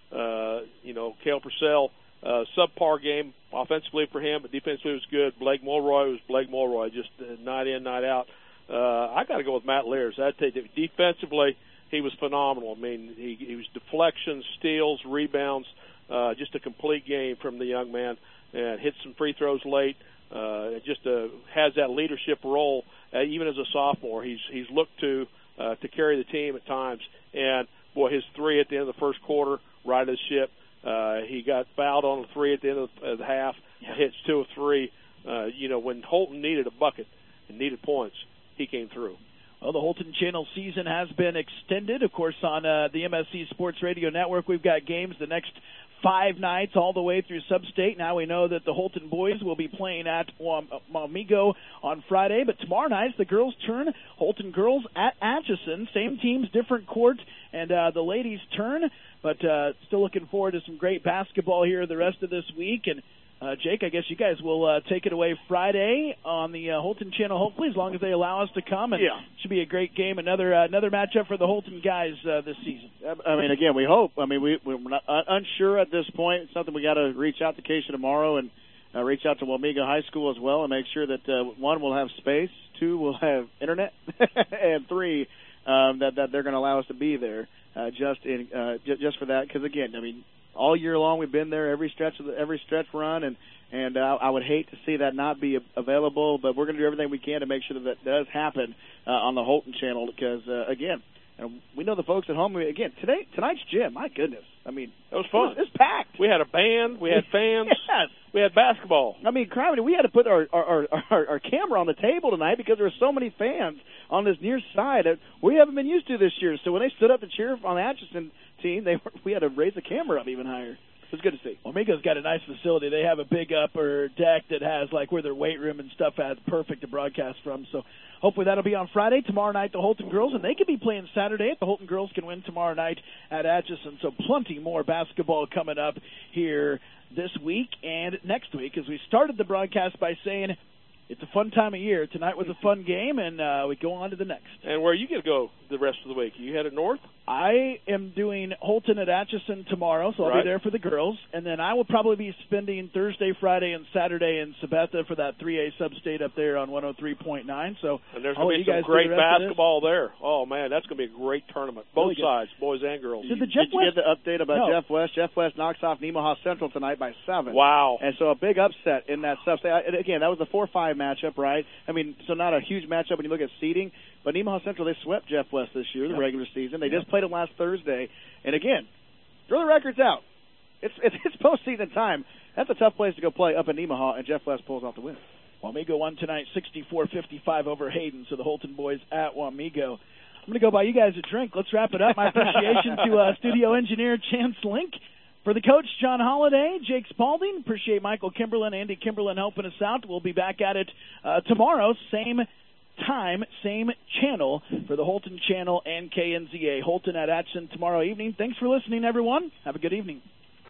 Uh, you know, Cale Purcell, uh, subpar game offensively for him, but defensively was good. Blake Mulroy was Blake Mulroy, just uh, night in, night out. Uh, I got to go with Matt Lears. I'd take it. Defensively, he was phenomenal. I mean, he, he was deflections, steals, rebounds, uh, just a complete game from the young man, and hit some free throws late. Uh, just uh, has that leadership role, uh, even as a sophomore. He's he's looked to uh, to carry the team at times. And boy, his three at the end of the first quarter, righted his ship. Uh, he got fouled on a three at the end of the, of the half. Yeah. Hits two of three. uh, you know, when Holton needed a bucket and needed points, he came through. Well, the Holton Channel season has been extended. Of course, on uh, the M S C Sports Radio Network, we've got games the next five nights all the way through Sub-State. Now we know that the Holton boys will be playing at Wamego on Friday, but tomorrow night the girls' turn. Holton girls at Atchison. Same teams, different court, and uh, the ladies' turn. But uh, still looking forward to some great basketball here the rest of this week. And Uh, Jake, I guess you guys will uh, take it away Friday on the uh, Holton Channel, hopefully, as long as they allow us to come. And yeah. It should be a great game, another uh, another matchup for the Holton guys uh, this season. I mean, again, we hope. I mean, we, we're not, uh, unsure at this point. It's something we got to reach out to Keisha tomorrow and uh, reach out to Wamego High School as well and make sure that, uh, one, we'll have space, two, we'll have internet, and three, um, that, that they're going to allow us to be there uh, just in uh, j- just for that. Because, again, I mean, all year long we've been there every stretch of the, every stretch run, and and uh, I would hate to see that not be available, but we're going to do everything we can to make sure that that does happen uh, on the Holton Channel because, uh, again, and we know the folks at home. Again, today tonight's gym, my goodness. I mean, it was fun. It was, it was packed. We had a band. We had fans. Yes. We had basketball. I mean, crime, we had to put our our, our our camera on the table tonight because there were so many fans on this near side that we haven't been used to this year. So when they stood up to cheer on the Atchison team, they were, we had to raise the camera up even higher. It was good to see. Wamego's got a nice facility. They have a big upper deck that has like where their weight room and stuff at. Perfect to broadcast from. So hopefully that'll be on Friday. Tomorrow night, the Holton girls, and they could be playing Saturday if the Holton girls can win tomorrow night at Atchison. So plenty more basketball coming up here this week and next week. As we started the broadcast by saying it's a fun time of year. Tonight was a fun game, and uh, we go on to the next. And where are you going to go the rest of the week? You headed north? I am doing Holton at Atchison tomorrow, so I'll right. be there for the girls. And then I will probably be spending Thursday, Friday, and Saturday in Sabetha for that three A sub-state up there on one oh three point nine. So and there's going to be some great basketball there. Oh, man, that's going to be a great tournament. Both really sides, boys and girls. Did, the Jeff Did you West... get the update about no. Jeff West? Jeff West knocks off Nemaha Central tonight by seven. Wow. And so a big upset in that sub-state. And again, that was the four five matchup, right? I mean, so not a huge matchup when you look at seeding. But Nemaha Central, they swept Jeff West this year, the yep. regular season. They yep. just played them last Thursday. And again, throw the records out. It's it's, it's postseason time. That's a tough place to go play up in Nemaha, and Jeff West pulls off the win. Wamego won tonight sixty-four fifty-five over Hayden, so the Holton boys at Wamego. I'm going to go buy you guys a drink. Let's wrap it up. My appreciation to uh, studio engineer Chance Link. For the coach, John Holliday, Jake Spalding, appreciate Michael Kimberlin, Andy Kimberlin helping us out. We'll be back at it uh, tomorrow, same time, same channel for the Holton Channel and K N Z A. Holton at Atchison tomorrow evening. Thanks for listening, everyone. Have a good evening.